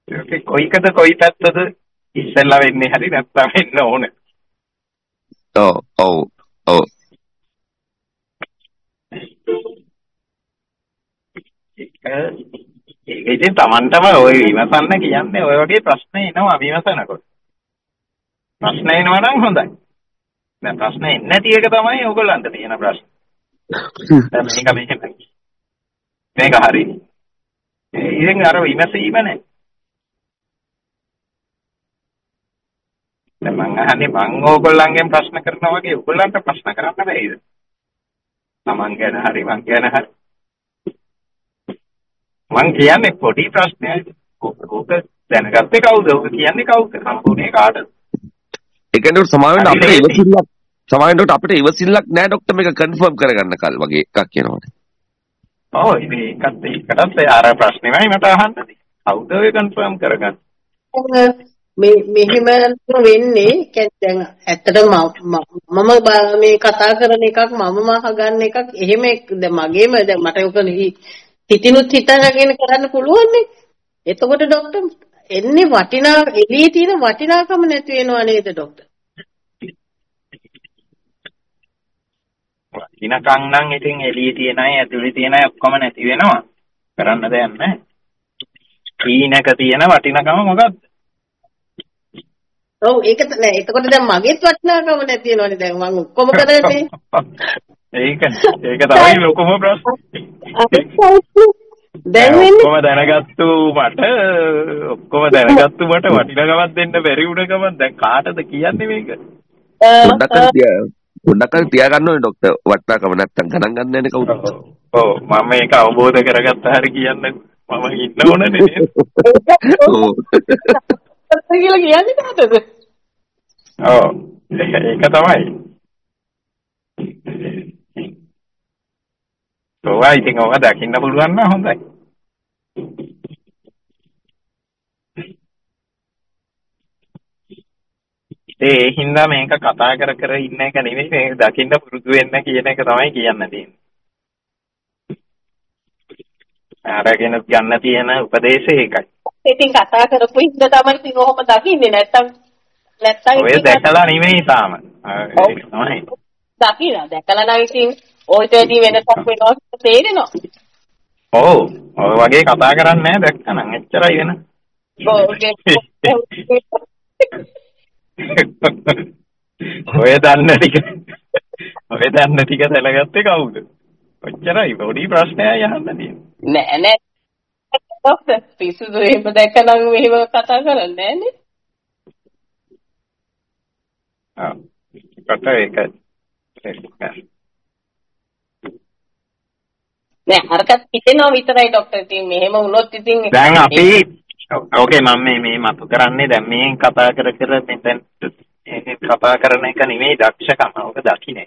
කොයිකද කොයි පැත්තද ඉස්සෙල්ලා වෙන්නේ හරි නැත්තම් වෙන්න ඕන. ඔව් ඔව් ඔව්. ඒක ඉතින් Tamanටම ඔය විමසන්න කියන්නේ ඔය වගේ ප්‍රශ්න එනවා විමසනකොට. ප්‍රශ්න එනවා නම් හොඳයි. දැන් ප්‍රශ්න එන්නේ නැති එක තමයි ඕගොල්ලන්ට තියෙන ප්‍රශ්න. දැන් මේක හරි. ඉතින් අර විමසීම නැහැ. දැන් මං අහන්නේ මං ඕගොල්ලන්ගෙන් ප්‍රශ්න කරනවා වගේ ඕගොල්ලන්ට ප්‍රශ්න කරන්න බැයිද? Taman ගැන හරි මං ගැන හරි. මං කියන්නේ පොඩි ප්‍රශ්නයක්. ඕක දැනගත්තේ කවුද? ඕක කියන්නේ කවුද? සම්පූර්ණේ කාටද? ඒ කියන්නේ සමාවෙන්න අපිට ඉවසිල්ලක් නැහැ ડોක්ටර් මේක කන්ෆර්ම් කරගන්න කල් වගේ එකක් කියනවානේ. ඔව් ඒකටත් අර ප්‍රශ්නේමයි මට අහන්න තියෙන්නේ. කවුද ඔය කන්ෆර්ම් කරගන්න? මෙහෙම වෙන්නේ දැන් ඇත්තටම මම මේ කතා කරන එකක් මමම අහගන්න එකක් එහෙම දැන් මගේම දැන් මට ඔක හිතිනුත් හිතගෙන කරන්න පුළුවන් නේ. එතකොට ડોක්ටර් එන්නේ වටිනා එළියේ තියෙන වටිනාකම නැති වෙනවා නේද ડોක්ටර්? වටිනකම් නම් ඉතින් එළියේ තියෙන අය ඇතුලේ තියෙන අය ඔක්කොම නැති වෙනවා. කරන්න දෙයක් නැහැ. ඊනක තියෙන වටිනකම මොකද්ද? ඔව් ඒක නෑ එතකොට දැන් මගේත් වටිනාකම නැති වෙනවනේ දැන් මම ඔක්කොම කරන්නේ. ඒක තමයි ලොකුම ප්‍රශ්නේ. දැන් වෙන්නේ ඔක්කොම දැනගත්තු මට වටිනකමක් දෙන්න බැරි වුණ ගමන් දැන් කාටද කියන්නේ මේක? පොඩ්ඩක් තියාගන්න ඕනේ ડોක්ටර් වටිනාකම නැත්තම් ගණන් ගන්න නැනේ කවුද? ඔව් මම මේක අවබෝධ කරගත්ත හැරි කියන්නේ මම ඉන්න ඕනේ නේද? ඔව්. කියලා කියන්නේ කාටද? ඔව් ඒක තමයි. ඔවා ඉතින් ඔවා දකින්න පුළුවන් නම් හොඳයි. ඒ හින්දා මේක කතා කර ඉන්න එක නෙමෙයි මේක දකින්න පුරුදු වෙන්න කියන එක තමයි කියන්න තියෙන්නේ. අරගෙන ගන්න තියෙන උපදේශය ඒකයි. ඉතින් කතා කරපු ඉඳ තමයි ඉතින් ඔහොම දකින්නේ නැත්තම් ඔය දැකලා නෙමෙයි තාම. ඒක තමයි. දැකලා නම් ඉතින් ඔයිට වැඩි වෙනසක් වෙනවා තේරෙනවා. ඔව් ඔය වගේ කතා කරන්නේ නැහැ දැක්කනම් එච්චරයි වෙන. ඔය දන්න ටික දැනගත්තේ කවුද? ඔච්චරයි පොඩි ප්‍රශ්නයක් අහන්න තියෙන්නේ. නෑ ડોක්ටර් පිසුදු එහෙම දැක්කනම් මෙහෙම කතා කරන්නේ නෑනේ. ඒක නෑ අරකට හිතෙනවා විතරයි ડોක්ටර්. ඉතින් මෙහෙම වුණොත් ඉතින් දැන් අපි ඕකේ මම මේ මතු කරන්නේ දැන් මේ කතා කර මෙතෙන් කතා කරන එක නෙමෙයි දක්ෂකම. ඕක දකින්න.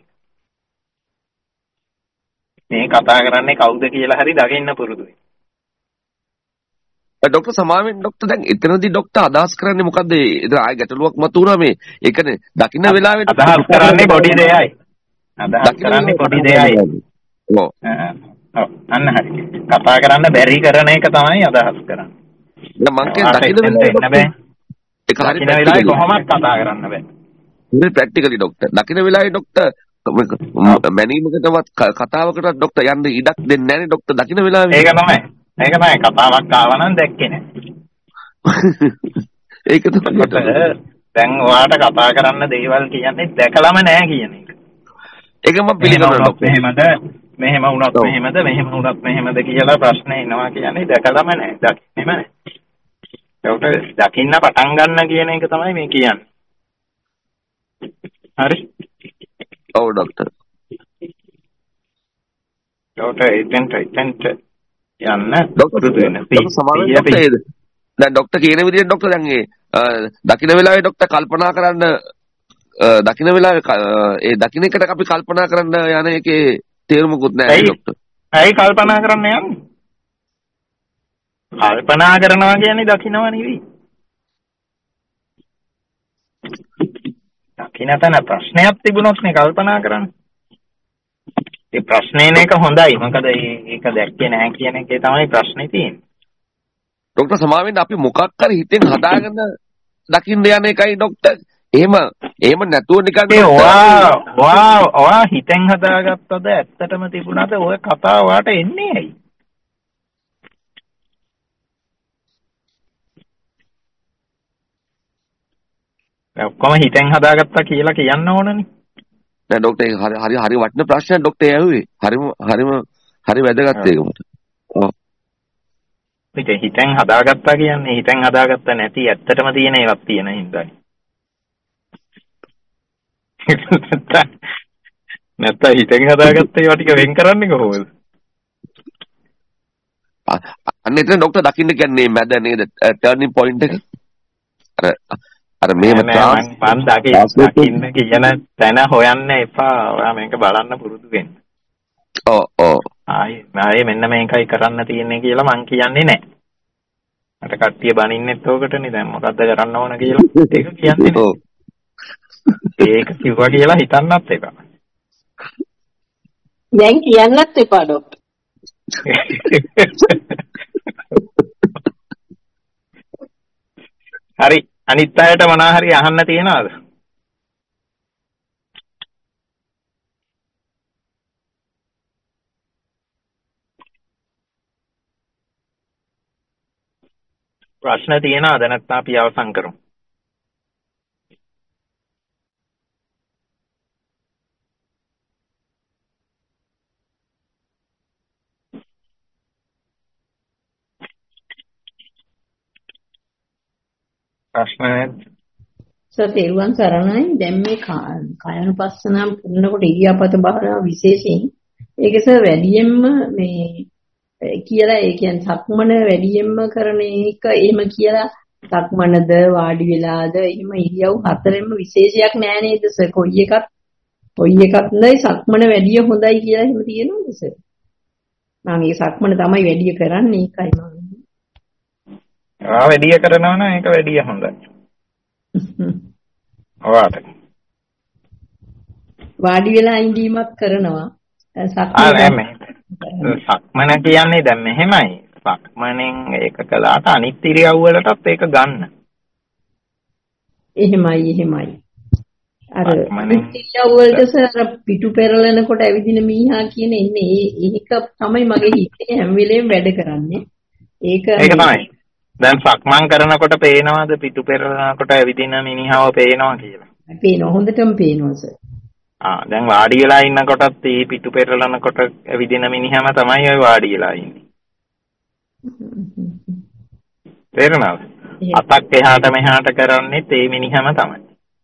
මේ කතා කරන්නේ කවුද කියලා හරි දකින්න පුරුදු වෙන්න. ડોක්ටර් සමාවෙන් ડોක්ටර් දැන් එතනදී ડોක්ටර් අදහස් කරන්නේ මොකද්ද? ඒතර ආයෙ ගැටලුවක් මතුවුණා මේ. ඒ කියන්නේ දකින්න වෙලාවෙට අදහස් කරන්නේ පොඩි දෙයයි. අදහස් කරන්නේ පොඩි දෙයයි. ඔව්. අන්න හරි. කතා කරන්න බැරි කරන එක තමයි අදහස් කරන්නේ. දැන් මං කියන්නේ දකින්න වෙලාවෙ ඒක හරි වෙලාවේ කොහොමද කතා කරන්න බෑ. මේ ප්‍රැක්ටිකලි ડોක්ටර්. දකින්න වෙලාවේ ડોක්ටර් මැනීමකටවත් කතාවකටවත් ડોක්ටර් යන්න ඉඩක් දෙන්නේ නැහැ නේ ડોක්ටර් දකින්න වෙලාවේ. ඒක තමයි කතාවක් ආව නම් දැක්කේ නැහැ. ඒක තමයි. දැන් ඔයාට කතා කරන්න දේවල් කියන්නේ දැකලාම නැහැ කියන එක. ඒක මම පිළිගන්නවා ડોක්ටර්. මෙහෙම වුණත් මෙහෙමද කියලා ප්‍රශ්න එනවා කියන්නේ දැකලාම නැහැ. දකින්නෙම නැහැ. ඒකට දකින්න පටන් ගන්න කියන එක තමයි මේ කියන්නේ. හරි. ඔව් ડોක්ටර්. එතෙන්ට යන්න ડોක්ටර් දැන් ડોක්ටර් කියන විදිහට ડોක්ටර් දැන් ඒ දකින්න වෙලාවේ ડોක්ටර් කල්පනා කරන්න දකින්න වෙලාවේ ඒ දකින්න එකට අපි කල්පනා කරන්න යන එකේ තේරුමකුත් නැහැ ડોක්ටර්. ඇයි කල්පනා කරන්න යන්නේ? කල්පනා කරනවා කියන්නේ දකින්නව නෙවෙයි. දකින්න තන ප්‍රශ්නයක් තිබුණොත් නේ කල්පනා කරන්නේ. ඒ ප්‍රශ්නේ නේක හොඳයි. මොකද ඒක දැක්කේ නැහැ කියන එකේ තමයි ප්‍රශ්නේ තියෙන්නේ. ડોક્ટર සමාවෙන්න අපි මොකක් හරි හිතෙන් හදාගෙන දකින්න යන එකයි ડોක්ටර්. එහෙම නැතුව නිකන් ඔයා හිතෙන් හදාගත්තද ඇත්තටම තිබුණාද ඔය කතාව වාට එන්නේ ඇයි? ඔක්කොම හිතෙන් හදාගත්තා කියලා කියන්න ඕනනේ. නෑ ડોක්ටර් හරි වටින ප්‍රශ්නයක් ડોක්ටර් ඇහුවේ. හරි වැදගත් ඒක මට. ඔව්. හිතෙන් හදාගත්තා කියන්නේ හිතෙන් හදාගත්තා නැති ඇත්තටම තියෙන ඒවත් තියෙන හින්දානේ. නැත්නම් හිතෙන් හදාගත්ත ඒවා ටික වෙන් කරන්නේ කොහොමද? අන්න එතන ડોක්ටර් දකින්න කියන්නේ මැද නේද ටර්නින් පොයින්ට් එක? අර මෙහෙම මම දකින්න කියන තැන හොයන්න එපා. ඔයා මේක බලන්න පුරුදු වෙන්න. ඔව්. ආයේ මෙන්න මේකයි කරන්න තියෙන්නේ කියලා මං කියන්නේ නැහැ. මට කට්ටිය බනින්නෙත් ඕකටනේ. දැන් මොකද්ද කරන්න ඕන කියලා ඒක කියන්නේ නැහැ. ඔව්. ඒක කිව්වා කියලා හිතන්නත් එපා. දැන් කියන්නත් එපා ડોක්ටර්. හරි. අනිත් අයට මොනවා හරි අහන්න තියනවද? ප්‍රශ්න තියනවද නැත්නම් අපි අවසන් කරමු? ප්‍රශ්න තෙරුවන් සරණයි. දැන් මේ කායනුපස්සනාව කරනකොට ඉරියාපත භාවනාව විශේෂයෙන් ඒක වැඩියෙන්ම මේ කියලා ඒ කියන්නේ සක්මන වැඩියෙන්ම කරන එක එහෙම කියලා සක්මනද වාඩි වෙලාද එහෙම ඉරියව් හතරෙන්ම විශේෂයක් නෑ නේද සර්? කොයි එකත් නෑ සක්මන වැඩිය හොඳයි කියලා එහෙම තියෙනවද සර්? මම මේ සක්මන තමයි වැඩිය කරන්නේ ඒකයි මම. වැඩිය කරනවා නම් ඒක වැඩිය හොඳයි. ඔයාට වාඩි වෙලා ඉඳීමක් කරනවා. සක්මන කියන්නේ දැන් මෙහෙමයි. සක්මනෙන් ඒක කළාට අනිත් ඉරියව් වලටත් ඒක ගන්න. එහෙමයි. අර ඉරියව් වලට සර පිටු පෙරලනකොට ඇවිදින මීහා කියන ඉන්නේ ඒක තමයි මගේ හිතේ හැම වෙලේම වැඩ කරන්නේ. ඒක තමයි. දැන් සක්මන් කරනකොට පේනවද පිටු පෙරලනකොට ඇවිදින මිනිහව පේනවා කියලා? පේනවා. හොඳටම පේනවා සර්. දැන් වාඩි වෙලා ඉන්නකොටත් මේ පිටු පෙරලනකොට ඇවිදින මිනිහම තමයි ඔය වාඩි වෙලා ඉන්නේ. තේරෙනවද? අතක් එහාට මෙහාට කරන්නේත් මේ මිනිහම තමයි.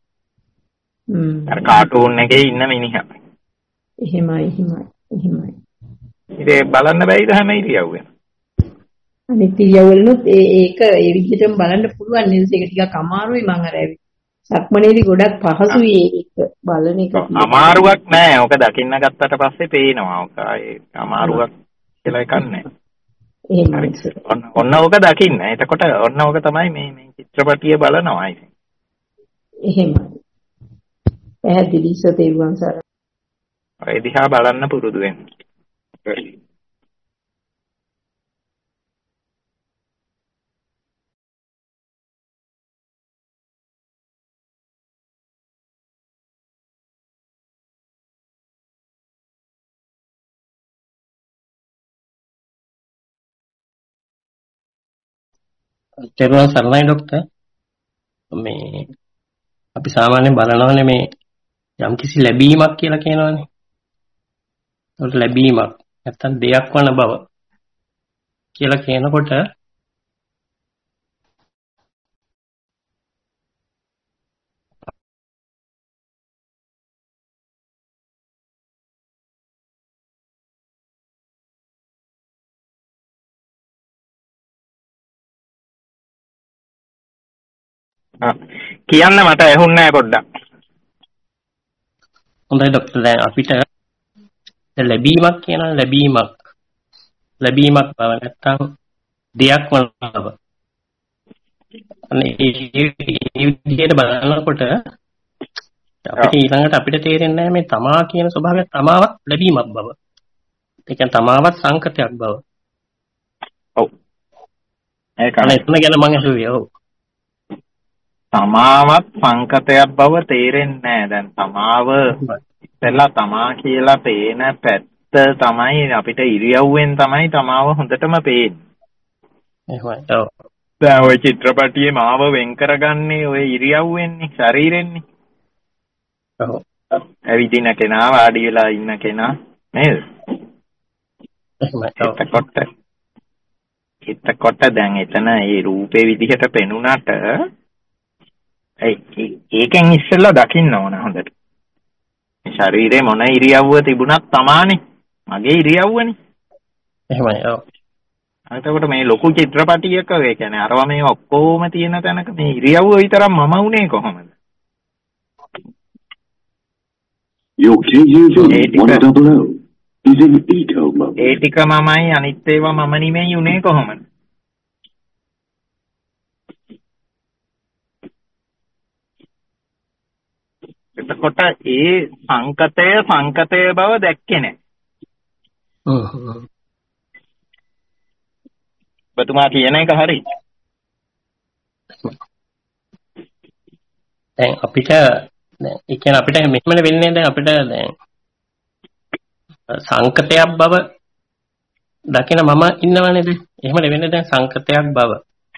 අර කාටූන් එකේ ඉන්න මිනිහා. එහෙමයි. ඉතින් බලන්න බැයිද හැම ඉරියව්වෙම? අනිත් ඉරියව්වලුත් ඒක ඒ විදිහටම බලන්න පුළුවන් නේද? ඒක ටිකක් අමාරුයි මම අර සක්මනේදී ගොඩක් පහසුයි ඒක බලන එක. අමාරුවක් නෑ. ඔක දකින්න ගත්තට පස්සේ පේනවා. ඔක ඒ අමාරුවක් කියලා එකක් නෑ. එහෙමයි. ඔන්න ඔක දකින්න. එතකොට ඔන්න ඔක තමයි මේ චිත්‍රපටිය බලනවා ඉතින්. එහෙමයි. පැහැදිලි සතේරුවන් සර්. ඔය දිහා බලන්න පුරුදු වෙන්න. තෙරුවන් සරණයි ડોක්ටර්. මේ අපි සාමාන්‍යයෙන් බලනවානේ මේ යම්කිසි ලැබීමක් කියලා කියනවානේ. ඒකට ලැබීමක් නැත්තම් දෙයක් වන බව කියලා කියනකොට කියන්න මට ඇහුන්නේ නැහැ පොඩ්ඩක්. හොඳයි ડોක්ටර්. දැන් අපිට ලැබීමක් කියන ලැබීමක් බව නැත්තම් දෙයක් වන බව. අනේ ඒ විදිහට බලනකොට අපිට ඊළඟට අපිට තේරෙන්නේ නැහැ මේ තමා කියන ස්වභාවය තමාවත් ලැබීමක් බව. ඒ කියන්නේ තමාවත් සංකතයක් බව. ඔව්. අනේ එතන ගැන මම අහුවේ. ඔව්. තමාවත් සංකතයක් බව තේරෙන්නේ නැහැ. දැන් තමාව ඉතලා තමා කියලා පේන පැත්ත තමයි අපිට ඉරියව්වෙන් තමයි තමාව හොඳටම පේන්නේ. එහෙමයි. ඔව්. දැන් ওই චිත්‍රපටියේ මාව වෙන් කරගන්නේ ওই ඉරියව්වෙන්නේ, ශරීරෙන්නේ. ඔව්. ඇවිදින කෙනා, වාඩි වෙලා ඉන්න කෙනා නේද? එහෙමයි. ඔව්. එතකොට දැන් එතන ඒ රූපේ විදිහට පෙනුනට ඒකෙන් ඉස්සෙල්ලා දකින්න ඕන හොඳට. මේ ශරීරේ මොන ඉරියව්ව තිබුණත් තමානේ. මගේ ඉරියව්වනේ. එහෙමයි. ඔව්. එතකොට මේ ලොකු චිත්‍රපටියක ඒ කියන්නේ අරවා මේ ඔක්කොම තියෙන තැනක මේ ඉරියව්ව විතරක් මම උනේ කොහොමද? ඒ ටික මමයි අනිත් ඒවා මම නෙමෙයි උනේ කොහොමද? එතකොට ඒ සංකතය බව දැක්කේ නැහැ. ඔබතුමා කියන එක හරි. දැන් අපිට දැන් ඒ කියන්නේ අපිට මෙහෙමනේ වෙන්නේ දැන් අපිට දැන් සංකතයක් බව දකින මම ඉන්නවනේ දැන්. එහෙමනේ වෙන්නේ දැන් සංකතයක් බව.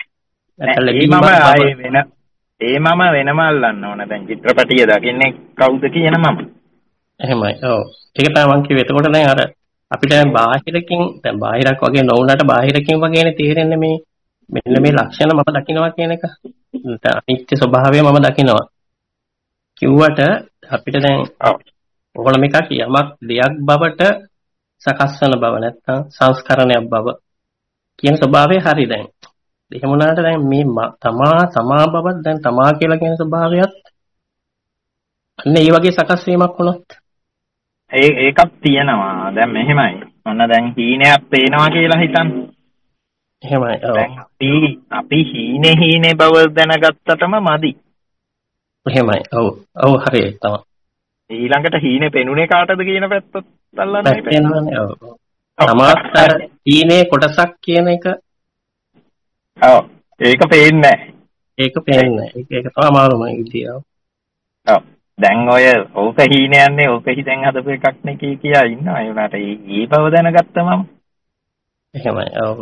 ඒ මම වෙනම අල්ලන්න ඕන. දැන් චිත්‍රපටිය දකින්නේ කවුද කියන මම. එහෙමයි. ඔව්. ඒක තමයි මම කිව්වේ. එතකොට දැන් අර අපිට බාහිරකින් දැන් බාහිරක් වගේ නොවුනට බාහිරකින් වගේනේ තේරෙන්නේ මේ මෙන්න මේ ලක්ෂණ මම දකිනවා කියන එක. අනිත්‍ය ස්වභාවය මම දකිනවා. කිව්වට අපිට දැන් ඕනම එකක් යමක් දෙයක් බවට සකස් වෙන බව නැත්නම් සංස්කරණයක් බව කියන ස්වභාවය හරි දැන්. එහෙම වුණාට දැන් මේ තමා බවත් දැන් තමා කියලා කියන ස්වභාවයත් අන්න ඒ වගේ සකස් වීමක් වුණොත් ඒකක් තියෙනවා. දැන් මෙහෙමයි. ඔන්න දැන් හීනයක් පේනවා කියලා හිතන්න. එහෙමයි. ඔව්. දැන් අපි හීනේ බව දැනගත්තටම මදි. එහෙමයි. ඔව්. ඔව් හරියි තමයි. ඊළඟට හීනේ පෙනුනේ කාටද කියන පැත්තත් අල්ලන්න එපා. ඔව්. සමාස්තර හීනේ කොටසක් කියන එක ඔව් ඒක පේන්නේ නැහැ. ඒක පේන්නේ නැහැ. ඒක තමයි අමාරුම ඉතියි. ඔව්. දැන් ඔය ඕක හීනයන්නේ ඕක හිතෙන් හදපු එකක් නේ කියා ඉන්නවා. ඒ උනාට ඒ බව දැනගත්තම එහෙමයි. ඔව්.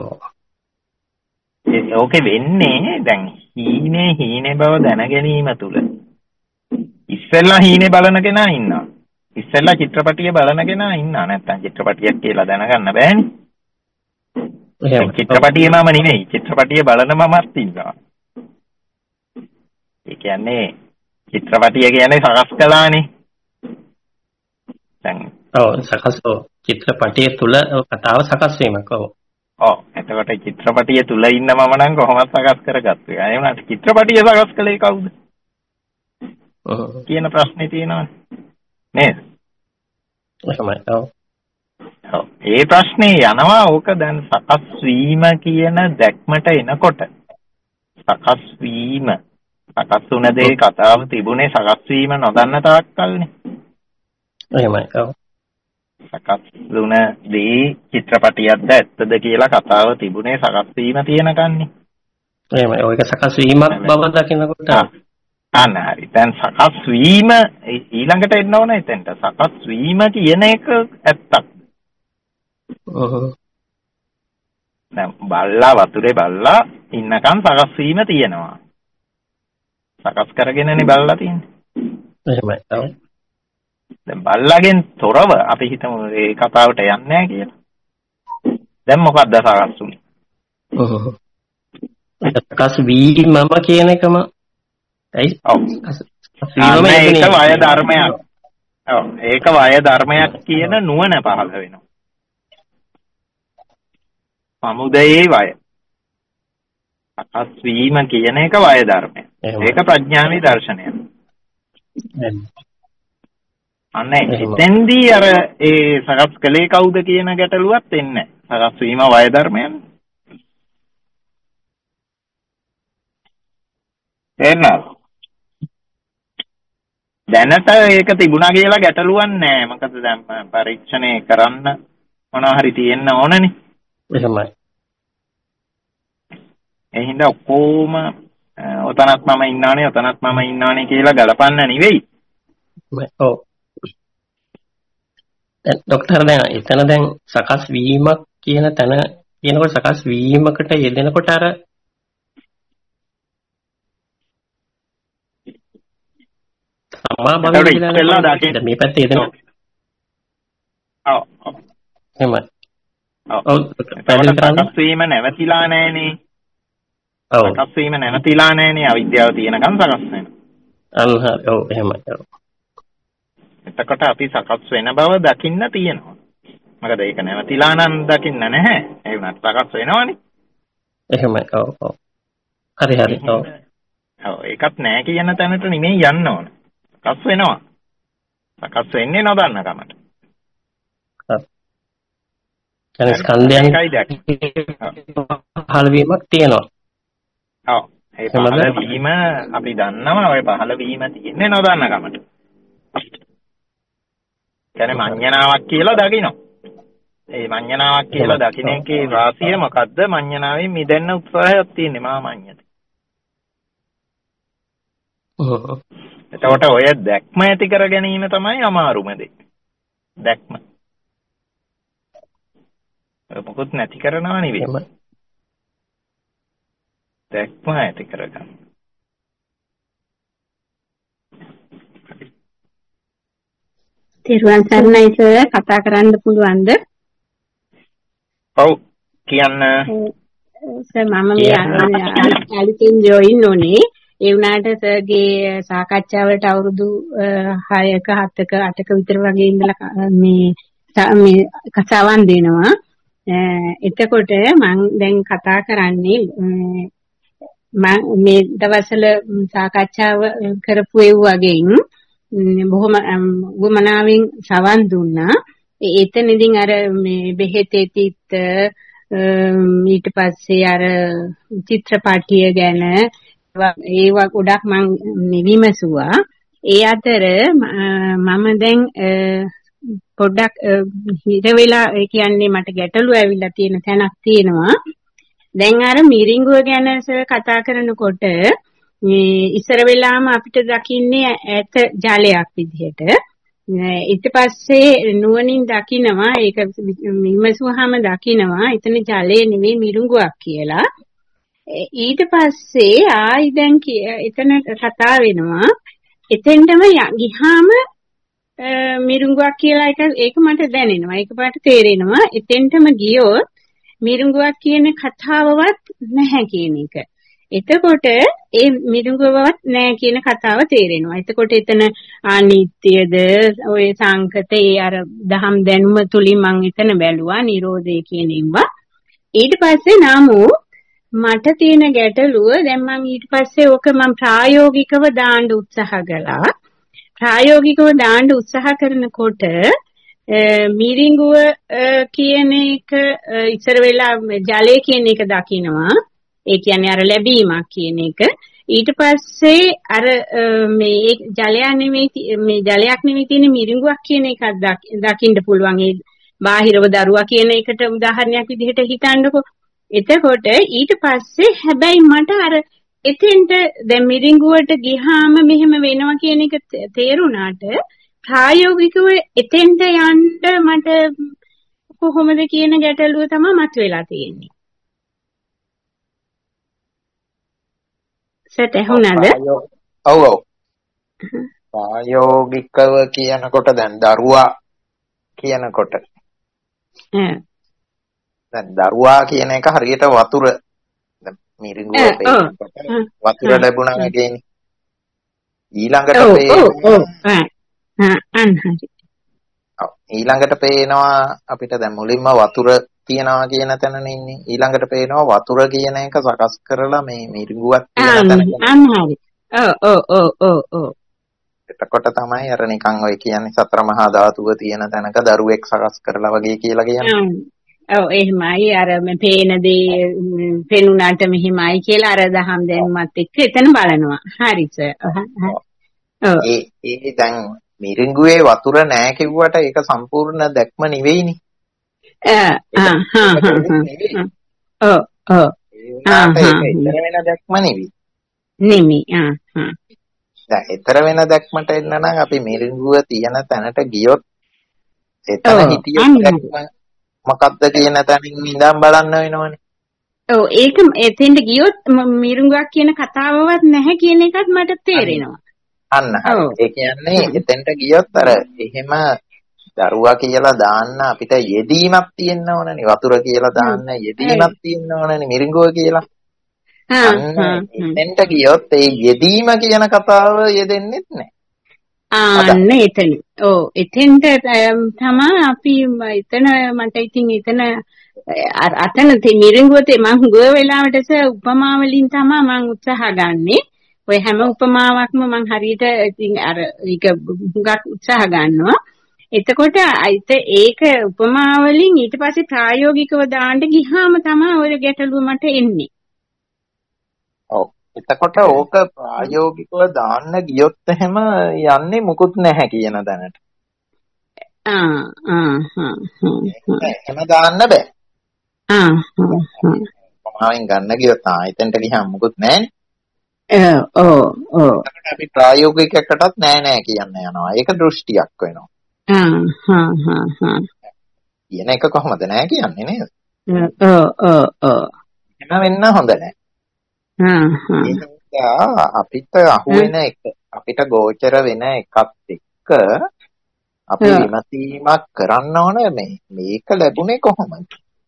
ඕකේ වෙන්නේ දැන් හීනේ බව දැන ගැනීම තුල ඉස්සෙල්ලා හීනේ බලන කෙනා ඉන්නවා. ඉස්සෙල්ලා චිත්‍රපටිය බලන කෙනා ඉන්නවා. නැත්තම් චිත්‍රපටියක් කියලා දැනගන්න බෑනේ. චිත්‍රපටියේ මම නෙමෙයි. චිත්‍රපටිය බලන මමත් ඉන්නවා. ඒ කියන්නේ චිත්‍රපටිය කියන්නේ සකස් කළානේ. දැන් චිත්‍රපටිය තුල කතාව සකස් වීමක්. එතකොට චිත්‍රපටිය තුල ඉන්න මම නම් කොහොමද සකස් කරගත්තේ? ඒ වුණාට චිත්‍රපටිය සකස් කළේ කවුද? කියන ප්‍රශ්නේ තියෙනවනේ. නේද? එහෙමයි. ඒ ප්‍රශ්නේ යනවා ඕක දැන් සකස් වීම කියන දැක්මට එනකොට සකස් වීම සකස් වුණ දේ කතාව තිබුණේ සකස් වීම නොදන්න තාක් කල්නේ. එහෙමයි. සකස් වුණ දේ චිත්‍රපටියක්ද ඇත්තද කියලා කතාව තිබුණේ සකස් වීම තියෙනකන්නේ. එහෙමයි. ඔයක සකස් වීමක් බව දකිනකොට අන්න හරි. දැන් සකස් වීම ඊළඟට එන්න ඕන එතෙන්ට. සකස් වීම කියන එක ඇත්තක්. දැන් බල්ලා වතුරේ බල්ලා ඉන්නකන් සකස් වීම තියෙනවා. සකස් කරගෙනනේ බල්ලා තියෙන්නේ. එහෙමයි. දැන් බල්ලාගෙන් තොරව අපි හිතමු මේ කතාවට යන්නේ නැහැ කියලා. දැන් මොකක්ද සකස් වුනේ? සකස් වීමම කියන එකම ඒක වය ධර්මයක්. ඒක වය ධර්මයක් කියන නුවණ පහළ වෙනවා. සමුදයේ වය. සකස් වීම කියන එක වය ධර්මයක්. ඒක ප්‍රඥාවේ දර්ශනය. අනේ එතෙන්දී අර ඒ සකස් කළේ කවුද කියන ගැටලුවක් එන්නේ නැහැ. සකස් වීම වය ධර්මයක්. එන්නා දැනට ඒක තිබුණා කියලා ගැටලුවක් නැහැ. මොකද දැන් පරීක්ෂණය කරන්න මොනවා හරි තියෙන්න ඕනනේ. එහෙමයි. ඒ හින්දා ඔක්කොම ඔතනත් මම ඉන්නවනේ ඔතනත් මම ඉන්නවනේ කියලා ගලපන්න නෙවෙයි. ඔව්. ડોක්ටර් දැන් එතන දැන් සකස් වීමක් කියන තැන කියනකොට සකස් වීමකට යෙදෙනකොට අර සමා භවය කියලා දාන්න මේ පැත්තේ යෙදෙනවා. ඔව්. එහෙමයි. ඔව්. සකස් වීම නැවතිලා නැහනේ. ඔව්. සකස් වීම නැවතිලා නැහනේ අවිද්‍යාව තියෙනකන් සකස් වෙනවා. ඔව් එහෙමයි. ඔව්. එතකොට අපි සකස් වෙන බව දකින්න තියෙනවා. මොකද ඒක නැවතිලා නම් දකින්න නැහැ. ඒ වුණත් සකස් වෙනවනේ. එහෙමයි. ඔව් ඔව්. හරි හරි. ඔව්. ඔව් ඒකත් නැහැ කියන තැනට නෙමෙයි යන්න ඕන. සකස් වෙනවා. සකස් වෙන්නේ නොදන්න කමට. හරි. ස්කන්ධයන් පහළ වීමක් තියෙනවා. ඔව්. ඒ පහළ වීම අපි දන්නවා ඔය පහළ වීම තියෙන්නේ නොදන්න කමට. කියන්නේ මඤ්ඤණාවක් කියලා දකින්න. ඒ මඤ්ඤණාවක් කියලා දකින්න එකේ වාසිය මොකද්ද? මඤ්ඤණාවෙන් මිදෙන්න උත්සාහයක් තියෙන්නේ මා මඤ්ඤත. එතකොට ඔය දැක්ම ඇති කර ගැනීම තමයි අමාරුම දේ. දැක්ම. මොකොත් නැති කරනවා නෙවෙයි. දැක්ම ඇති කරගන්න. තිරුවන් සරණයි සර් කතා කරන්න පුළුවන්ද? ඔව් කියන්න. සර් මම මේ අලුතින් ජොයින් වුණේ. ඒ වුණාට සර්ගේ සාකච්ඡාවලට අවුරුදු 6ක 7ක 8ක විතර වගේ ඉඳලා මේ කතාවන් දෙනවා. එතකොට මම දැන් කතා කරන්නේ මේ දවස්වල සාකච්ඡාව කරපු ඒ වගේින් බොහොම වමනාවෙන් සවන් දුන්නා. එතනදින් අර මේ බෙහෙතේතිත් ඊට පස්සේ අර චිත්‍රපටිය ගැන ඒවා ගොඩක් මම විමසුවා. ඒ අතර මම දැන් පොඩ්ඩක් හිත වෙලා ඒ කියන්නේ මට ගැටලු ඇවිල්ලා තියෙන තැනක් තියෙනවා. දැන් අර මිරිඟුව ගැන කතා කරනකොට මේ ඉස්සර වෙලාම අපිට දකින්නේ ඈත ජලයක් විදිහට. ඊට පස්සේ නුවණින් දකිනවා ඒක විමසුවාම දකිනවා එතන ජලය නෙමෙයි මිරිඟුවක් කියලා. ඊට පස්සේ ආයි දැන් එතන කතා වෙනවා එතෙන්ටම ගියාම මිරිඟුවක් කියලා ඒක මට දැනෙනවා. ඒකපාරට තේරෙනවා එතෙන්ටම ගියොත් මිරිඟුවක් කියන කතාවවත් නැහැ කියන එක. එතකොට ඒ මිරිඟුවවත් නැහැ කියන කතාව තේරෙනවා. එතකොට එතන අනිත්‍යද ඔය සංකතේ අර දහම් දැනුම තුලින් මම එතන බැලුවා නිරෝධය කියන ඒවා. ඊට පස්සේ නාමු මට තියෙන ගැටලුව දැන් මම ඊට පස්සේ ඕක මම ප්‍රායෝගිකව දාන්න උත්සාහ කළා. ප්‍රායෝගිකව දාන්න උත්සාහ කරනකොට මිරිඟුව කියන එක ඉස්සර වෙලා ජලය කියන එක දකිනවා. ඒ කියන්නේ අර ලැබීමක් කියන එක. ඊට පස්සේ අර මේ ජලයක් නෙමෙයි තියෙන මිරිඟුවක් කියන එකක් දකින්න පුළුවන්. ඒ බාහිරව දරුවා කියන එකට උදාහරණයක් විදිහට හිතන්නකෝ. එතකොට ඊට පස්සේ හැබැයි මට අර එතෙන්ට දැන් මිරිඟුවට ගියාම මෙහෙම වෙනවා කියන එක තේරුණාට ප්‍රායෝගිකව එතෙන්ට යන්න මට කොහොමද කියන ගැටලුව තමයි මතුවලා තියෙන්නේ. සත් ඇහුණාද? ඔව් ඔව්. ප්‍රායෝගිකව කියනකොට දැන් දරුවා කියනකොට දැන් දරුවා කියන එක හරියට වතුර දැන් මිරිඟුව වතුර ලැබුණා වගේනේ. ඊළඟට පේනවා අපිට දැන් මුලින්ම වතුර තියනවා කියන තැනනේ ඉන්නේ. ඊළඟට පේනවා වතුර කියන එක සකස් කරලා මේ මිරිඟුවක් කියන තැන. එතකොට තමයි අර නිකන් ඔය කියන්නේ සතර මහා ධාතුව තියෙන තැනක දරුවෙක් සකස් කරලා වගේ කියලා කියන්නේ. ඔව් එහෙමයි අර මේ පේන දේ පෙනුනට මෙහිමයි කියලා අර දහම් දැනුමත් එක්ක එතන බලනවා. හරි සර්. ඒ දැන් මිරිඟුවේ වතුර නැහැ කිව්වට ඒක සම්පූර්ණ දැක්ම නෙවෙයිනේ. ඒක ඊතර වෙන දැක්ම නෙමෙයි. දැන් ඊතර වෙන දැක්මට එන්න නම් අපි මිරිඟුව තියෙන තැනට ගියොත් එතන හිටියොත් දැක්ම මොකක්ද කියන තැනින් ඉඳන් බලන්න වෙනවනේ. ඔව් ඒක එතෙන්ට ගියොත් මිරිඟුවක් කියන කතාවවත් නැහැ කියන එකත් මට තේරෙනවා. අන්න ඒ කියන්නේ එතෙන්ට ගියොත් අර එහෙම දරුවා කියලා දාන්න අපිට යෙදීමක් තියෙන්න ඕනනේ. වතුර කියලා දාන්න යෙදීමක් තියෙන්න ඕනනේ මිරිඟුව කියලා. එතෙන්ට ගියොත් ඒ යෙදීම කියන කතාව යෙදෙන්නෙත් නැහැ. අන්න එතන. ඔව් එතෙන්ට තමයි අපි එතන මට ඉතින් එතන අතන මිරිඟුවතේ මම ගොය වෙලාවට උපමා වලින් තමයි මම උත්සාහ ගන්නේ. ඔය හැම උපමාවක්ම මම හරියට ඉතින් අර ඒක හුඟක් උත්සාහ ගන්නවා. එතකොට ඒක උපමා වලින් ඊට පස්සේ ප්‍රායෝගිකව දාන්න ගියාම තමයි ඔය ගැටලුව මට එන්නේ. ඔව්. එතකොට ඕක ප්‍රායෝගිකව දාන්න ගියොත් එහෙම යන්නේ මුකුත් නැහැ කියන දැනට. එහෙම දාන්න බෑ. උපමාවෙන් ගන්න ගියොත් එතෙන්ට ගියාම මුකුත් නැහැ. අපි ප්‍රායෝගිකයකටත් නෑ කියන්න යනවා. ඒක දෘෂ්ටියක් වෙනවා. කියන එක කොහොමද නෑ කියන්නේ නේද? එහෙම වෙන්න හොඳ නෑ. අපිට අහුවෙන එක අපිට ගෝචර වෙන එකත් එක්ක අපි විමසීමක් කරන්න ඕන මේක ලැබුණේ කොහොමද?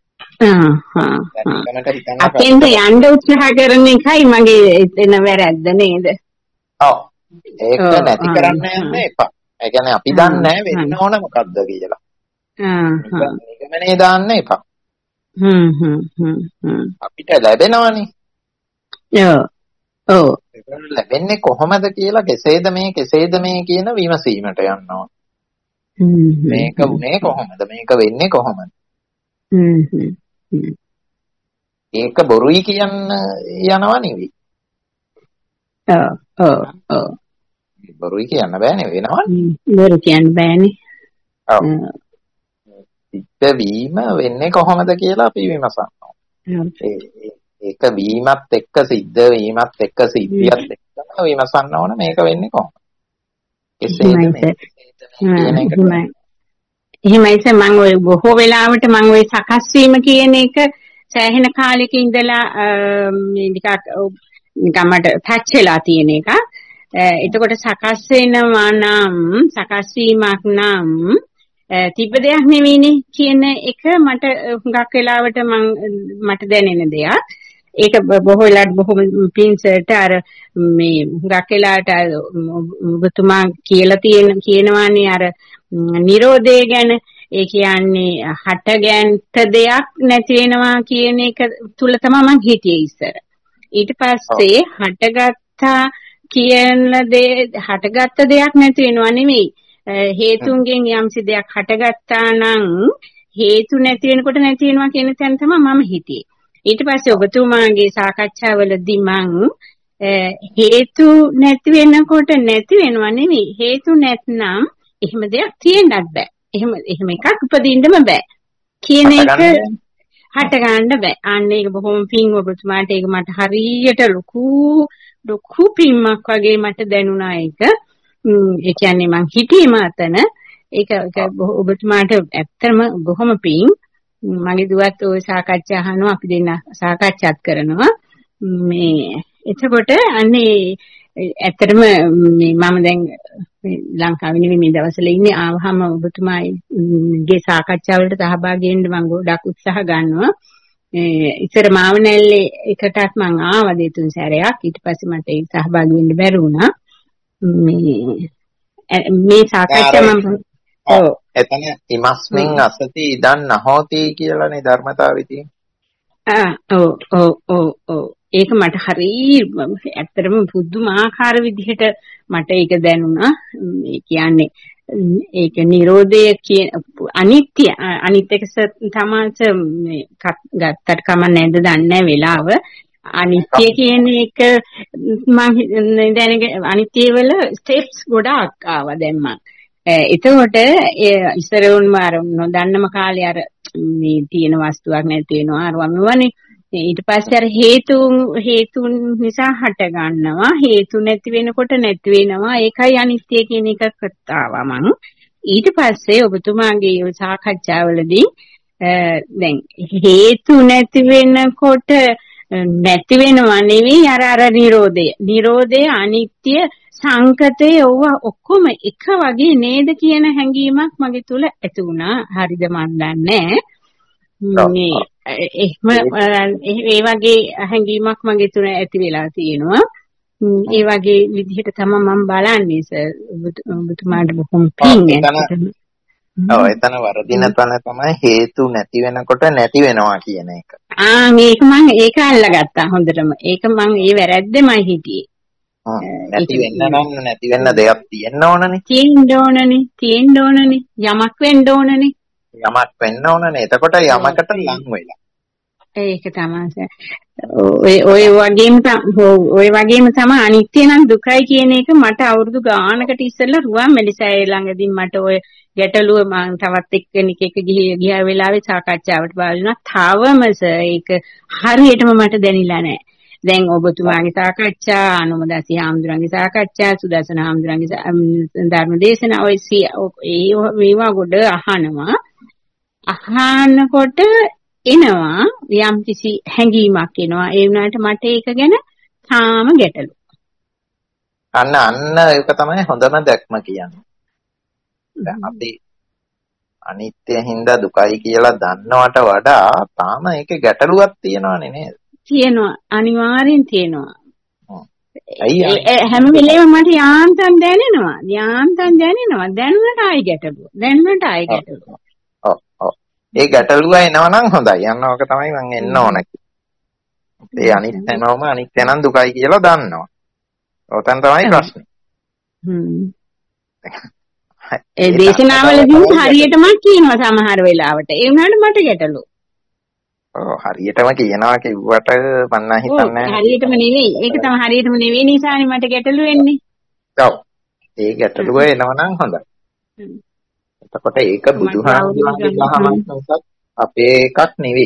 අතෙන්ට යන්න උත්සාහ කරන එකයි මගේ එතන වැරද්ද නේද? ඔව්. ඒක නැති කරන්න යන්න එපා. ඒ කියන්නේ අපි දන්නේ නැහැ වෙන්න ඕන මොකද්ද කියලා. නිගමනේ දාන්න එපා. අපිට ලැබෙනවනේ. ඔව්. ඒක ලැබෙන්නේ කොහොමද කියලා කෙසේද මේ කියන විමසීමට යනවා. මේක උනේ කොහොමද? මේක වෙන්නේ කොහොමද? ඒක බොරුයි කියන්න යනවා නෙවෙයි. බොරුයි කියන්න බෑනේ වෙනවනේ. බොරු කියන්න බෑනේ. ඔව්. සිද්ධ වීම වෙන්නේ කොහොමද කියලා අපි විමසනවා. ඒක වීමත් එක්ක සිද්ධ වීමත් එක්ක සිද්ධියත් එක්කම විමසන්න ඕන මේක වෙන්නේ කොහොමද? කෙසේද මේ එහෙමයි මම ඔය බොහෝ වෙලාවට මම ඔය සකස් වීම කියන එක සෑහෙන කාලෙක ඉඳලා නිකක් මට ටච් වෙලා තියෙන එක. එතකොට සකස් වෙනවා නම් සකස් වීමක් නම් තිබ්බ දෙයක් නෙවෙයිනේ කියන එක මට හුඟක් වෙලාවට මට දැනෙන දෙයක්. ඒක බොහෝ වෙලාවට බොහොම පින්සර්ට අර මේ හුඟක් වෙලාවට ඔබතුමා කියනවානේ අර නිරෝධය ගැන. ඒ කියන්නේ හටගැන්ත දෙයක් නැති වෙනවා කියන එක තුල තමයි මම හිටියේ ඉස්සර. ඊට පස්සේ හටගත්තා කියන හටගත්ත දෙයක් නැති වෙනවා නෙමෙයි. හේතුන්ගෙන් යම්සි දෙයක් හටගත්තා නම් හේතු නැති වෙනකොට නැති වෙනවා කියන තැන තමයි මම හිටියේ. ඊට පස්සේ ඔබතුමාගේ සාකච්ඡාවලදී මං හේතු නැති වෙනකොට නැති වෙනවා නෙමෙයි. හේතු නැත්නම් එහෙම දෙයක් තියෙන්නත් බෑ. එහෙම එකක් උපදින්නම බෑ කියන එක හට ගන්න බෑ. අන්න ඒක බොහොම පිං ඔබතුමාට ඒක මට හරියට ලොකු පින්මක් වගේ මට දැනුණා ඒක. ඒ කියන්නේ මං හිතීම අතන ඒක ඔබතුමාට ඇත්තම බොහොම පිං. මගේ දුවත් ওই සාකච්ඡා අහනවා අපි දෙන්න සාකච්ඡාත් කරනවා. මේ එතකොට අන්නේ ඇත්තටම මේ මම දැන් ලංකාවේ නෙමෙයි මේ දවස්වල ඉන්නේ. ආවහම ඔබතුමාගේ සාකච්ඡාවලට සහභාගී වෙන්න මම ගොඩක් උත්සාහ ගන්නවා. ඉතර මාවනැල්ලේ එකටත් මම ආවා දෙතුන් සැරයක්. ඊට පස්සේ මට ඒ සහභාගී වෙන්න බැරි වුණා. මේ සාකච්ඡා මම ඔව් එතන ඉමස්මින් අසති ඉදන් නහෝති කියලානේ ධර්මතාවෙ තියෙන්නේ. ඔව් ඒක මට හරි ඇත්තටම පුදුමාකාර විදිහට මට ඒක දැනුණා. ඒ කියන්නේ ඒක නිරෝධය කියන අනිත්‍ය අනිත් එක තමයි ගත්තට කම නැද්ද දන්නේ වෙලාව. අනිත්‍ය කියන එක මම දැනගෙන අනිත්‍ය වල ස්ටෙප්ස් ගොඩාක් ආවා දැන් මම. එතකොට ඉස්සර වුණම අර නොදන්නම කාලේ අර මේ තියෙන වස්තුවක් නැති වෙනවා අරවම වනේ. ඊට පස්සේ අර හේතුන් නිසා හට ගන්නවා. හේතු නැති වෙනකොට නැති වෙනවා. ඒකයි අනිත්‍ය කියන එක කතාවා මම. ඊට පස්සේ ඔබතුමාගේ සාකච්ඡාවලදී දැන් හේතු නැති වෙනකොට නැති වෙනවා නෙවෙයි අර නිරෝධය අනිත්‍ය සංකතය ඔක්කොම එක වගේ නේද කියන හැඟීමක් මගේ තුල ඇති වුණා. හරිද මන් දන්නේ ඒ වගේ හැඟීමක් මගේ තුල ඇති වෙලා තියෙනවා. ඒ වගේ විදිහට තමයි මම බලන්නේ සර්. ඔබතුමාට බොහොම පිං. එතන වරදින තැන තමයි හේතු නැති වෙනකොට නැති වෙනවා කියන එක. ඒක අල්ලගත්තා හොඳටම. ඒක මම ඒ වැරද්දමයි හිටියේ. නැති වෙන්න නම් නැති වෙන්න දෙයක් තියෙන්න ඕනනේ. තියෙන්න ඕනනේ. යමක් වෙන්න ඕනනේ. එතකොට යමකට ලං වෙලා. ඒක තමයි. ඔය වගේම තමයි අනිත්‍ය නම් දුකයි කියන එක මට අවුරුදු ගානකට ඉස්සෙල්ලා රුවන් මෙලිසෑය ළඟදී මට ඔය ගැටලුව මම තවත් එක්කෙනෙක් එක ගියා වෙලාවේ සාකච්ඡාවට බලනවා. තවම ඒක හරියටම මට දැනෙලා නැහැ. දැන් ඔබතුමාගේ සාකච්ඡා, අනුමදාසි හාමුදුරන්ගේ සාකච්ඡා, සුදර්ශන හාමුදුරන්ගේ ධර්ම දේශනා ඔය මේවා ගොඩ අහනකොට එනවා යම් කිසි හැඟීමක් එනවා. ඒ වුණාට මට ඒක ගැන තාම ගැටලු. අන්න ඒක තමයි හොඳම දැක්ම කියන්නේ. දැන් අපි අනිත්‍ය හින්දා දුකයි කියලා දන්නවට වඩා තාම ඒකේ ගැටලුවක් තියෙනවනේ නේද? තියෙනවා, අනිවාර්යෙන් තියෙනවා. හැම වෙලේම මට යාන්තම් දැනෙනවා. දැනුණට ආයි ගැටලුව. ඒ ගැටලුව එනවා නම් හොඳයි. යන්නවක තමයි මම එන්න ඕන. ඒ අනිත්‍ය නම් දුකයි කියලා දන්නවා. ඔතන තමයි ප්‍රශ්නේ. ඒ දේශනාවලදී හරියටම කියනවා සමහර වෙලාවට. ඒ වුණාට මට ගැටලුව. හරියටම කියනවා කිව්වට මම හිතන්නේ හරියටම නෙවෙයි. ඒක තමයි හරියටම නෙවෙයි නිසානේ මට ගැටලුව එන්නේ. ඔව්. ඒ ගැටලුව එනවා නම් හොඳයි. එතකොට ඒක බුදුහාමුදුරන්ගේ දහමක් නිසා අපේ එකක් නෙවෙයි.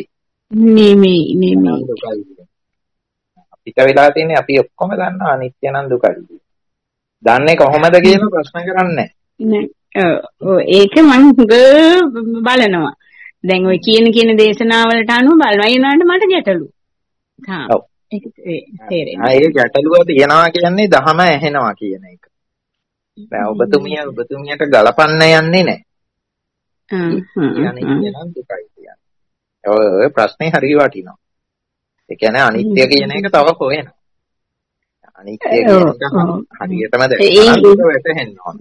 අපිට වෙලා තියෙන්නේ අපි ඔක්කොම දන්නවා අනිත්‍ය නම් දුකයි. දන්නේ කොහොමද කියන ප්‍රශ්න කරන්නේ නැහැ. ඒක මම බලනවා. දැන් ඔය කියන දේශනාවලට අනුව බලනවා. ඒ වුණාට මට ගැටලු. ඔව්. ඒක තේරෙනවා. ඒ ගැටලුව තියනවා කියන්නේ දහම ඇහෙනවා කියන එක. දැන් ඔබතුමියට ගලපන්න යන්නේ නැහැ. ඔය ප්‍රශ්නේ හරිය වටිනවා. ඒ කියන්නේ අනිත්‍ය කියන එක තව හොයනවා. අනිත්‍ය කියන එක හරියටම වැටහෙන්න ඕන.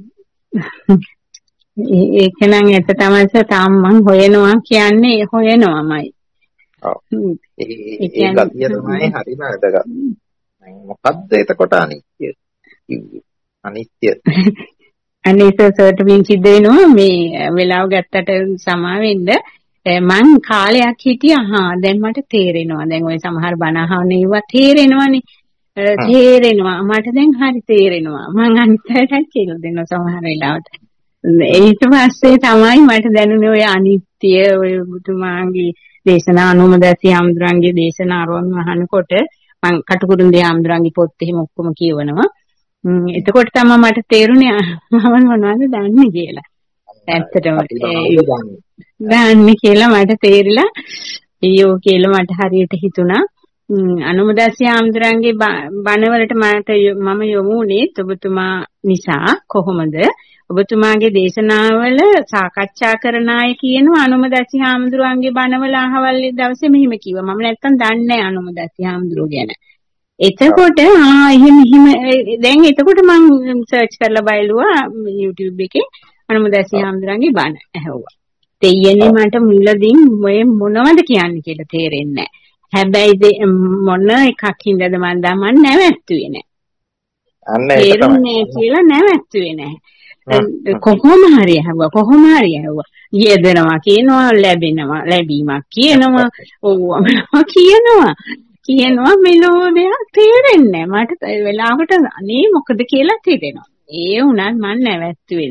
ඒක නම් ඇත්ත තමයි තාම මම හොයනවාමයි. ඔව්. ඒ ගතිය තමයි හරිම වැදගත්. මොකද්ද එතකොට අනිත්‍ය කිව්වේ? අනිත්‍ය සර්ට සිද්ධ වෙනවා මේ වෙලාව ගත්තට සමා වෙන්න මං කාලයක් හිටියා දැන් මට තේරෙනවා දැන් ওই සමහර බණ අහන ඒවා තේරෙනවානේ මට දැන් හරි තේරෙනවා මං අනිත්‍යයට කියලා දෙනවා සමහර වෙලාවට ඊට පස්සේ තමයි මට දැනුනේ ඔය අනිත්‍ය ඔය බුදුමාගේ දේශනා අනුමදසි ආම්දුරන්ගේ දේශනා අරන් අහනකොට මං කටුකුරුන්දී ආම්දුරන්ගේ පොත් එහෙම ඔක්කොම කියවනවා එතකොට තමයි මට තේරුනේ මම මොනවද දන්නේ කියලා. ඇත්තටම දන්නේ කියලා මට තේරිලා ඊයෝ කියලා මට හරියට හිතුණා. අනුමදස්සී ආම්දුරන්ගේ බණවලට මම යොමු වුණේ ඔබතුමා නිසා කොහොමද? ඔබතුමාගේ දේශනාවල සාකච්ඡා කරන අය කියනවා අනුමදස්සී ආම්දුරන්ගේ බණවල අහවල් දවසේ මෙහෙම කිව්වා. මම නැත්තම් දන්නේ නැහැ අනුමදස්සී ආම්දුරෝ ගැන. එතකොට එහෙම දැන් එතකොට මම සර්ච් කරලා බලුවා YouTube එකේ අනුමදස්සී හාමුදුරන්ගේ බණ ඇහුවා. දෙයනේ මට මුලදී මොනවද කියන්නේ කියලා තේරෙන්නේ නැහැ. හැබැයි මොන එකක් හින්දාද මම නැවැත්තුවේ නැහැ. අන්න ඒක තමයි කියලා නැවැත්තුවේ නැහැ. කොහොම හරි ඇහුවා. යෙදෙනවා කියනවා ලැබීමක් කියනවා ඕවම කියනවා මෙලෝ දෙයක් තේරෙන්නේ නැහැ. මට ඒ වෙලාවට අනේ මොකද කියලා තේරෙනවා. ඒ වුණත් මම නැවැත්තුවේ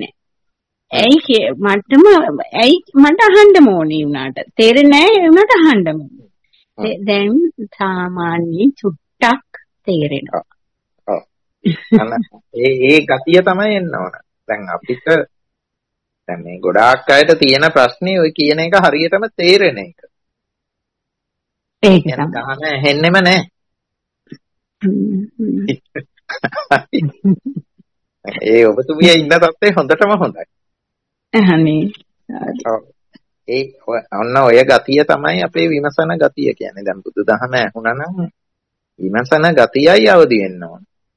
නැහැ. මට අහන්න ඕනේ වුණාට. තේරෙන්නේ නැහැ වුණාට අහන්න ඕනේ. දැන් සාමාන්‍ය චුට්ටක් තේරෙනවා. ඔව්. ඒ ගතිය තමයි එන්න ඕන. දැන් අපිට දැන් මේ ගොඩාක් අයට තියෙන ප්‍රශ්නේ ඔය කියන එක හරියටම තේරෙන එක. ඒක දහම තමයි. ඇහෙන්නෙම නැහැ. ඒ ඔබතුමිය ඉන්න තත්ත්වය හොඳටම හොඳයි. අනේ. ඔව්. ඔන්න ඔය ගතිය තමයි අපේ විමසන ගතිය කියන්නේ. දැන් බුදුදහම ඇහුණා නම් විමසන ගතියයි අවදි වෙන්න ඕන.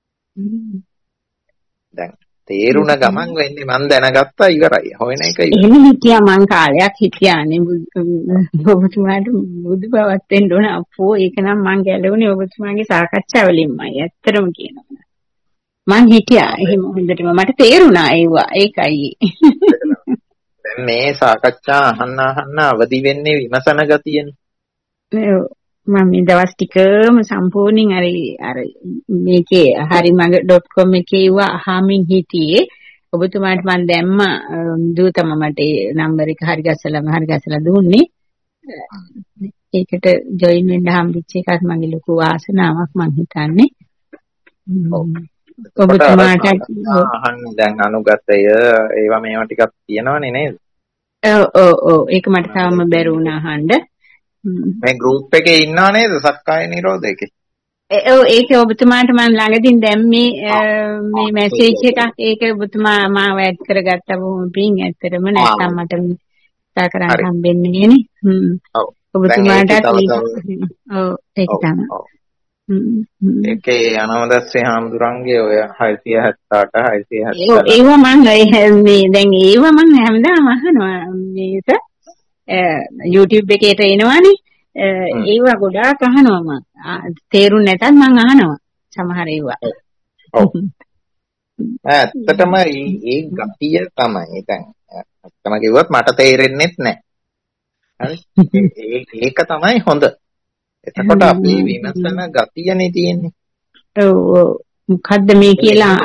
දැන් තේරුණ ගමන් වෙන්නේ මං දැනගත්තා ඉවරයි. හොයන එක ඉවරයි. එහෙම හිටියා මං කාලයක් හිටියානේ ඔබතුමාට බුදු බවත් වෙන්න ඕන අපෝ ඒක නම් මං ගැලවුණේ ඔබතුමාගේ සාකච්ඡාවලින්මයි ඇත්තටම කියනවා. මං හිටියා එහෙම හොඳටම මට තේරුණා ඒවා ඒකයි. දැන් මේ සාකච්ඡා අහන්න අවදි වෙන්නේ විමසන ගතියනේ. මම මේ දවස් ටිකම සම්පූර්ණයෙන් අර මේකේ harimag.com එකේ ඒවා අහමින් හිටියේ ඔබතුමාට මම දැම්ම දූතම මට ඒ නම්බර් එක හරි ගස්සලා දුන්නේ ඒකට ජොයින් වෙන්න හම්බෙච්ච එකත් මගේ ලොකු වාසනාවක් මම හිතන්නේ ඔබතුමාට අහන්න දැන් අනුගතය ඒවා මේවා ටිකක් තියෙනවනේ නේද? ඔව් ඒක මට තාම බැරි වුණා අහන්න. මේ ගෲප් එකේ ඉන්නව නේද සක්කාය නිරෝධ එකේ? ඔව් ඒක ඔබතුමාට මම ළඟදීන් දැම්මේ මේ මැසේජ් එකක් ඒක ඔබතුමා මාව ඇඩ් කරගත්තා බොහොම පිං ඇත්තටම නැත්නම් මට කතා කරන්න හම්බෙන්නේ නේ. ඔබතුමාට ඔව් ඒක තමයි. ඒකේ අනවදස්සේ හාමුදුරන්ගේ ඔය 678 677 ඒවා මම මේ දැන් ඒවා මම හැමදාම අහනවා මේක YouTube එකේට එනවනේ ඒවා ගොඩාක් අහනවා මම තේරුම් නැතත් මම අහනවා සමහර ඒවා ඔව් ඇත්තටම ඒ ගතිය තමයි දැන් ඇත්තම කිව්වොත් මට තේරෙන්නෙත් නැහැ හරි ඒක තමයි හොඳ එතකොට අපේ විමසන ගතියනේ තියෙන්නේ. ඔව් මොකද්ද මේ කියලා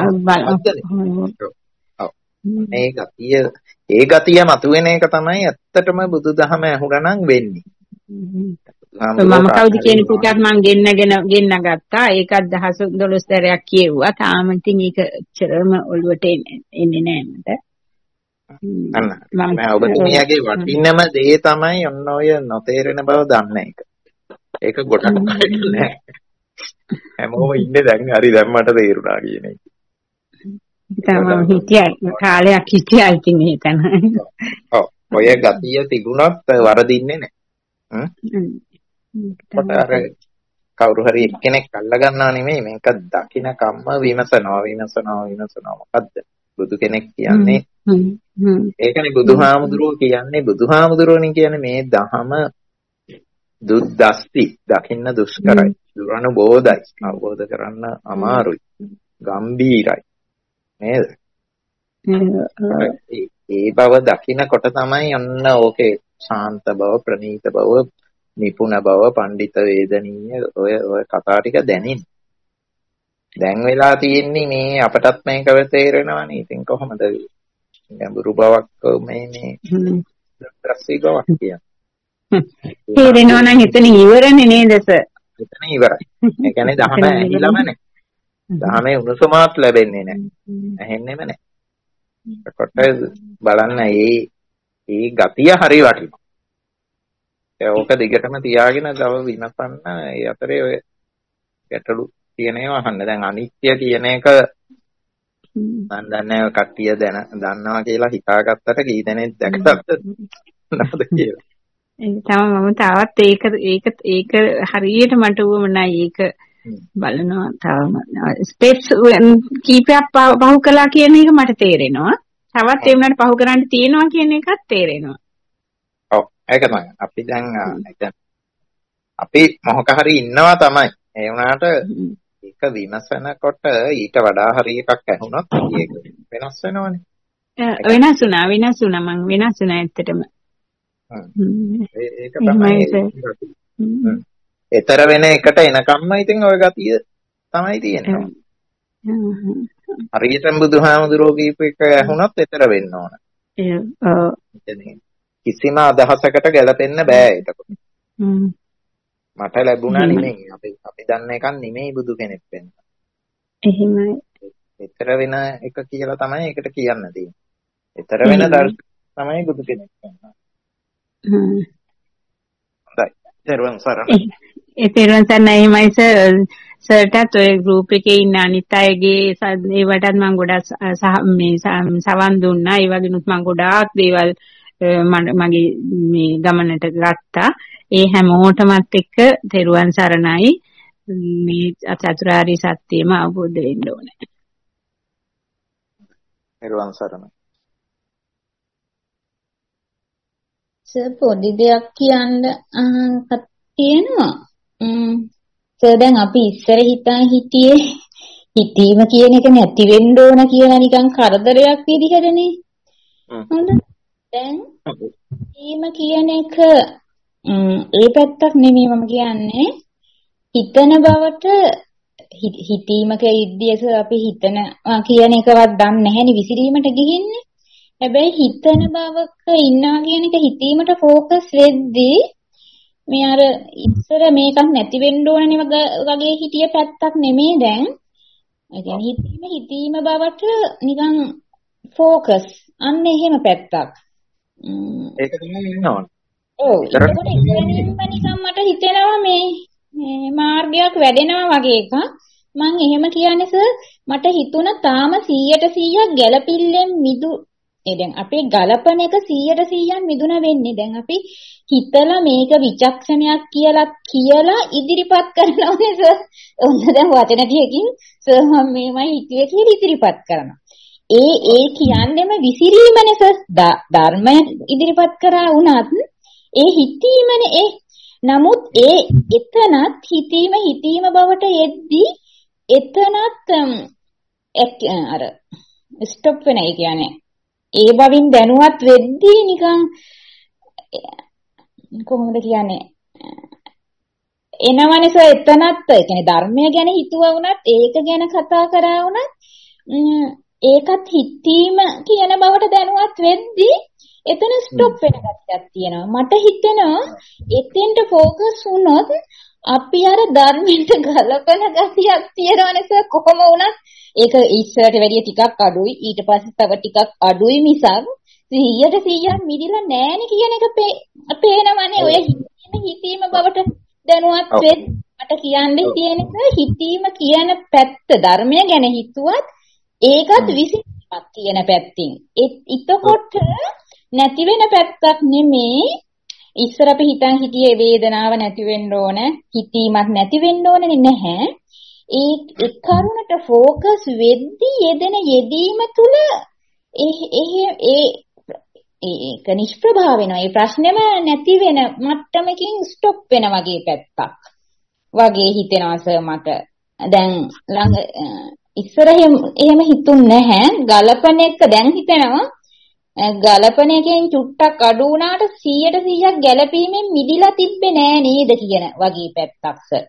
මේ ගතිය මතුවෙන එක තමයි ඇත්තටම බුදුදහම ඇහුණා නම් වෙන්නේ. මම කවුද කියන පුතක් මම ගෙන්න ගත්තා. ඒකත් 10-12 දරයක් කියෙව්වා. තාම ඉතින් ඒක චරම ඔළුවට එන්නේ නැහැ මට. මම ඔබතුමියගේ වටිනම දේ තමයි ඔන්න ඔය නොතේරෙන බව දන්න එක. ඒක ගොඩක් නෑ. හැමෝම ඉන්නේ දැන් හරි දැන් මට තේරුණා කියන එක. තමයි හිතියා කාලයක් හිතියා ඉතින් එතන. ඔව් ඔය ගතිය තිබුණොත් වරදින්නේ නෑ. අර කවුරු හරි එක්කෙනෙක් අල්ල ගන්නවා නෙමෙයි මේක දකින්න කම්ම විමසනවා මොකද්ද බුදු කෙනෙක් කියන්නේ ඒකනේ බුදුහාමුදුරුවෝ කියන්නේ මේ දහම දුද්දස්ති දකින්න දුෂ්කරයි දුරනුබෝධයි අවබෝධ කරන්න අමාරුයි ගම්බීරයි නේද ඒ බව දකින්නකොට තමයි ඔන්න ඕකේ ශාන්ත බව ප්‍රණීත බව නිපුණ බව පඬිත වේදනීය ඔය කතා ටික දැනෙන්නේ දැන් වෙලා තියෙන්නේ මේ අපටත් මේක තේරෙනවනේ ඉතින් කොහොමද ගැඹුරු බවක් මේ රසී බවක් කියන්නේ තේරෙනවා නම් එතන ඉවරනේ නේද සර්? එතන ඉවරයි. ඒ කියන්නේ දහම ඇහිලම නැහැ. දහමේ උණුසුමක් ලැබෙන්නේ නැහැ. ඇහෙන්නෙම නැහැ. ඒකට බලන්න ඒ ගතිය හරි වටිනවා. ඒක දිගටම තියාගෙන තව විමසන්න ඒ අතරේ ඔය ගැටලු තියෙන ඒවා අහන්න. දැන් අනිත්‍ය කියන එක මම දන්නේ ඔය කට්ටිය දන්නවා කියලා හිතාගත්තට කී දෙනෙක් දැකගත්තද නැද්ද කියලා. ඒක තමයි මම තාවත් ඒක හරියට මට උවමනයි ඒක බලනවා තවම ස්ටෙප්ස් කීපයක් පහු කළා කියන එක මට තේරෙනවා. තවත් ඒ වුණාට පහු කරන්න තියෙනවා කියන එකත් තේරෙනවා. ඔව් ඒක තමයි. අපි දැන් අපි මොහක හරි ඉන්නවා තමයි. ඒ වුණාට ඒක විමසනකොට ඊට වඩා හරි එකක් ඇහුණොත් ඒක වෙනස් වෙනවනේ. වෙනස් වුණා මං වෙනස් වුණා ඇත්තටම. ඒක තමයි ඊතර වෙන එකට එනකම්ම ඉතින් ඔය ගතිය තමයි තියෙන්නේ. හරියටම බුදුහාමුදුරුවෝ කියපු එක ඇහුණොත් ඊතර වෙන්න ඕන. කිසිම අදහසකට ගැලපෙන්න බෑ එතකොට. මට ලැබුණා නෙමෙයි. අපි දන්න එකක් නෙමෙයි බුදු කෙනෙක් වෙන්න. එහෙමයි. ඊතර වෙන එක කියලා තමයි ඒකට කියන්න තියෙන්නේ. ඊතර වෙන දර්ශන තමයි බුදු කෙනෙක් වෙන්න. හොඳයි. තෙරුවන් සරණයි. ඒ තෙරුවන් සරණයි එහෙමයි සර්ටත් ඔය ගෲප් එකේ ඉන්න අනිත් අයගේ ඒවටත් මම ගොඩක් සවන් දුන්නා. ඒ වගේනුත් මම ගොඩාක් දේවල් මගේ මේ ගමනට ගත්තා. ඒ හැමෝටමත් එක්ක තෙරුවන් සරණයි. මේ චතුරාර්ය සත්‍යයම අවබෝධ වෙන්න ඕනේ. තෙරුවන් සරණයි. පොඩි දෙයක් කියන්න තියෙනවා. දැන් අපි ඉස්සර හිටියේ හිතීම කියන එක නැති වෙන්න ඕන කියලා නිකන් කරදරයක් විදිහටනේ. හොඳ. දැන් හිතීම කියන එක ඒ පැත්තක් නෙමෙයි මම කියන්නේ. හිතන බවට හිතීමක ඉද්දියස අපි හිතනවා කියන එකවත් දන්නේ නැහෙනි විසිරීමට ගිහින්නේ. හැබැයි හිතන බවක ඉන්නවා කියන එක හිතීමට ફોකස් වෙද්දී මේ අර ඉස්සර මේකක් නැති වෙන්න ඕනනේ වගේ හිතිය පැත්තක් නෙමෙයි දැන්. ඒ කියන්නේ හිතීම බවට නිකන් ફોකස් අන්න එහෙම පැත්තක්. ඒක තමයි ඉන්නවනේ. ඔව්. ඒකට නිකන් මට හිතෙනවා මේ මාර්ගයක් වැඩෙනවා වගේ එකක්. මම එහෙම කියන්නේ සර් මට හිතුණ තාම 100% ගැළපිල්ලෙන් දැන් අපේ ගලපන එක 100% මිදුණ වෙන්නේ. දැන් අපි හිතලා මේක විචක්ෂණයක් කියලා ඉදිරිපත් කරනවානේ සර්. ඔන්න දැන් වචන ටිකකින් සර් මම මේමයි හිතුවේ කියලා ඉදිරිපත් කරනවා. ඒ කියන්නේම විසිරීමනේ සර්. ධර්මය ඉදිරිපත් කරා වුණත් ඒ හිතීමනේ නමුත් එතනත් හිතීම බවට යෙද්දී එතනත් අර ස්ටොප් වෙන ඒ කියන්නේ ඒ බවින් දැනුවත් වෙද්දී නිකන් කොහොමද කියන්නේ එනවනේ සර් එතනත් ඒ කියන්නේ ධර්මය ගැන හිතුවා වුණත් ඒක ගැන කතා කරා වුණත් ඒකත් හිතීම කියන බවට දැනුවත් වෙද්දී එතන ස්ටොප් වෙන ගැටියක් තියෙනවා. මට හිතෙනවා එතෙන්ට ફોකස් වුණොත් අපි අර ධර්මයට ගලපන ගැටියක් තියෙනවනේ සර් කොහොම වුණත් ඒක ඉස්සරට වැඩිය ටිකක් අඩුයි ඊට පස්සේ තව ටිකක් අඩුයි මිසක් 100% මිදිලා නෑනේ කියන එක පේනවනේ ඔය හිතීම බවට දැනුවත් වෙද්දී මට කියන්නේ තියෙන එක හිතීම කියන පැත්ත ධර්මය ගැන හිතුවත් ඒකත් විසිරීමක් කියන පැත්තින් එතකොට නැති වෙන පැත්තක් නෙමේ ඉස්සර අපි හිතියේ වේදනාව නැති වෙන්න ඕන හිතීමක් නැති වෙන්න ඕනේ නැහැ ඒ කරුණට ફોකස් වෙද්දී යෙදෙන යෙදීම තුල ඒක නිෂ්ප්‍රභා වෙනවා ඒ ප්‍රශ්නේම නැති වෙන මට්ටමකින් ස්ටොප් වෙන වගේ පැත්තක් වගේ හිතෙනවා සර් මට දැන් ළඟ ඉස්සර එහෙම හිතුන්නේ නැහැ ගලපන එක දැන් හිතෙනවා ගලපන එකෙන් චුට්ටක් අඩු වුණාට 100% ගැලපීමෙන් මිදිලා තිබ්බේ නෑ නේද කියන වගේ පැත්තක් සර්.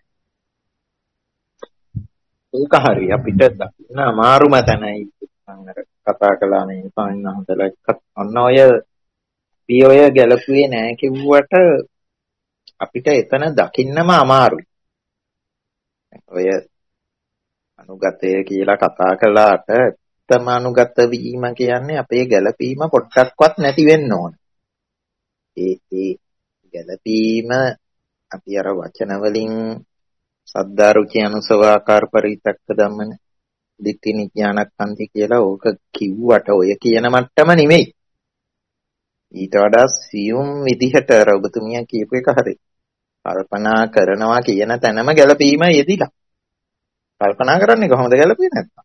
ඒක හරි අපිට දකින්න අමාරුම තැනයි මම අර කතා කළා මේ සාහිණහතලා අන්න ඔය පියෝය ගැලපුවේ නෑ කිව්වට අපිට එතන දකින්නම අමාරුයි. ඔය අනුගතය කියලා කතා කළාට අනුගත වීම කියන්නේ අපේ ගැළපීම පොඩ්ඩක්වත් නැති වෙන්න ඕන. ඒ ගැළපීම අපි අර වචන වලින් සද්දාරුචි අනුසවාකාර පරිතක්ක ධම්මන දිට්ඨි නිඥානක්ඛන්ති කියලා ඕක කිව්වට ඔය කියන මට්ටම නෙමෙයි. ඊට වඩා සියුම් විදිහට ඔබතුමිය කියපු එක හරි. කල්පනා කරනවා කියන තැනම ගැළපීම යෙදිලා. කල්පනා කරන්නේ කොහොමද ගැළපෙන්නේ නැත්නම්?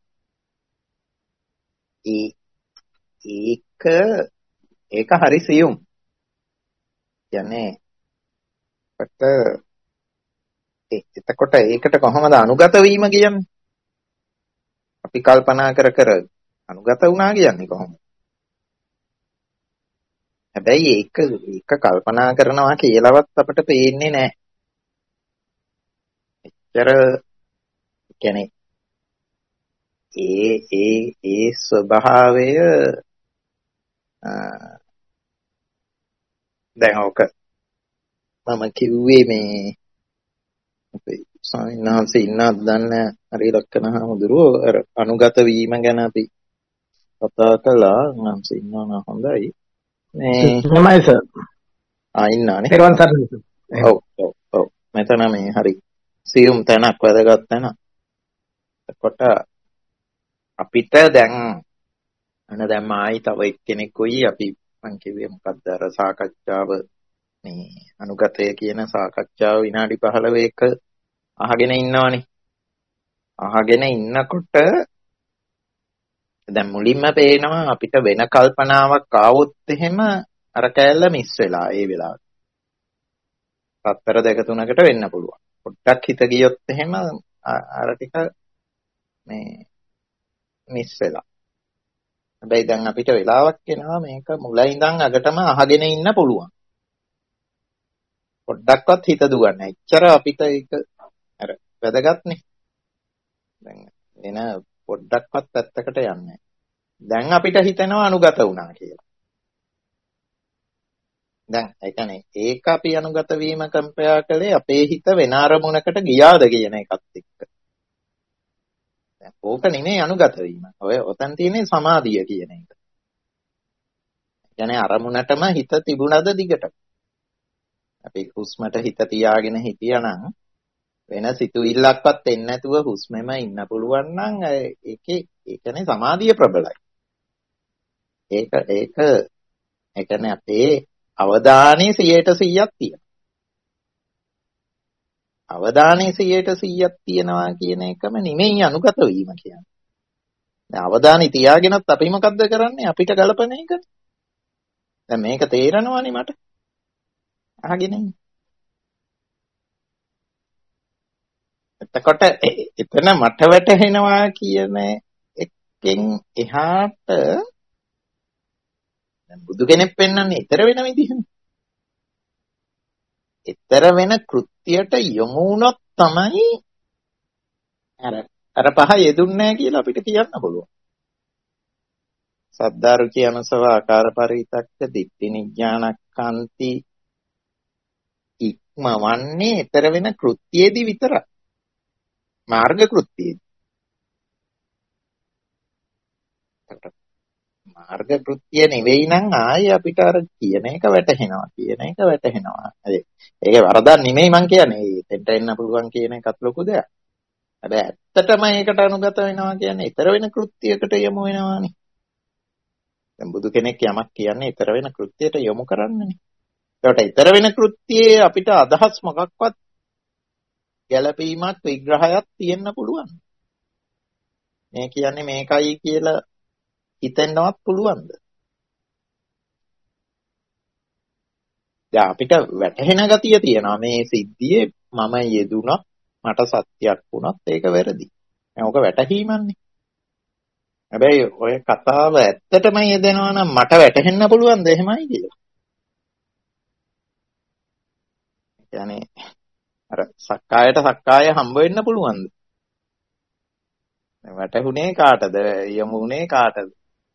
ඒක හරි සියුම්. කියන්නේ එතකොට ඒකට කොහොමද අනුගත වීම කියන්නේ? අපි කල්පනා කර අනුගත වුණා කියන්නේ කොහොමද? හැබැයි ඒක කල්පනා කරනවා කියලාවත් අපිට පේන්නේ නැහැ. එච්චර කියන්නේ ඒ ස්වභාවය දැන් ඔක මම කිව්වේ මේ ස්වාමීන් වහන්සේ ඉන්නවද දන්නේ හරි ලක්කන හමුදුරුවෝ අර අනුගත වීම ගැන අපි කතා කළා. වහන්සේ ඉන්නවනම් හොඳයි. මේ නමයි සර්. ඉන්නානේ. පෙරවන් සර්. ඔව්. මෙතන මේ හරි සියුම් තැනක් වැදගත් තැන. එතකොට අපිට දැන් ආයි තව එක්කෙනෙකුයි අපි මං කිව්වේ මොකක්ද අර සාකච්ඡාව මේ අනුගතය කියන සාකච්ඡාව විනාඩි 15ක අහගෙන ඉන්නවනේ. අහගෙන ඉන්නකොට දැන් මුලින්ම පේනවා අපිට වෙන කල්පනාවක් ආවොත් එහෙම අර කැලල මිස් වෙලා ඒ වෙලාවට. පත්තර 2-3කට වෙන්න පුළුවන්. පොඩ්ඩක් හිත ගියොත් එහෙම අර ටික මේ මිස් වෙලා. හැබැයි දැන් අපිට වෙලාවක් එනවා මේක මුල ඉඳන් අගටම අහගෙන ඉන්න පුළුවන්. පොඩ්ඩක්වත් හිත දුවන්න. එච්චර අපිට ඒක අර වැදගත්නේ. දැන් එන පොඩ්ඩක්වත් පැත්තකට යන්නේ. දැන් අපිට හිතෙනවා අනුගත වුණා කියලා. දැන් ඒ කියන්නේ ඒක අපි අනුගත වීම කම්පයා කළේ අපේ හිත වෙන අරමුණකට ගියාද කියන එකත් එක්ක. දැන් ඕක නෙමෙයි අනුගත වීම. ඔය ඔතන තියෙන්නේ සමාධිය කියන එක. කියන්නේ අරමුණටම හිත තිබුණද දිගට. අපි හුස්මට හිත තියාගෙන හිටියානම් වෙන සිතුවිල්ලක්වත් එන්නේ නැතුව හුස්මෙම ඉන්න පුළුවන් නම් ඒ කියන්නේ සමාධිය ප්‍රබලයි. ඒක කියන්නේ අපේ අවධානය 100%ක් තියෙනවා. අවධානය 100%ක් තියෙනවා කියන එකම නෙමෙයි අනුගත වීම කියන්නේ. දැන් අවධානය තියාගෙනත් අපි මොකද්ද කරන්නේ? අපිට ගලපන එක. දැන් මේක තේරෙනවනේ මට. අහගෙන ඉන්න. එතකොට එතන මට වැටහෙනවා කියන එකෙන් එහාට දැන් බුදු කෙනෙක් පෙන්වන්නේ ඊතර වෙන විදිහනේ. ඊතර වෙන කෘත්‍යයට යොමු වුණොත් තමයි අර පහ යෙදුන්නේ නැහැ කියලා අපිට කියන්න පුළුවන්. සද්ධාරුචි අනුසව ආකාර පරිවිතක්ක දිට්ඨි නිඥානක්ඛන්ති ඉක්මවන්නේ ඊතර වෙන කෘත්‍යයේදී විතරයි. මාර්ග කෘත්‍යයේදී. මාර්ග කෘත්‍ය නෙවෙයි නම් ආයේ අපිට අර කියන එක වැටහෙනවා. ඒක වරදක් නෙමෙයි මං කියන්නේ. එතෙන්ට එන්න පුළුවන් කියන එකත් ලොකු දෙයක්. හැබැයි ඇත්තටම ඒකට අනුගත වෙනවා කියන්නේ ඊතර වෙන කෘත්‍යයකට යොමු වෙනවානේ. දැන් බුදු කෙනෙක් යමක් කියන්නේ ඊතර වෙන කෘත්‍යයට යොමු කරන්නනේ. ඒකට ඊතර වෙන කෘත්‍යයේ අපිට අදහස් මොකක්වත් ගැළපීමක් විග්‍රහයක් තියෙන්න පුළුවන්. මේ කියන්නේ මේකයි කියලා හිතෙන්නවත් පුළුවන්ද? දැන් අපිට වැටහෙන ගතිය තියෙනවා මේ සිද්ධියේ මම යෙදුණා මට සත්‍යයක් වුණත් ඒක වැරදි. දැන් ඔක වැටහීමන්නේ. හැබැයි ඔය කතාව ඇත්තටම යෙදෙනවා නම් මට වැටහෙන්න පුළුවන්ද එහෙමයි කියලා? يعني අර සක්කායට සක්කාය හම්බ වෙන්න පුළුවන්ද? වැටහුනේ කාටද? යමුනේ කාටද?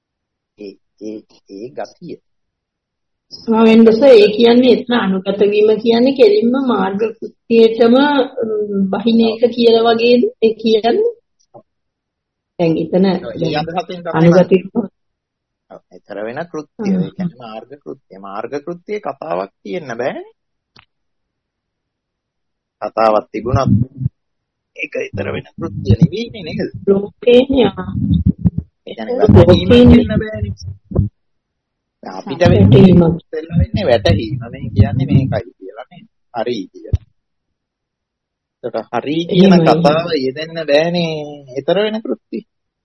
ඒ ගතිය. වෙනස ඒ කියන්නේ එතන අනුගත වීම කියන්නේ කෙලින්ම මාර්ග කෘත්‍යයටම බහින එක කියලා වගේද ඒ කියන්නේ? දැන් එතන අනුගත ඊතර වෙන කෘත්‍ය ඒ කියන්නේ මාර්ග කෘත්‍ය. මාර්ග කෘත්‍යයේ කතාවක් කියන්න බෑනේ. කතාවක් තිබුණත් ඒක ඊතර වෙන කෘත්‍ය නෙවෙයිනේ නේද? ලෝකේනේ. ඒ කියන්නේ වැටහීම බෑනේ. අපිට වෙන්නේ වැටහීම. මේ කියන්නේ මේකයි කියලා නේද? හරි කියලා. ඒකට හරි කියන කතාව යෙදෙන්න බෑනේ ඊතර වෙන කෘත්‍ය.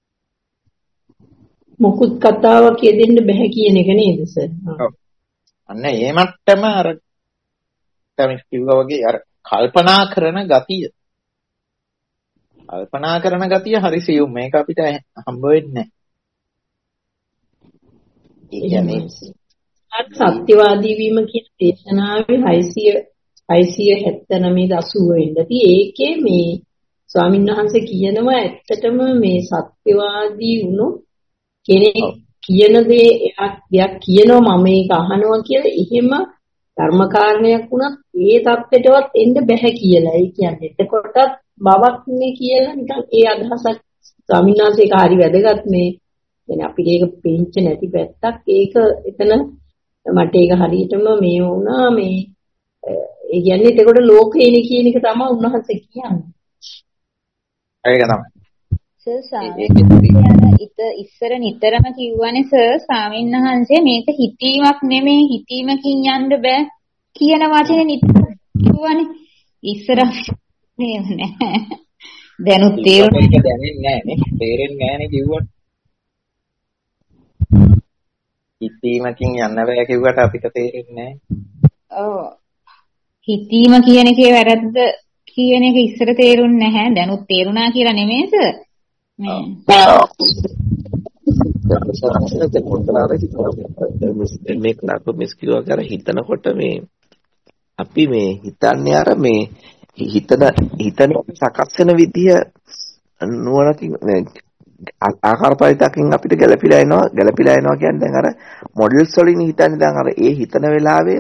මොකුත් කතාවක් යෙදෙන්න බෑ කියන එක නේද සර්? ඔව්. අන්න ඒ මට්ටම අර තමයි කිව්වා වගේ අර කල්පනා කරන ගතිය. කල්පනා කරන ගතිය හරි සියුම්. මේක අපිට හම්බ වෙන්නේ නැහැ. ඒ කියන්නේ සත්‍යවාදී වීම කියන දේශනාවේ 679 වෙනිදී ඒකේ මේ ස්වාමීන් වහන්සේ කියනවා ඇත්තටම මේ සත්‍යවාදී වුණොත් කෙනෙක් කියන දේ දෙයක් කියනවා මම ඒක අහනවා කියලා එහෙම ධර්ම කාරණයක් වුණත් ඒ தත්ත්වයටවත් එන්න බෑ කියලා. ඒ කියන්නේ එතකොටත් බවක් නේ කියලා නිකන් ඒ අදහසක් ස්වාමීන් වහන්සේ ඒක හරි වැදගත් මේ කියන්නේ අපිට ඒක පේච්ච නැති පැත්තක් ඒක එතන මට ඒක හරියටම මේ වුණා මේ ඒ කියන්නේ එතකොට ලෝකේනේ කියන එක තමයි උන්වහන්සේ කියන්නේ. ඒක තමයි. සර් ඉස්සර නිතරම කිව්වනේ සර් ස්වාමීන් වහන්සේ මේක හිතීමක් නෙමෙයි හිතීමකින් යන්න බෑ කියන වචනේ නිතර කිව්වනේ. ඉස්සර නේම නෑ. දැනුත් තේරුණා. ඒක දැනෙන්නේ නෑ නේ. තේරෙන්නේ නෑනේ කිව්වට. හිතීමකින් යන්න බෑ කිව්වට අපිට තේරෙන්නේ නෑ. ඔව්. හිතීම කියන එකේ වැරද්ද කියන එක ඉස්සර තේරුන්නේ නැහැ. දැනුත් තේරුණා කියලා නෙමෙයි සර්. මේ ක්ලාප් මිස්කියෝ කර හිතනකොට මේ අපි මේ හිතන්නේ අර මේ හිතන සකස් වෙන විදිය නුවණකින් ආකාර පරිතකින් අපිට ගැළපීලා එනවා කියන්නේ දැන් අර මොඩල්ස් වලින් හිතන්නේ දැන් අර ඒ හිතන වෙලාවේ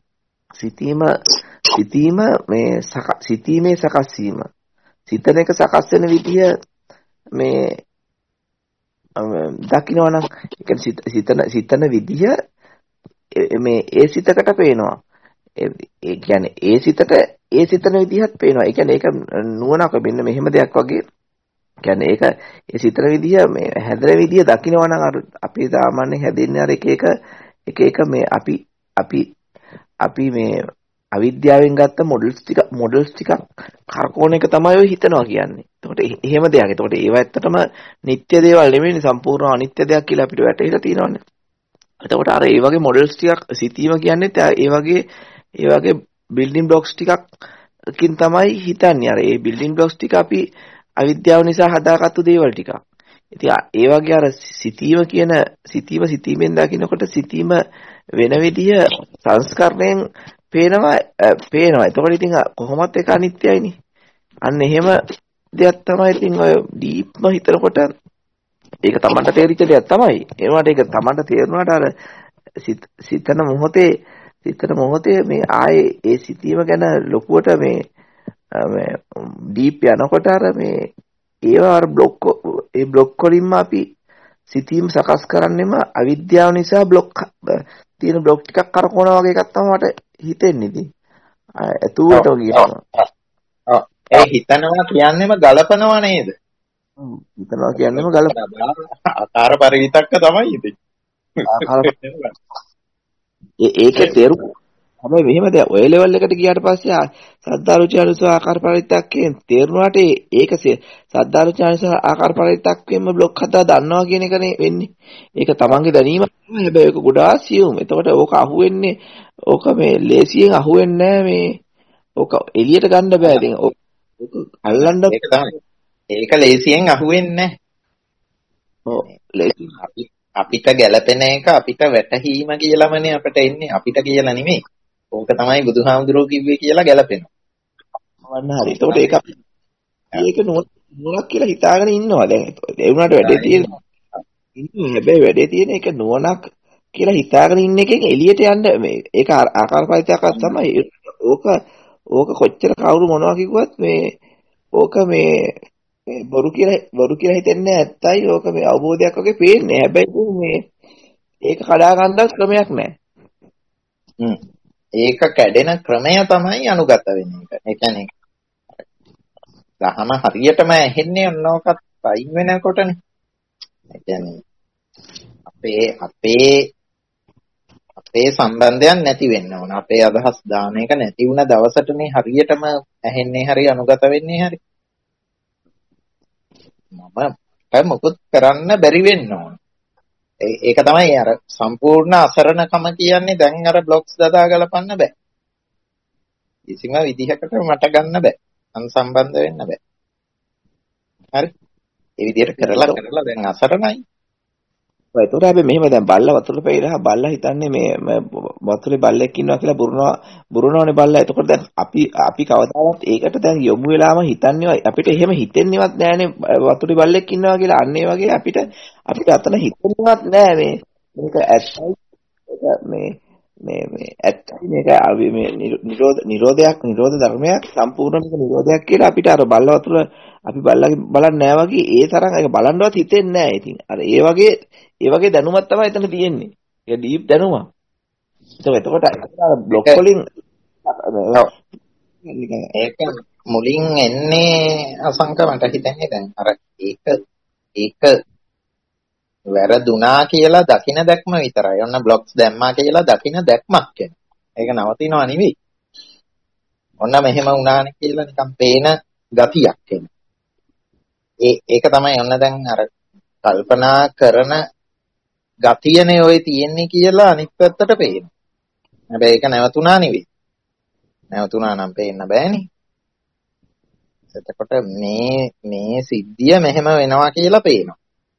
සිතීම මේ සිතීමේ සකස් වීම සිතන එක සකස් වෙන විදිය මේ දකින්නවනම් සිතන විදිය මේ ඒ සිතකට පේනවා. ඒ කියන්නේ ඒ සිතන විදිහත් පේනවා. ඒ කියන්නේ ඒක නුවණක මෙන්න මෙහෙම දෙයක් වගේ. කියන්නේ ඒක ඒ සිතන විදිය මේ හැදෙන විදිය දකින්නවනම් අර අපි සාමාන්‍යයෙන් හැදෙන්නේ අර එක මේ අපි මේ අවිද්‍යාවෙන් ගත්ත මොඩල්ස් ටික කරකවන එක තමයි ඔය හිතනවා කියන්නේ. එතකොට එහෙම දෙයක්. එතකොට ඒව ඇත්තටම නිත්‍ය දේවල් නෙමෙයි සම්පූර්ණ අනිත්‍ය දෙයක් කියලා අපිට වැටහිලා තියෙනවානේ. එතකොට අර ඒ වගේ මොඩල්ස් ටිකක් සිතීම කියන්නේ ඒ වගේ බිල්ඩින් බ්ලොක්ස් ටිකකින් තමයි හිතන්නේ. අර ඒ බිල්ඩින් බ්ලොක්ස් ටික අපි අවිද්‍යාව නිසා හදාගත්තු දේවල් ටිකක්. ඉතින් ඒ වගේ අර සිතීමෙන් දකින්නකොට සිතීම වෙන විදිය සංස්කරණයෙන් පේනවා. එතකොට ඉතින් කොහොමත් ඒක අනිත්‍යයිනේ. අන්න එහෙම දෙයක් තමයි ඉතින් ඔය ඩීප්ම හිතනකොට ඒක තමන්ට තේරිච්ච දෙයක් තමයි. ඒ වුණාට ඒක තමන්ට තේරුණාට අර සිතන මොහොතේ මේ ආයේ ඒ සිතීම ගැන ලොකුවට මේ ඩීප් යනකොට අර මේ ඒවා අර බ්ලොක් වලින්ම අපි සිතීම සකස් කරන්නෙම අවිද්‍යාව නිසා තියෙන බ්ලොක් ටිකක් කරකවනවා වගේ එකක් තමයි මට හිතෙන්නේ ඉතින්. ඇතුළට ගියනවා. ඒ හිතනවා කියන්නේම ගලපනවා නේද? හිතනවා කියන්නේම ගලපනවා. ආකාර පරිවිතක්ක තමයි ඉතින්. ඒකේ තේරුම හැබැයි මෙහෙම දෙයක් ඔය ලෙවල් එකට ගියාට පස්සේ සද්ධාරුචි අනුසව ආකාර පරිවිතක්කෙන් තේරුණාට ඒක සද්ධාරුචි අනුසව ආකාර පරිවිතක්කෙන්ම බ්ලොක් හදා දන්නවා කියන එකනේ වෙන්නේ. ඒක තමන්ගේ දැනීම හැබැයි ඒක ගොඩාක් සියුම්. එතකොට ඕක අහුවෙන්නේ ඕක මේ ලේසියෙන් අහුවෙන්නේ නැහැ මේ ඕක එළියට ගන්න බෑ. ඉතින් ඕක අල්ලන්න ඒක තමයි. ඒක ලේසියෙන් අහුවෙන්නේ නැහැ. ඔව් ලේසියෙන් අපිට ගැළපෙන එක අපිට වැටහීම කියලාමනේ අපිට එන්නේ. අපිට කියලා නෙමෙයි. ඕක තමයි බුදුහාමුදුරුවෝ කිව්වේ කියලා ගැළපෙනවා. වන්න හරි. එතකොට ඒක නුවණක් කියලා හිතාගෙන ඉන්නවා දැන්. ඒ වුණාට වැඩේ තියෙන්නේ. හැබැයි වැඩේ තියෙන්නේ ඒක නුවණක් කියලා හිතාගෙන ඉන්න එකෙන් එළියට යන්න මේ ඒක ආකාර පරිත්‍යාගයක් තමයි. ඕක කොච්චර කවුරු මොනවා කිව්වත් මේ ඕක මේ බොරු කියලා හිතන්නේ ඇත්තයි. ඕක මේ අවබෝධයක් වගේ පේන්නේ. හැබැයි මේ ඒක කඩා ගන්න ක්‍රමයක් නැහැ. ඒක කැඩෙන ක්‍රමය තමයි අනුගත වෙන්නේ. ඒ කියන්නේ දහම හරියටම ඇහෙන්නේ ඔන්නෝකත් පයින් වෙනකොටනේ. ඒ කියන්නේ අපේ සම්බන්ධයක් නැති වෙන්න ඕන. අපේ අදහස් දාන එක නැති වුණ දවසටනේ හරියටම ඇහෙන්නේ හරි අනුගත වෙන්නේ හරි. මම මොකද කරන්න බැරි වෙන්න ඕන. ඒක තමයි අර සම්පූර්ණ අසරණකම කියන්නේ. දැන් අර බ්ලොක්ස් දදා ගලපන්න බෑ. කිසිම විදිහකට මට ගන්න බෑ. සම්බන්ධ වෙන්න බෑ. හරි. ඒ විදිහට කරලා දැන් අසරණයි. ඒතකොට හැබැයි මෙහෙම දැන් බල්ලා වතුර පෙරලා බල්ලා හිතන්නේ මේ වතුරේ බල්ලෙක් ඉන්නවා කියලා බුරනවානේ බල්ලා. එතකොට දැන් අපි කවදාවත් ඒකට දැන් යොමු වෙලාම හිතන්නේ අපිට එහෙම හිතෙන්නේවත් නැහැනේ වතුරේ බල්ලෙක් ඉන්නවා කියලා. අන්න ඒ වගේ අපිට අතන හිතෙන්නේවත් නැහැ මේක ඇත්තයි. මේ මේ ඇත්තයි මේක මේ නිරෝධ ධර්මයක් සම්පූර්ණ මේක නිරෝධයක් කියලා අපිට අර බල්ල වතුර අපි බලන්නේ නැහැ වගේ ඒ තරම් ඒක බලන්නවත් හිතෙන්නේ නැහැ. ඉතින් අර ඒ වගේ දැනුමක් තමයි එතන තියෙන්නේ. ඒක ඩීප් දැනුමක්. එතකොට බ්ලොක් වලින් ඒක මුලින් එන්නේ අසංක මට හිතන්නේ දැන් අර ඒක වැරදුනා කියලා දකින දැක්ම විතරයි. ඔන්න බ්ලොක්ස් දැම්මා කියලා දකින දැක්මක් කියන්නේ. ඒක නවතිනවා නෙවෙයි. ඔන්න මෙහෙම වුණානේ කියලා නිකන් පේන ගතියක් කියන්නේ. ඒක තමයි ඔන්න දැන් අර කල්පනා කරන ගතියනේ ඔය තියෙන්නේ කියලා අනිත් පැත්තට පේනවා. හැබැයි ඒක නැවතුණා නෙවෙයි. නැවතුණා නම් පේන්න බෑනේ. එතකොට මේ සිද්ධිය මෙහෙම වෙනවා කියලා පේනවා.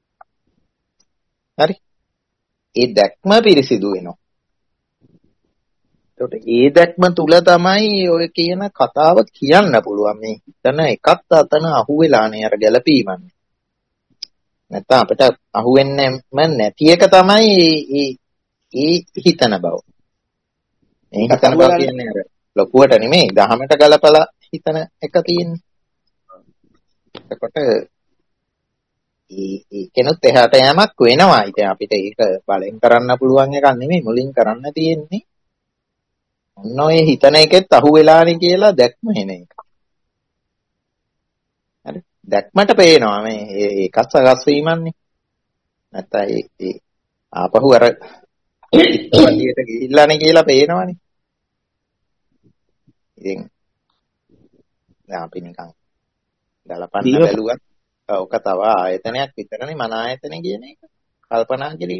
හරි. ඒ දැක්ම පිරිසිදු වෙනවා. එතකොට ඒ දැක්ම තුල තමයි ඔය කියන කතාව කියන්න පුළුවන්. මේ හිතන එකත් අතන අහුවෙලානේ අර ගැළපීමන්නේ. නැත්නම් අපිට අහුවෙන්නේම නැති එක තමයි ඒ හිතන බව. මේ හිතන බව කියන්නේ අර ලොකුවට නෙමෙයි දහමට ගලපලා හිතන එක තියෙන්නේ. එතකොට ඒකෙනුත් එහාට යෑමක් වෙනවා. ඉතින් අපිට ඒක බලෙන් කරන්න පුළුවන් එකක් නෙමෙයි මුලින් කරන්න තියෙන්නේ. ඔන්න ඔය හිතන එකෙත් අහුවෙලානේ කියලා දැක්ම එන එක. හරි. දැක්මට පේනවා මේ ඒකත් සකස් වීමන්නේ. නැත්නම් ඒ ආපහු අර ඉස්සරහට ගිහිල්ලානේ කියලා පේනවනේ. ඉතින් දැන් අපි නිකන් ගලපන්න බැලුවත් ඔක තව ආයතනයක් විතරනේ මන ආයතන කියන එක කල්පනා කිරීම.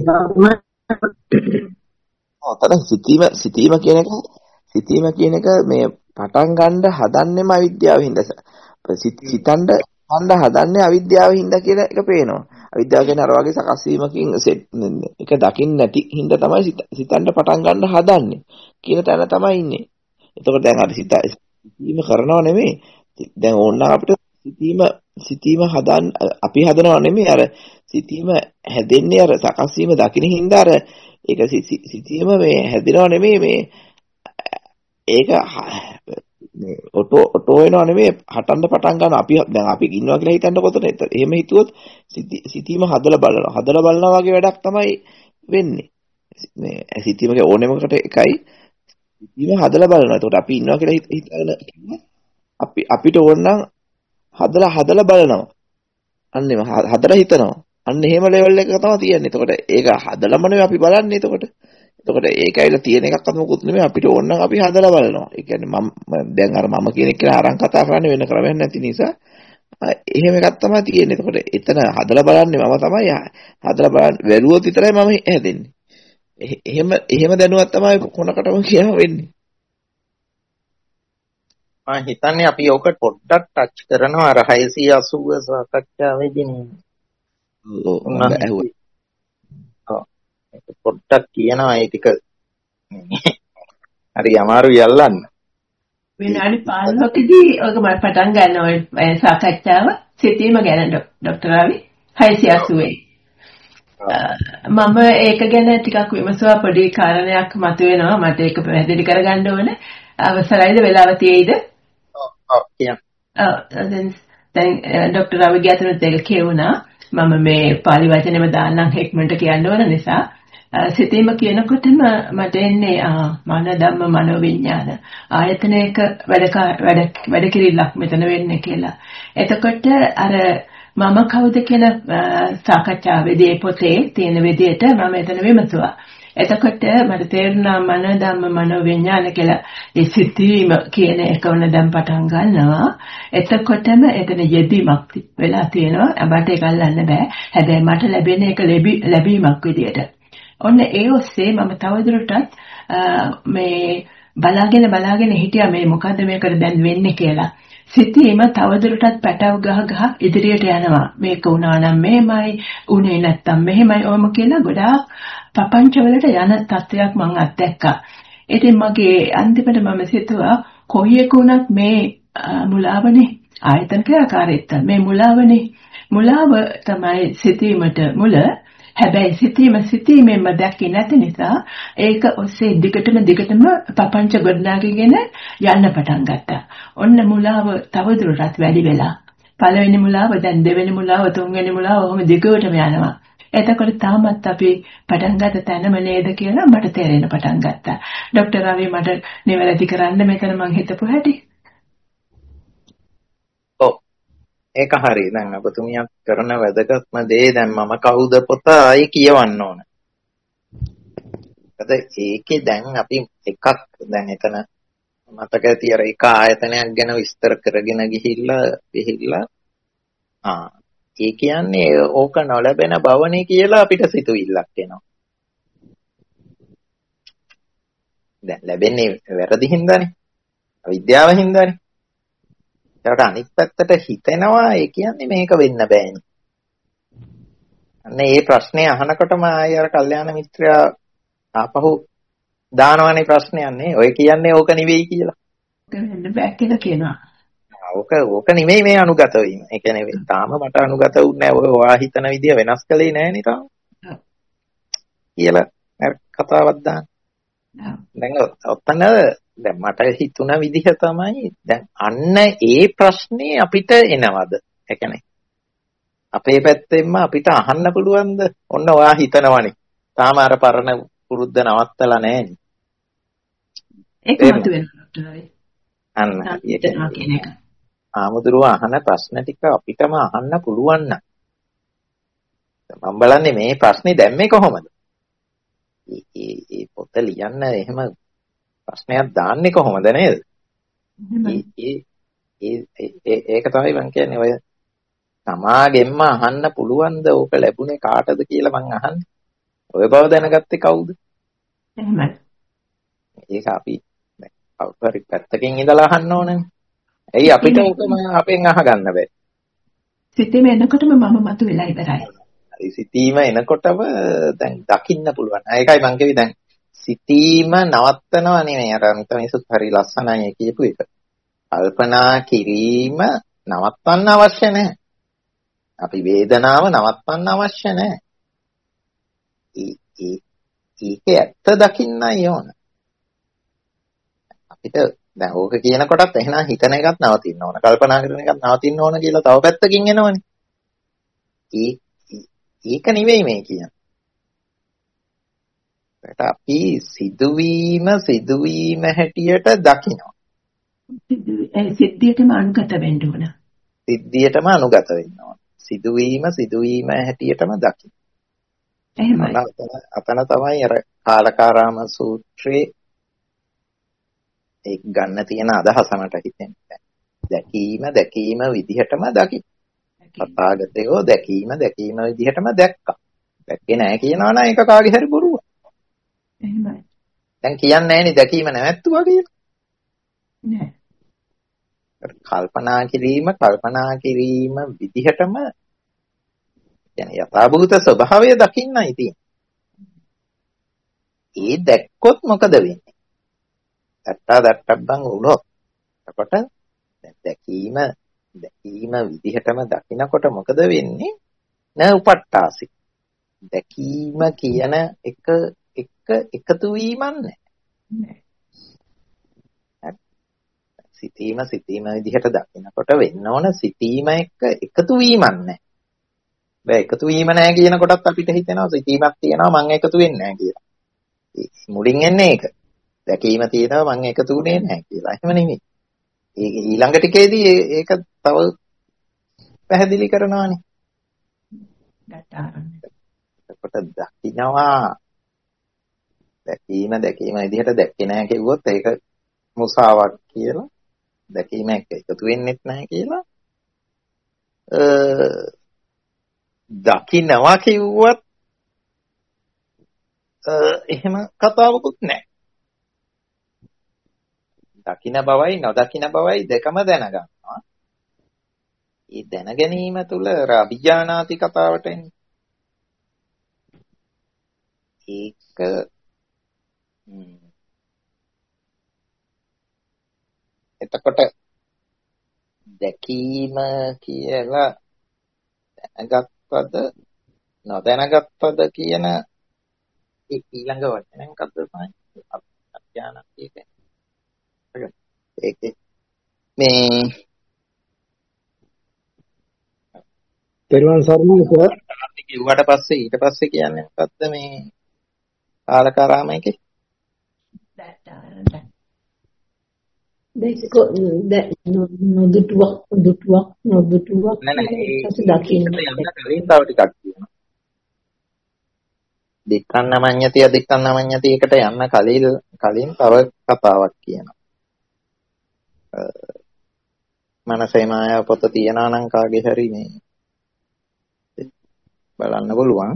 ඔතන සිතීම කියන එක මේ පටන් ගන්න හදන්නෙම අවිද්‍යාවෙන් හින්දා. සිතන්න හදන්නේ අවිද්‍යාවෙන් හින්දා කියලා එක පේනවා. අවිද්‍යාව කියන්නේ අර වගේ සකස් වීමකින් ඒක දකින්න නැති හින්දා තමයි සිතන්න පටන් ගන්න හදන්නේ කියන තැන තමයි ඉන්නේ. එතකොට දැන් අර සිතීම කරනව නෙමෙයි. දැන් ඕනනම් අපිට සිතීම අපි හදනව නෙමෙයි. අර සිතීම හැදෙන්නේ අර සකස් වීම දකින්න හින්දා අර ඒක සිතීම මේ හැදෙනව නෙමෙයි මේ ඒක මේ ඔටෝ වෙනව නෙමෙයි හටන්න පටන් ගන්න අපි ඉන්නවා කියලා හිතන්න කොතන එහෙම හිතුවොත් සිතීම හදලා බලනවා වගේ වැඩක් තමයි වෙන්නේ මේ සිතීමේ ඕනෙමකට එකයි සිතීම හදලා බලනවා. ඒකට අපි ඉන්නවා කියලා හිතගෙන අපිට ඕන නම් හදලා බලනවා. අන්නේම හදලා හිතනවා. අන්න එහෙම ලෙවල් එකක තමයි තියෙන්නේ. එතකොට ඒක හදලම නෙවෙයි අපි බලන්නේ. එතකොට ඒක ඇවිල්ලා තියෙන එකක් මොකුත් නෙමෙයි අපිට ඕන නම් අපි හදලා බලනවා. ඒ කියන්නේ මම දැන් අර මම කියන එක කියලා අරන් කතා කරන්නේ වෙන ක්‍රමයක් නැති නිසා එහෙම එකක් තමයි තියෙන්නේ. එතකොට එතන හදලා බලන්නේ මම තමයි හදලා බලන්න වැළුවොත් විතරයි මම හැදෙන්නේ. එහෙම දැනුවත් තමයි කොනකටම කියව වෙන්නේ. මම හිතන්නේ අපි ඕක පොඩ්ඩක් ටච් කරනවා අර 680 සාකච්ඡාවේදී නේ. පොඩ්ඩක් කියනවා ඒ ටික හරි අමාරුයි යල්ලන්න. විනාඩි 15කදී ඔක මම පටන් ගන්නවා සාකච්ඡාව සිතීම ගැන ડોක්ටර් රවි 680. මම ඒක ගැන ටිකක් විමසුවා පොඩි කාරණයක් මතුවෙනවා මට ඒක පැහැදිලි කරගන්න ඕන. අවසරයිද වෙලාව තියෙයිද? ඔව් කියන්න. දැන් ડોක්ටර් රවිගේ අතනත් ඒක කියුණා. මම මේ පාලි වචනේම දාන්නම් ඉක්මනට කියන්න ඕන නිසා සිතීම කියනකොටම මට එන්නේ මන ධම්ම මනෝ විඥාන ආයතනයක වැඩ කිරිල්ලක් මෙතන වෙන්නේ කියලා. එතකොට අර මම කවුද කියන සාකච්ඡාවේදී පොතේ තියෙන විදිහට මම එතන විමසුවා. එතකොට මට තේරුණා මන ධම්ම මනෝ විඥාන කියලා ඒ සිතීම කියන එකවන දැන් පටන් ගන්නවා. එතකොටම එතන යෙදීමක් වෙලා තියෙනවා. අපට ඒක අල්ලන්න බෑ. හැබැයි මට ලැබෙන එක ලැබීමක් විදියට. ඔන්න ඒ ඔස්සේ මම තවදුරටත් මේ බලාගෙන හිටියා මේ මොකද්ද මේකට දැන් වෙන්නේ කියලා. සිතීම තවදුරටත් පැටව ගහ ඉදිරියට යනවා. මේක වුණා නම් මෙහෙමයි, උනේ නැත්තම් මෙහෙමයි ඔම කියලා ගොඩාක් පපංච වලට යන තත්ත්වයක් මම අත්දැක්කා. ඉතින් මගේ අන්තිමට මම සිතුවා කොයි එක වුණත් මේ මුලාවනේ ආයතන ක්‍රියාකාරීත්වය. මේ මුලාව තමයි සිතීමට මුල. හැබැයි සිතීමෙන්ම දැක්කේ නැති නිසා ඒක ඔස්සේ දිගටම පපංච ගොඩනගාගෙන යන්න පටන් ගත්තා. ඔන්න මුලාව තවදුරටත් වැඩි වෙලා. පළවෙනි මුලාව, දැන් දෙවෙනි මුලාව, තුන්වෙනි මුලාව ඔහොම දිගටම යනවා. එතකොට තාමත් අපි පටන් ගත තැනම නේද කියලා මට තේරෙන්න පටන් ගත්තා. ડોક્ટર රවි මට නිවැරදි කරන්න මෙතන මං හිතපු හැටි. ඔව්. ඒක හරි. දැන් ඔබතුමියක් කරන වැදගත්ම දේ දැන් මම කවුද පොත ආයේ කියවන්න ඕන. ඒකේ දැන් අපි එකක් දැන් එතන මතක ඇති අර එක ආයතනයක් ගැන විස්තර කරගෙන ගිහිල්ලා ඒ කියන්නේ ඕක නොලැබෙන බවනේ කියලා අපිට සිතුවිල්ලක් එනවා. දැන් ලැබෙන්නේ වැරදි හින්දානේ. අවිද්‍යාව හින්දානේ. ඒකට අනිත් පැත්තට හිතෙනවා ඒ කියන්නේ මේක වෙන්න බෑනේ. අන්න ඒ ප්‍රශ්නේ අහනකොටම ආයෙ අර කල්යාණ මිත්‍රයා ආපහු දානවනේ ප්‍රශ්නයක් නේ. ඔය කියන්නේ ඕක නෙවෙයි කියලා. වෙන්න බෑ කියලා කියනවා. ඕක නෙමෙයි මේ අනුගත වීම. ඒ කියන්නේ තාම මට අනුගත වුණේ නැහැ. ඔය වා හිතන විදිය වෙනස් කළේ නැහැ නේ තාම. කියලා කතාවක් දාන්න. දැන් ඔතන දැන් මට හිතුණ විදිහ තමයි දැන් අන්න ඒ ප්‍රශ්නේ අපිට එනවද? ඒ කියන්නේ අපේ පැත්තෙන්ම අපිට අහන්න පුළුවන්ද? ඔන්න ඔයා හිතනවනේ. තාම අර පරණ පුරුද්ද නවත්තලා නැහැනේ. ඒක මත වෙනවා. අන්න ඒක. ආමුදුරුව අහන ප්‍රශ්න ටික අපිටම අහන්න පුළුවන් නම් මම බලන්නේ මේ ප්‍රශ්නේ දැම්මේ කොහොමද? ඒ පොත ලියන්න එහෙම ප්‍රශ්නයක් දාන්නේ කොහොමද නේද? ඒක තමයි මම කියන්නේ ඔය තමාගෙන්ම අහන්න පුළුවන්ද ඕක ලැබුණේ කාටද කියලා මං අහන්නේ. ඔය බව දැනගත්තේ කවුද? එහෙමයි. ඒක අපි පරි පැත්තකින් ඉඳලා අහන්න ඕනනේ. ඇයි අපිට ඕකම අපෙන් අහගන්න බෑ? සිතීම එනකොටම මම මතුවෙලා ඉවරයි. හරි සිතීම එනකොටම දැන් දකින්න පුළුවන්. ඒකයි මං කිව්වේ දැන් සිතීම නවත්තනවා නෙමෙයි. අර මිතමිසුත් හරි ලස්සනයි කියපු එක. කල්පනා කිරීම නවත්තන්න අවශ්‍ය නැහැ. අපි වේදනාව නවත්තන්න අවශ්‍ය නැහැ. ඒක ඇත්ත දකින්නයි ඕන. අපිට දැන් ඕක කියනකොටත් එහෙනම් හිතන එකත් නවතින්න ඕන. කල්පනා කරන එකත් නවතින්න ඕන කියලා තව පැත්තකින් එනවනේ. ඒක නෙවෙයි මේ කියන්නේ. ඒකට අපි සිදුවීම හැටියට දකිනවා. සිද්ධියටම අනුගත වෙන්න ඕන. සිද්ධියටම අනුගත වෙන්න ඕන. සිදුවීම හැටියටම දකින්න. එහෙමයි. අතන තමයි අර කාලකාරාම සූත්‍රයේ ඒක ගන්න තියෙන අදහස මට හිතෙන්නේ. දැකීම විදිහටම දකි. තථාගතයෝ දැකීම විදිහටම දැක්කා. දැක්කේ නැහැ කියනවා නම් ඒක කාගේ හරි බොරුවක්. එහෙමයි. දැන් කියන්නේ නැහෙනි දැකීම නැවැත්තුවා කියලා. නෑ. කල්පනා කිරීම විදිහටම කියන්නේ යථාභූත ස්වභාවය දකින්නයි තියෙන්නේ. ඒ දැක්කොත් මොකද වෙන්නේ? දැක්කබ්බන් වුණොත් එතකොට දැකීම විදිහටම දකිනකොට මොකද වෙන්නේ? න උපට්ඨාසි. දැකීම කියන එක එකතු වීමක් නැහැ. සිතීම විදිහට දකිනකොට වෙන්න ඕන සිතීම එක්ක එකතු වීමක් නැහැ. බෑ එකතු වීම නැහැ කියනකොටත් අපිට හිතෙනවා සිතීමක් තියෙනවා මං එකතු වෙන්නේ නැහැ කියලා. මුලින් එන්නේ ඒක. දැකීම තියෙනවා මං එකතු වෙන්නේ නැහැ කියලා. එහෙම නෙමෙයි. ඒ ඊළඟ ටිකේදී ඒක තව පැහැදිලි කරනවානේ. එතකොට දකින්නවා දැකීම විදිහට දැක්කේ නැහැ කිව්වොත් ඒක මුසාවක් කියලා. දැකීම එක්ක එකතු වෙන්නෙත් නැහැ කියලා. දකින්නවා කිව්වත් එහෙම කතාවකුත් නැහැ. දකින්න බවයි නොදකින්න බවයි දෙකම දැනගන්නවා. ඒ දැන ගැනීම තුළ අභිඥානාති කතාවට එන්නේ. ඒක එතකොට දැකීම කියලා දැනගත්තද නොදැනගත්තද කියන ඊළඟ වචනය මොකද්ද තමයි අඥාන කියන්නේ. ඒකේ මේ තෙරුවන් සරණයි සර්. කිව්වට පස්සේ ඊට පස්සේ කියන්නේ මොකද්ද මේ කාලකාරාමයේ නොදුටුවක් නෑ දකින්න කලින් තව ටිකක් කියනවා. දික්ඛන්නමඤ්ඤති අදික්ඛන්නමඤ්ඤති එකට යන්න කලින් තව කතාවක් කියනවා. මනසේ මායාව පොත තියනා නම් කාගේ හරි මේ බලන්න පුළුවන්.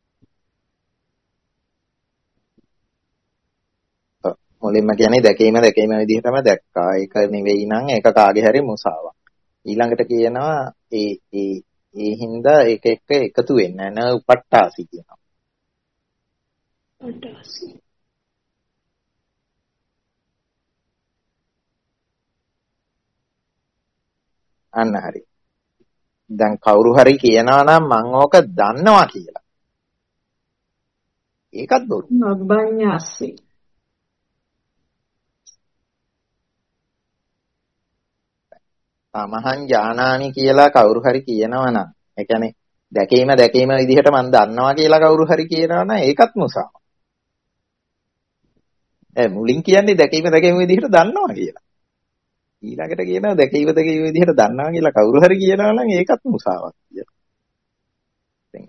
මුලින්ම කියන්නේ දැකීම විදිහටම දැක්කා. ඒක නෙවෙයි නම් ඒක කාගේ හරි මුසාවක්. ඊළඟට කියනවා ඒ හින්දා ඒක එක්ක එකතු වෙන්නේ නැ උපට්ඨාසි කියනවා. උපට්ඨාසි. අන්න හරි. දැන් කවුරු හරි කියනවා නම් මං ඕක දන්නවා කියලා. ඒකත් බොරු. නබ්බඤ්ඤාසි. තමහන් ඥානානි කියලා කවුරු හරි කියනවා නම් ඒ කියන්නේ දැකීම විදිහට මම දන්නවා කියලා කවුරු හරි කියනවා නම් ඒකත් මුසාවක්. මුලින් කියන්නේ දැකීම විදිහට දන්නවා කියලා. ඊළඟට කියනවා දැකීම විදිහට දන්නවා කියලා කවුරු හරි කියනවා නම් ඒකත් මුසාවක් කියලා. දැන්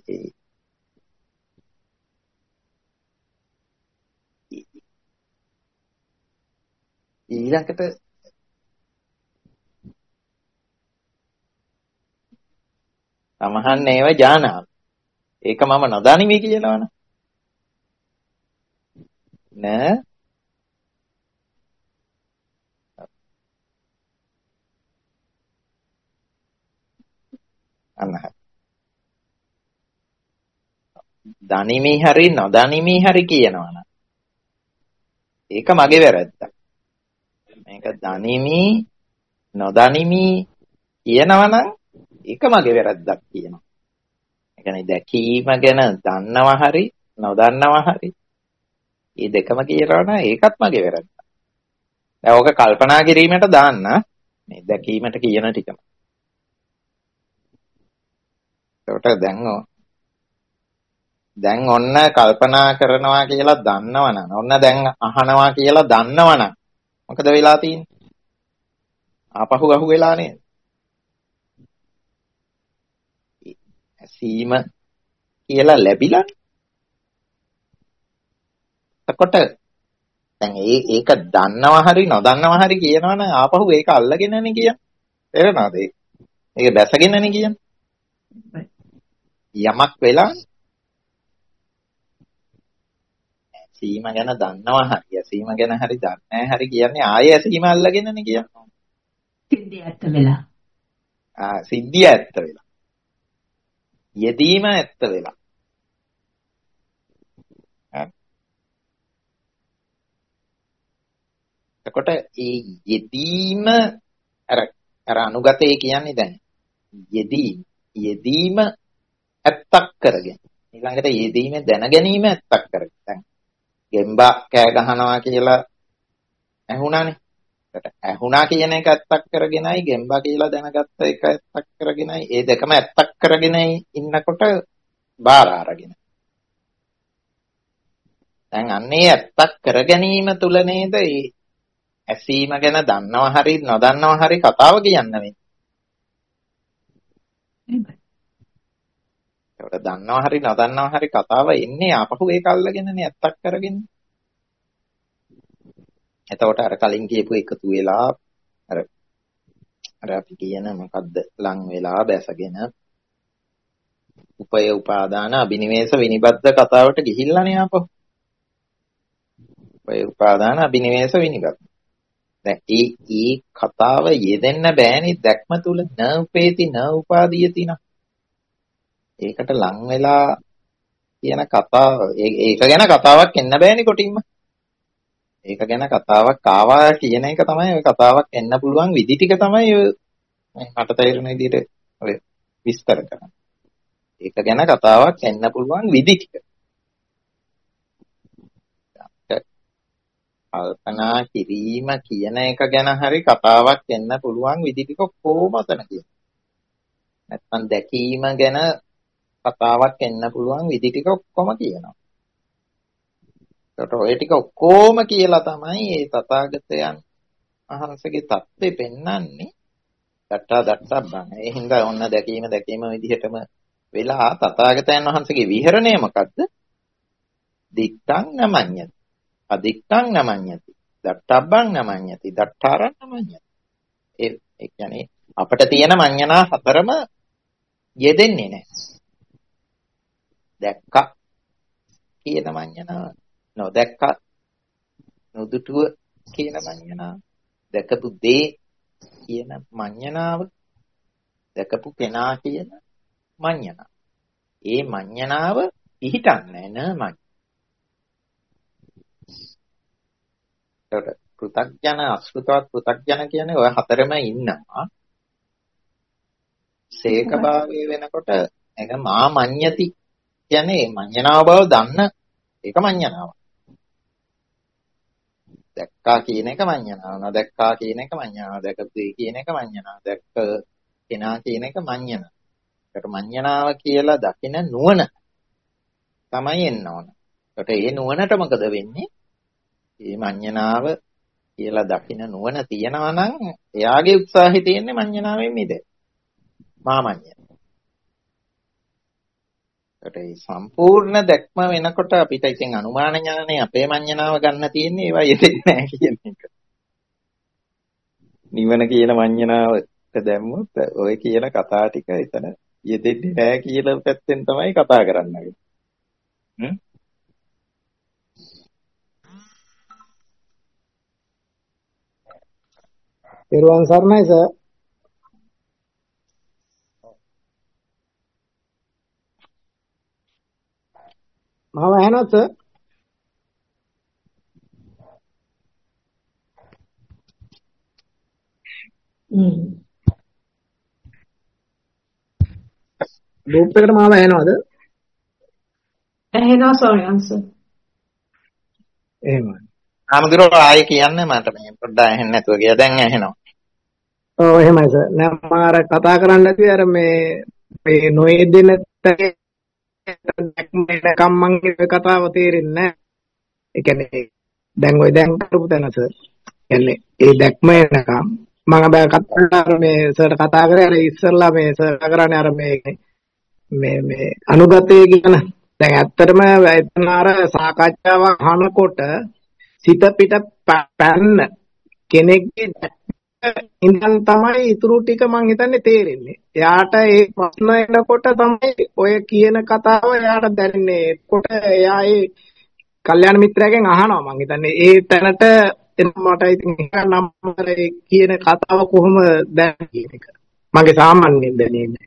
ඊළඟට තමහන් ඒව ඥානාමි. ඒක මම නොදනිමි කියනවනේ. නෑ. අන්න හරි. දනිමි හරි නොදනිමි හරි කියනවනේ. ඒක මගේ වැරද්දක්. මේක දනිමි නොදනිමි කියනවනම් ඒක මගේ වැරද්දක් කියනවා. ඒ කියන්නේ දැකීම ගැන දන්නවා හරි නොදන්නවා හරි මේ දෙකම කියනවා නම් ඒකත් මගේ වැරද්දක්. දැන් ඕක කල්පනා කිරීමට දාන්න මේ දැකීමට කියන ටිකම. ඒකට දැන් ඔන්න කල්පනා කරනවා කියලා දන්නවනම් ඔන්න දැන් අහනවා කියලා දන්නවනම් මොකද වෙලා තියෙන්නේ? ආපහු අහු වෙලා නේද? ඇසීම කියලා ලැබිලා. එතකොට දැන් ඒක දන්නවා හරි නොදන්නවා හරි කියනවනම් ආපහු ඒක අල්ලගෙනනේ කියන්නේ. තේරෙනවද? ඒක දැසගෙනනේ කියන්නේ. යමක් වෙලා ඇසීම ගැන දන්නවා හරි ඇසීම ගැන හරි දන්නේ හරි කියන්නේ ආයේ ඇසීම අල්ලගෙනනේ කියන්නේ. සිද්ධිය ඇත්ත වෙලා. සිද්ධිය ඇත්ත වෙලා. යෙදීම ඇත්ත වෙලා. එතකොට ඒ යෙදීම අර අනුගතේ කියන්නේ දැන් යෙදීම ඇත්තක් කරගෙන ඊළඟට යෙදීම දැන ගැනීම ඇත්තක් කරගෙන දැන් ගෙම්බා කෑ ගහනවා කියලා ඇහුණානේ. ඒකට ඇහුණා කියන එක ඇත්තක් කරගෙනයි ගෙම්බා කියලා දැනගත්ත එක ඇත්තක් කරගෙනයි ඒ දෙකම ඇත්තක් කරගෙනයි ඉන්නකොට බාර අරගෙන දැන් අන්නේ ඇත්තක් කර ගැනීම තුල නේද ඒ ඇසීම ගැන දන්නවා හරි නොදන්නවා හරි කතාව කියන්න වෙන්නේ. ඒකට දන්නවා හරි නොදන්නවා හරි කතාව එන්නේ ආපහු ඒක අල්ලගෙනනේ ඇත්තක් කරගෙන. එතකොට අර කලින් කියපු එකතු වෙලා අර අපි කියන මොකද්ද ලං වෙලා බැසගෙන උපය උපාදාන අබිනිවේෂ විනිබද්ධ කතාවට ගිහිල්ලානේ ආපහු. උපය උපාදාන අබිනිවේෂ විනිබද්ධ. දැන් ඒ කතාව යෙදෙන්න බෑනේ දැක්ම තුල න උපේති න උපාදීයති න. ඒකට ලං වෙලා කියන කතාව ඒක ගැන කතාවක් එන්න බෑනේ කොටින්ම. ඒක ගැන කතාවක් ආවා කියන එක තමයි ඔය කතාවක් එන්න පුළුවන් විදි ටික තමයි මට තේරෙන විදිහට ඔය විස්තර කරන්නේ. ඒක ගැන කතාවක් එන්න පුළුවන් විදි ටික. කල්පනා කිරීම කියන එක ගැන හරි කතාවක් එන්න පුළුවන් විදි ටික කොහොම අතන කියන. නැත්නම් දැකීම ගැන කතාවක් එන්න පුළුවන් විදි ටික ඔක්කොම කියනවා. ඒකට ඔය ටික ඔක්කොම කියලා තමයි මේ තථාගතයන් වහන්සේගේ தත්ත්වය පෙන්වන්නේ. දට්ටා බං. ඒ හින්දා ඔන්න දැකීම විදිහටම වෙලා තථාගතයන් වහන්සේගේ විහරණය මොකද්ද? දිත්තං නමඤ්ඤති. අදිත්තං නමඤ්ඤති. දට්ටබ්බං නමඤ්ඤති. දට්ඨාරං නමඤ්ඤති. ඒ කියන්නේ අපිට තියෙන මඤ්ඤණා හතරම යෙදෙන්නේ නැහැ. දැක්කා කියන මඤ්ඤණාව, නොදැක්කා නොදුටුව කියන මඤ්ඤණාව, දැකපු දේ කියන මඤ්ඤණාව, දැකපු කෙනා කියන මඤ්ඤණාව. ඒ මඤ්ඤණාව පිහිටන්නේ නැහැ. පෘථග්ජන අසෘතවත් පෘථග්ජන කියන්නේ ඔය හතරම ඉන්නවා. සේක භාවයේ වෙනකොට ඒක මා මඤ්ඤති කියන්නේ මඤ්ඤණාව බව දන්න ඒක මඤ්ඤණාව. දැක්කා කියන එක මඤ්ඤණාව, නොදැක්කා කියන එක මඤ්ඤණාව, දැකපු කියන එක මඤ්ඤණාව, දැක්ක කෙනා කියන එක මඤ්ඤණාව. ඒකට මඤ්ඤණාව කියලා දකින නුවණ තමයි එන්න ඕන. ඒකට ඒ නුවණට මොකද වෙන්නේ? මේ මඤ්ඤණාව කියලා දකින නුවණ තියනවා නම් එයාගේ උත්සාහය තියෙන්නේ මඤ්ඤණාවෙන් මිදෙන්න. මාමඤ්ඤය. ඒකට සම්පූර්ණ දැක්ම වෙනකොට අපිට ඉතින් අනුමාන ඥානේ අපේ මඤ්ඤණාව ගන්න තියෙන්නේ ඒවා යෙදෙන්නේ නැහැ කියන එක. නිවන කියන මඤ්ඤණාවට දැම්මොත් ඔය කියන කතා ටික එතන යෙදෙන්නේ නැහැ කියලා පැත්තෙන් තමයි කතා කරන්නේ. පෙරවන් සර්ණයි සර්. මම ඇහෙනවද සර්? ගෲප් එකට මම ඇහෙනවද? ඇහෙනවා ස්වාමීන් වහන්සේ. එහෙමයි. ආමඳුරෝ ආයේ කියන්නේ මට මේ පොඩ්ඩක් ඇහෙන්නේ නැතුව කියලා දැන් ඇහෙනවා. ඔව් එහෙමයි සර්. නෑ මම අර කතා කරන්න නැති අර මේ නොයෙදෙන දැක්මකම් මං කතාව තේරෙන්නේ නැහැ. ඒ කියන්නේ දැන් කරපු තැන සර්. කියන්නේ ඒ දැක්ම එනකම් මම බෑ කතා මේ සර්ට කතා කරේ අර ඉස්සෙල්ලා මේ සර් කරන්නේ අර මේ අනුගතය කියන දැන් ඇත්තටම එතන අර සාකච්ඡාවක් අහනකොට සිත පිට පැන්න කෙනෙක්ගේ ඉඳන් තමයි ඊටු ටික මං හිතන්නේ තේරෙන්නේ. එයාට ඒ ප්‍රශ්න එනකොට තමයි ඔය කියන කතාව එයාට දැනෙන්නේ. ඒකට එයා ඒ කල්යාණ මිත්‍රයාගෙන් අහනවා මං හිතන්නේ ඒ තැනට මට ඉතින් නම් කියන කතාව කොහොම දැන කියන එක. මගේ සාමාන්‍යයෙන් දැනෙන්නේ.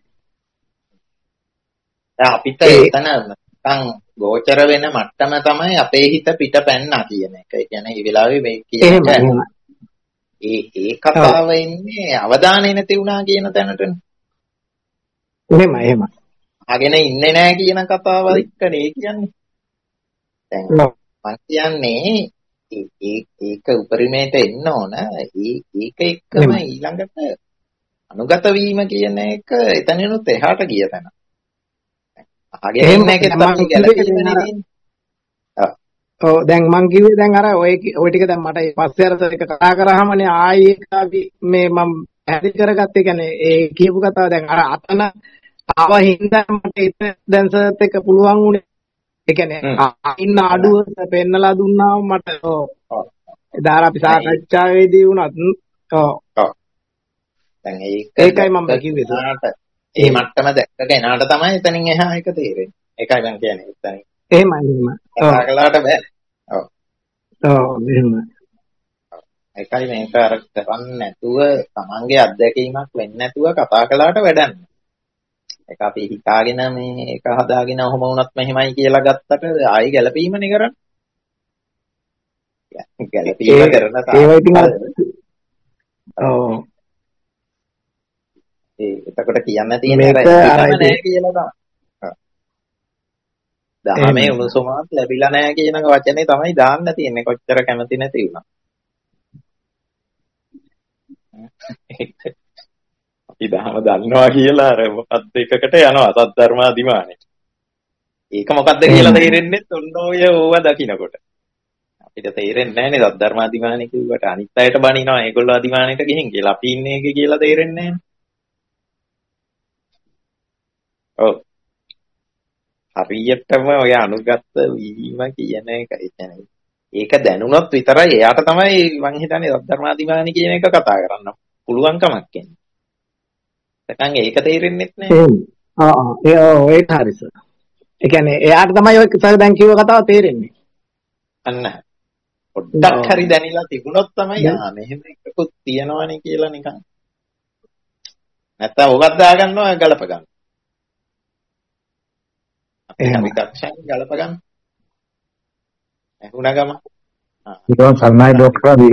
අපිට එතන නැත්නම් ගෝචර වෙන මට්ටම තමයි අපේ හිත පිට පැන්නා කියන එක. ඒ කියන්නේ මේ වෙලාවේ මේ කියන ඒ කතාව එන්නේ අවධානය නැති වුණා කියන තැනටනේ. එහෙමයි. අගෙන ඉන්නේ නැහැ කියන කතාව එක්කනේ කියන්නේ. දැන් මම කියන්නේ ඒක උපරිමයට එන්න ඕන. ඒක එක්කම ඊළඟට අනුගත වීම කියන එක එතනිනුත් එහාට ගිය තැන. අගෙන නැහැ තමයි ගැලපෙන්නේ. ඔව් දැන් මං කිව්වේ දැන් අර ඔය ටික දැන් මට පස්සේ අර එක කතා කරාමනේ ආයි එක මේ මම පැහැදිලි කරගත්තේ කියන්නේ ඒ කියපු කතාව දැන් අර අතන ආව හින්දා මට දැන් සර්ත් එක පුළුවන් වුණේ ඒ කියන්නේ ඉන්න අඩුව පෙන්නලා දුන්නාම මට එදා අපි සාකච්ඡාවේදී වුණත් දැන් ඒකයි මම කිව්වේ ඒ මට්ටම දැක්ක කෙනාට තමයි එතනින් එහා එක තේරෙන්නේ. ඒකයි මම කියන්නේ එතනින්. එහෙමයි. කතාකලාට බෑ. ඔව් එහෙමයි. ඒකයි මේක අර කරන්නේ නැතුව තමන්ගේ අත්දැකීමක් වෙන්නේ නැතුව කතා කළාට වැඩක් නෑ. ඒක අපි හිතාගෙන මේක හදාගෙන ඔහොම වුණත් මෙහෙමයි කියලා ගත්තට ආයි ගැළපීමනේ කරන්නේ. ගැළපීම කරන ඔව්. එතකොට කියන්න තියෙන්නේ නෑ කියලා තමයි. දහමේ උණුසුමක් ලැබිලා නැහැ කියන වචනේ තමයි දාන්න තියෙන්නේ කොච්චර කැමති නැති වුණා. අපි දහම දන්නවා කියලා අර මොකක්ද එකකට යනවා සද්ධර්මාදිමානේ. ඒක මොකක්ද කියලා තේරෙන්නේ ඔන්න ඔය ඕවා දකින්නකොට. අපිට තේරෙන්නේ නැහැ නේ සද්ධර්මාදිමානේ කිව්වට අනිත් අයට බනිනවා ඒගොල්ලෝ අදිමානෙට ගිහින් කියලා. අපි ඉන්නේ ඒකේ කියලා තේරෙන්නේ නැහැ. ඔව්. හරියටම ඔය අනුගත වීම කියන එක කියන්නේ ඒක දැනුණොත් විතරයි එයාට තමයි මං හිතන්නේ සද්ධර්මාදිමානි කියන එක කතා කරන්න පුළුවන්කමක් එන්නේ. නැත්නම් ඒක තේරෙන්නේ නැහැ. ඒක හරි සර්. ඒ කියන්නේ එයාට තමයි ඔය සර් දැන් කිව්ව කතාව තේරෙන්නේ. අන්න පොඩ්ඩක් හරි දැනিলা තිබුණොත් තමයි මෙහෙම එකකුත් තියනවනේ කියලා නිකන්. නැත්නම් ඔකත් දාගන්නවා ගලප ගන්න. එහෙනම් විදක්ෂණ ගලප ගන්න. ඇහුණා ගම. ඊට සර්ණයි ડોක්ටර් අදී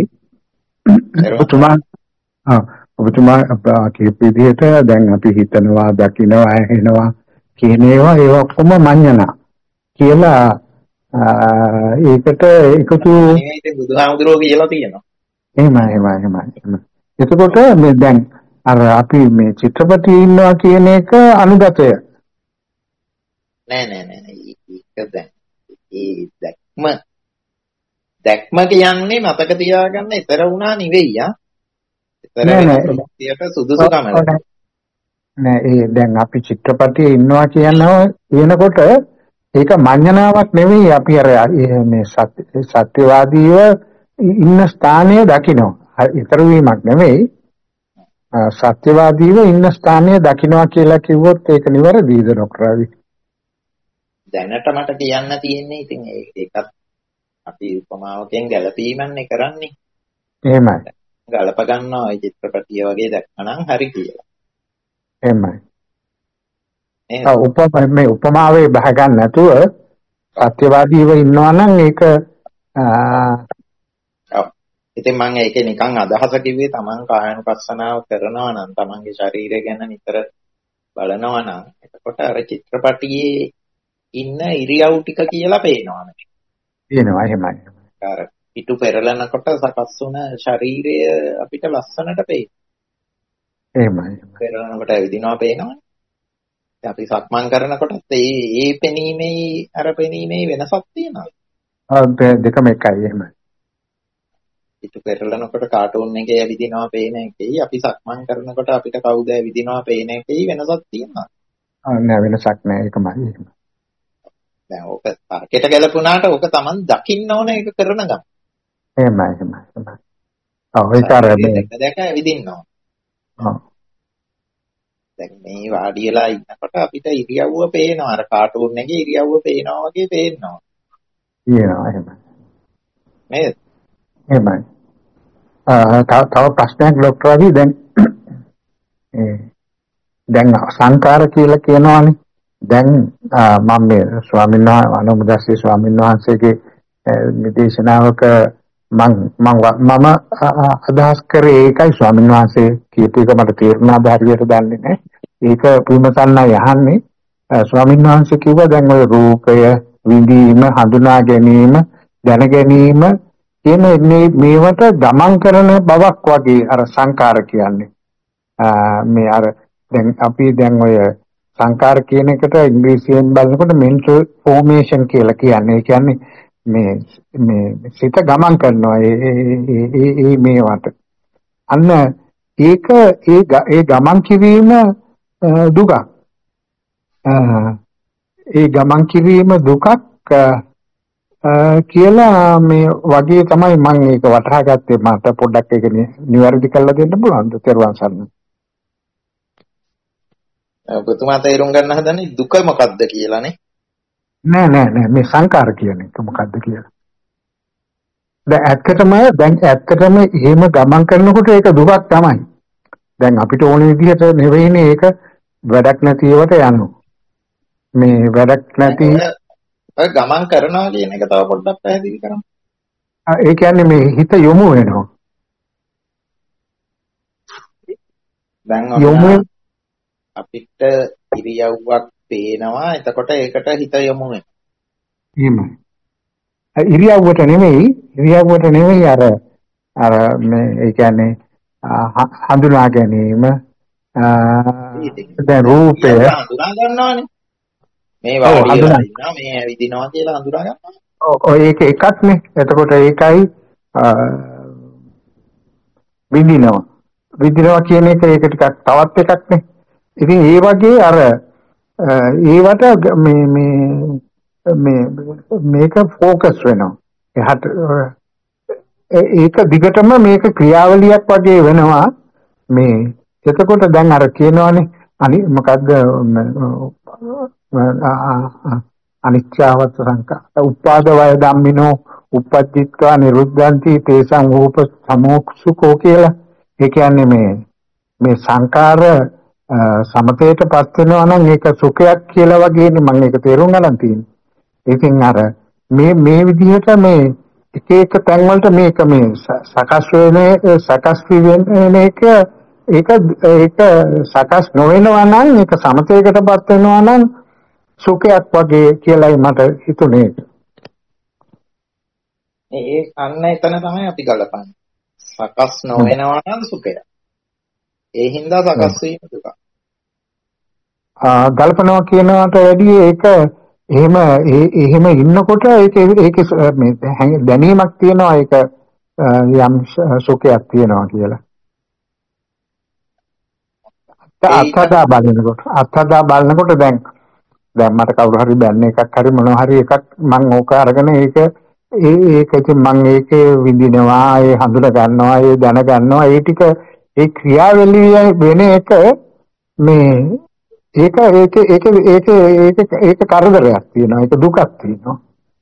ඔබතුමා කියපු විදිහට දැන් අපි හිතනවා දකිනවා ඇහෙනවා කියන ඒවා ඒ ඔක්කොම මඤ්ඤණා කියලා ඒකට එකතු මේ බුදුහාමුදුරුවෝ කියලා තියෙනවා. එහෙමයි. එතකොට මේ දැන් අර අපි මේ චිත්‍රපටි ඉන්නවා කියන එක අනුගතය. නෑ. ඒක දැන් ඒ දැක්ම කියන්නේ මතක තියාගන්න ඊතර වුණා නෙවෙයි ආ. ඊතර සුදුසුකම නෑ ඒ දැන් අපි චිත්‍රපටියේ ඉන්නවා කියනකොට ඒක මඤ්ඤණාවක් නෙවෙයි අපි අර මේ සත්‍යවාදීව ඉන්න ස්ථානය දකිනවා. ඊතර වීමක් නෙවෙයි. සත්‍යවාදීව ඉන්න ස්ථානය දකිනවා කියලා කිව්වොත් ඒක නිවැරදිද ડોක්ටර් රවි? දැනට මට කියන්න තියෙන්නේ ඉතින් ඒකත් අපි උපමාවකින් ගැලපීමන්නේ කරන්නේ. එහෙමයි. ගලප ගන්නවා ඒ චිත්‍රපටිය වගේ දැක්කනම් හරි කියලා. එහෙමයි. මේ උපමාවේ බහ ගන්න නැතුව සත්‍යවාදීව ඉන්නවා නම් ඒක ඉතින් මම ඒකේ නිකන් අදහස කිව්වේ තමන් කායනුපස්සනාව කරනවා නම් තමන්ගේ ශරීරය ගැන නිතර බලනවා නම් එතකොට අර චිත්‍රපටියේ ඉන්න ඉරියව් ටික කියලා පේනවා නේ. පේනවා එහෙමයි. අර පිටු පෙරලනකොට සකස් වුණ ශරීරය අපිට ලස්සනට පේනවා. එහෙමයි. පෙරලනකොට ඇවිදිනවා පේනවනේ. අපි සක්මන් කරනකොට ඒ පෙනීමේ අර පෙනීමේ වෙනසක් තියෙනවා. දෙකම එකයි එහෙමයි. පිටු පෙරලනකොට කාටුන් එකේ ඇවිදිනවා පේන එකයි අපි සක්මන් කරනකොට අපිට කවුද ඇවිදිනවා පේන එකයි වෙනසක් තියෙනවා. නෑ වෙනසක් නෑ ඒකමයි. දැන් ඕක තර්කයට ගැලපුණාට ඕක Taman දකින්න ඕන ඒක කරන ගමන්. එහෙමයි. ඒක අර දැක ඇවිදින්න ඕන. දැන් මේ වාඩි වෙලා ඉන්නකොට අපිට ඉරියව්ව පේනවා. අර කාටුන් එකේ ඉරියව්ව පේනවා වගේ පේනවා. එහෙමයි. නේද? එහෙමයි. තව ප්‍රශ්නයක් ડોක්ටර් රවි දැන් සංකාර කියලා කියනවානේ. දැන් මම මේ ස්වාමීන් වහන්සේ අනුමුදස්සී ස්වාමීන් වහන්සේගේ නිදේශනාවක මම අදහස් කරේ ඒකයි ස්වාමීන් වහන්සේ කියපු එක මට තේරුණාද හරියට දන්නේ නැහැ. ඒක විමසන්නයි යහන්නේ. ස්වාමීන් වහන්සේ කිව්වා දැන් ඔය රූපය විඳීම හඳුනා ගැනීම දැන ගැනීම කියන මේවට ගමන් කරන බවක් වගේ අර සංකාර කියන්නේ. මේ අර දැන් අපි දැන් ඔය සංකාර කියන එකට ඉංග්‍රීසියෙන් බලනකොට mental formation කියලා කියන්නේ. ඒ කියන්නේ මේ සිත ගමන් කරනවා ඒ මේවට. අන්න ඒක ඒ ගමන් කිරීම දුක. ඒ ගමන් කිරීම දුකක් කියලා මේ වගේ තමයි මම ඒක වටහා ගත්තේ. මට පොඩ්ඩක් ඒක නිවැරදි කරලා දෙන්න පුළුවන්ද? තෙරුවන් සරණයි. ඔබතුමා තේරුම් ගන්න හදන්නේ දුක මොකක්ද කියලානේ. නෑ මේ සංකාර කියන එක මොකක්ද කියලා. දැන් ඇත්තටම එහෙම ගමන් කරනකොට ඒක දුකක් තමයි. දැන් අපිට ඕන විදිහට නෙවෙයිනේ ඒක වැඩක් නැති ඒවට යනවා. මේ වැඩක් නැති ඔය ගමන් කරනවා කියන එක තව පොඩ්ඩක් පැහැදිලි කරන්න. ඒ කියන්නේ මේ හිත යොමු වෙනවා. දැන් අපිට ඉරියව්වක් පේනවා. එතකොට ඒකට හිත යොමු වෙනවා. එහෙමයි. ඉරියව්වට නෙමෙයි අර මේ ඒ කියන්නේ හඳුනා ගැනීම දැන් රූපය හඳුනා ගන්නවානේ. මේ වාඩි වෙලා ඉන්නවා මේ ඇවිදිනවා කියලා හඳුනා ගන්නවා. ඔය ඒක එකක්නේ. එතකොට ඒකයි විඳිනවා කියන එක ඒක ටිකක් තවත් එකක්නේ. ඉතින් ඒ වගේ අර ඒවට මේක ફોકસ වෙනවා. එහට ඒක දිගටම මේක ක්‍රියාවලියක් වගේ වෙනවා. මේ එතකොට දැන් අර කියනවානේ මොකද්ද අනිච්චවත සංකා උපාද වය ධම්මිනෝ උපජ්ජිත්වා නිරුද්ධಂತಿ තේසං රූප සමෝක්සුකෝ කියලා. ඒ කියන්නේ මේ සංකාර සමතේටපත් වෙනවා නම් ඒක සුඛයක් කියලා වගේනේ මම ඒක තේරුම් ගන්න තියෙන්නේ. ඒකෙන් අර මේ විදිහට මේ එක එක තැන් වලට මේක මේ සකස් වෙන එක ඒක සකස් නොවෙනවා නම් ඒක සමතේකටපත් වෙනවා නම් සුඛයක් වගේ කියලායි මට හිතුනේ. ඒ අන්න එතන තමයි අපි ගලපන්නේ. සකස් නොවෙනවා නම් සුඛය. ඒ හින්දා සකස් වීම දුක. ගල්පනවා කියනවට වැඩිය ඒක එහෙම ඉන්නකොට ඒක මේ දැනීමක් තියෙනවා ඒක යම් සුඛයක් තියෙනවා කියලා. අත්හදා බලනකොට දැන් මට කවුරු හරි බැන්න එකක් හරි මොනවා හරි එකක් මම ඕක අරගෙන ඒක ඉතින් මම ඒකේ විඳිනවා ඒ හඳුන ගන්නවා ඒ දැන ගන්නවා ඒ ටික ඒ ක්‍රියාවලිය වෙන එක මේ ඒක කරදරයක් තියෙනවා ඒක දුකක් තියෙනවා.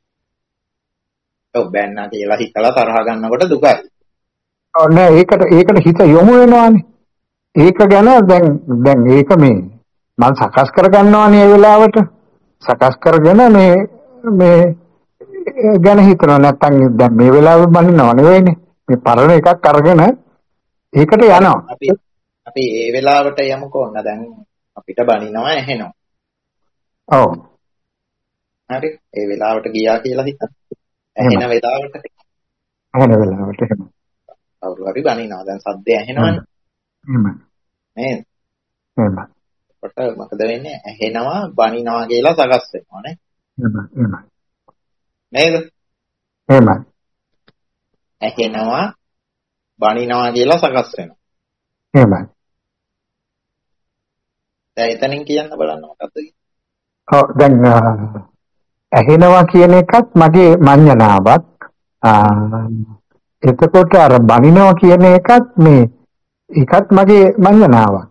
ඔව් බැන්නා කියලා හිතලා තරහ ගන්නකොට දුකයි. ඔව් නෑ ඒකට හිත යොමු වෙනවානේ. ඒක ගැන දැන් ඒක මේ මම සකස් කර ගන්නවානේ ඒ වෙලාවට. සකස් කරගෙන මේ ගැන හිතනවා නැත්තම් දැන් මේ වෙලාවෙ බනිනව නෙවෙයිනේ. මේ පරණ එකක් අරගෙන ඒකට යනවා. අපි ඒ වෙලාවට යමුකෝ ඔන්න දැන් අපිට බනිනවා ඇහෙනවා. ඔව්. හරි ඒ වෙලාවට ගියා කියලා හිතන්න. ඇහෙන වෙලාවට එහෙම. කවුරු හරි බනිනවා දැන් සද්දය ඇහෙනවනේ. එහෙම. නේද? එහෙම. කොට මොකද වෙන්නේ ඇහෙනවා බනිනවා කියලා සකස් වෙනවා නේ. එහෙම. නේද? එහෙම. ඇහෙනවා බනිනවා කියලා සකස් වෙනවා. එහෙමයි. දැන් එතනින් කියන්න බලන්න මොකද්ද? ඔව් දැන් ඇහෙනවා කියන එකත් මගේ මඤ්ඤණාවක්. එතකොට අර බනිනවා කියන එකත් ඒකත් මගේ මඤ්ඤණාවක්.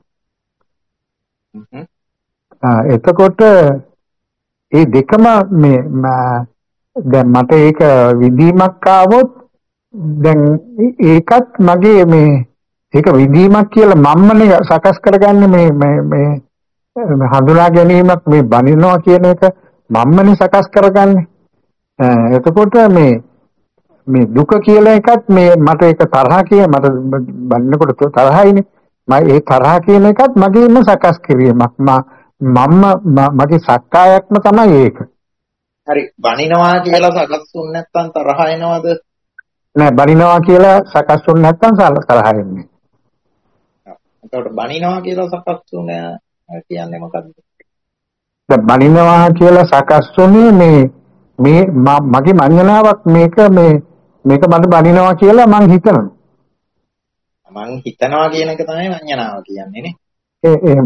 එතකොට ඒ දෙකම දැන් මට ඒක විඳීමක් ආවොත් දැන් ඒකත් මගේ ඒක විඳීමක් කියලා මම්මනේ සකස් කරගන්නේ මේ හඳුනා ගැනීමක් මේ බනිනවා කියන එක මම්මනේ සකස් කරගන්නේ. එතකොට මේ දුක කියලා එකත් මට ඒක තරහ මට බන්නකොට තරහයිනේ. ඒ තරහ කියන එකත් මගේම සකස් කිරීමක්. මගේ සක්කායක්ම තමයි ඒක. හරි බනිනවා කියලා සකස් වුනේ නැත්නම් තරහ එනවද? නෑ බනිනවා කියලා සකස් වුනේ නැත්නම් තරහ එන්නේ. එතකොට බනිනවා කියලා සකස් වුනේ කියන්නේ මොකද්ද? දැන් බනිනවා කියලා සකස් වුනේ මේ මගේ මඤ්ඤණාවක් මේක මට බනිනවා කියලා මං හිතනවා. මං හිතනවා කියන එක තමයි මඤ්ඤණාව කියන්නේ නේ. එහෙම.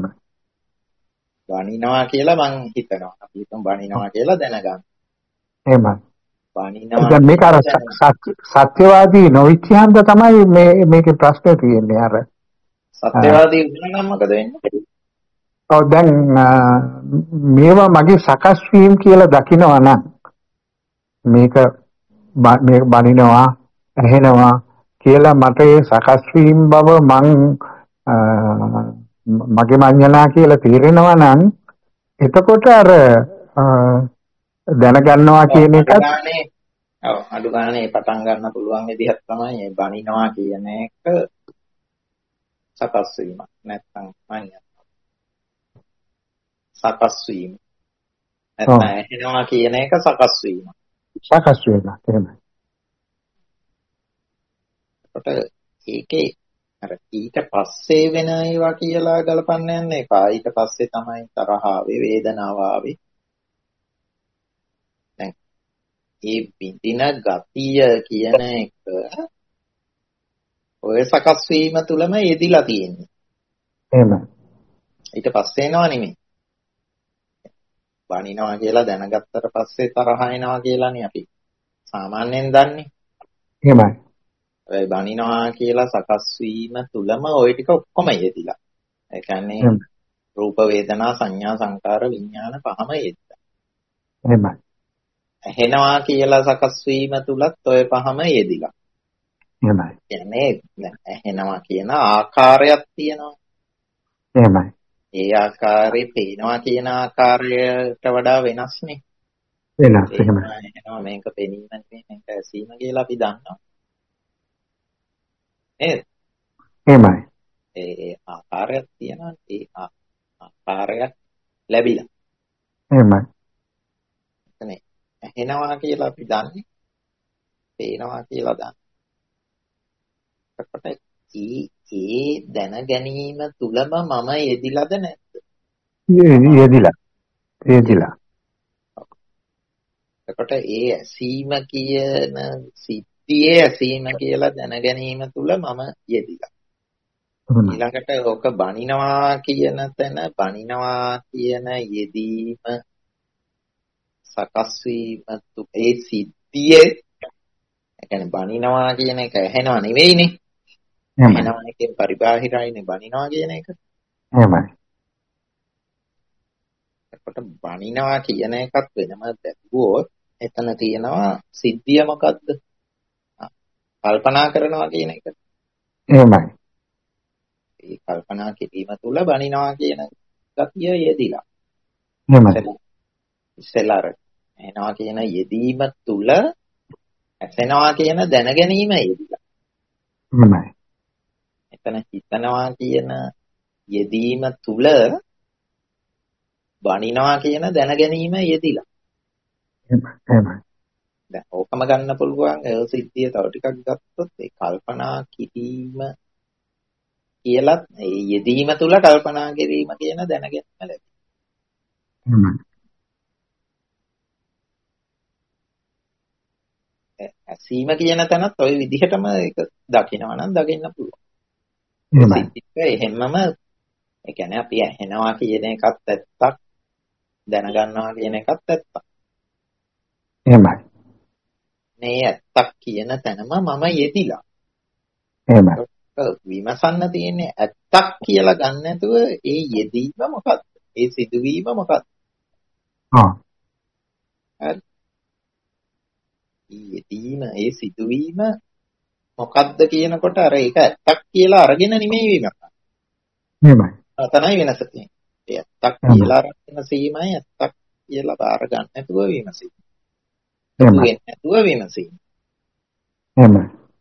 බනිනවා කියලා මං හිතනවා. අපි හිතමු බනිනවා කියලා දැනගන්න. එහෙමයි. බනිනවා. දැන් මේක අර සත්‍යවාදී නොවිච්ච හන්ද තමයි මේකේ ප්‍රශ්නේ තියෙන්නේ අර. සත්‍යවාදී වුණා නම් මොකද වෙන්නේ? ඔව් දැන් මේවා මගේ සකස් වීම කියලා දකිනවා නම් මේක බනිනවා ඇහෙනවා කියලා මට ඒ සකස් වීම බව මගේ මඤ්ඤණා කියලා තේරෙනවා නම් එතකොට අර දැනගන්නවා කියන එකත් අඩු ගානේ පටන් ගන්න පුළුවන් විදිහක් තමයි මේ බනිනවා කියන එක සකස් වීම නැත්නම් මඤ්ඤණා සකස් වීම නැත්නම් ඇහෙනවා කියන එක සකස් වීම. සකස් වෙනවා එහෙමයි. ඒකට ඒකේ අර ඊට පස්සේ වෙන ඒවා කියලා ගලපන්න යන්නේ එපා. ඊට පස්සේ තමයි තරහ ආවේ, වේදනාව ආවේ. දැන් ඒ විඳින ගතිය කියන එක ඔය සකස් වීම තුලම යෙදිලා තියෙන්නේ. එහෙමයි. ඊට පස්සේ එනවා නෙමෙයි. බනිනවා කියලා දැනගත්තට පස්සේ තරහ එනවා කියලානේ අපි සාමාන්‍යයෙන් දන්නේ. එහෙමයි. ඒ බනිනවා කියලා සකස් වීම තුලම ওই ටික ඔක්කොම යෙදිලා. ඒ කියන්නේ රූප වේදනා සංඥා සංකාර විඥාන පහම යෙදිලා. එහෙමයි. ඇහෙනවා කියලා සකස් වීම තුලත් ඔය පහම යෙදිලා. එහෙමයි. කියන්නේ ඇහෙනවා කියන ආකාරයක් තියෙනවා. එහෙමයි. ඒ ආකාරේ පේනවා කියන ආකාරයට වඩා වෙනස්නේ. වෙනස් එහෙමයි. එහෙනම් මේක පෙනීම නෙමෙයි මේක ඇසීම කියලා අපි දන්නවා. නේද? එහෙමයි. ඒ ආකාරයක් තියෙනවා. ඒ ආකාරයක් ලැබිලා. එහෙමයි. එතනේ ඇහෙනවා කියලා අපි දන්නේ. පේනවා කියලා දන්නේ. එතකොට ඒ දැන ගැනීම තුලම මම යෙදිලාද නැද්ද? යෙදිලා. එතකොට ඒ ඇසීම කියන සිද්ධියේ ඇසීම කියලා දැන ගැනීම තුල මම යෙදිලා. ඊළඟට ඕක බනිනවා කියන තැන බනිනවා කියන යෙදීම සකස් වීම ඒ සිද්ධියේ ඒ කියන්නේ බනිනවා කියන එක ඇහෙනව නෙවෙයිනේ. ඇහෙනවා එකෙන් පරිබාහිරයිනේ බනිනවා කියන එක. එහෙමයි. එතකොට බනිනවා කියන එකත් වෙනම දැක්වුවොත් එතන තියෙනවා සිද්ධිය මොකද්ද? කල්පනා කරනවා කියන එක. එහෙමයි. ඒ කල්පනා කිරීම තුළ බනිනවා කියන ගතිය යෙදිලා. එහෙමයි. ඉස්සෙල්ලා එනවා කියන යෙදීම තුළ ඇසෙනවා කියන දැනගැනීම යෙදිලා. එහෙමයි. එතන හිතනවා කියන යෙදීම තුළ බනිනවා කියන දැනගැනීම යෙදිලා. එහෙමයි. දැන් ඕකම ගන්න පුළුවන් ඒ සිද්ධිය තව ටිකක් ගත්තොත් ඒ කල්පනා කිරීම කියලත් ඒ යෙදීම තුළ කල්පනා කිරීම කියන දැනගැනීම ලැබෙනවා. ඇසීම කියන තැනත් ওই විදිහටම ඒක දකිනවා නම් දකින්න පුළුවන්. එහෙමම ඒ කියන්නේ අපි ඇහෙනවා කියන එකත් ඇත්තක් දැනගන්නවා කියන එකත් ඇත්තක්. එහෙමයි. මේ ඇත්තක් කියන තැනම මම යෙදිලා. එහෙමයි. විමසන්න තියෙන්නේ ඇත්තක් කියලා ගන්න නැතුව ඒ යෙදීම මොකක්ද? ඒ සිදුවීම මොකක්ද? හරි. යෙදීම ඒ සිදුවීම මොකක්ද කියනකොට අර ඒක ඇත්තක් කියලා අරගෙන නෙමෙයි විමසන්නේ. එහෙමයි. අතනයි වෙනස තියෙන්නේ. ඒ ඇත්තක් කියලා අරගෙන සීමයි ඇත්තක් කියලා බාර ගන්න නැතුව විමසීම. එහෙමයි. නැතුව විමසීම. එහෙමයි.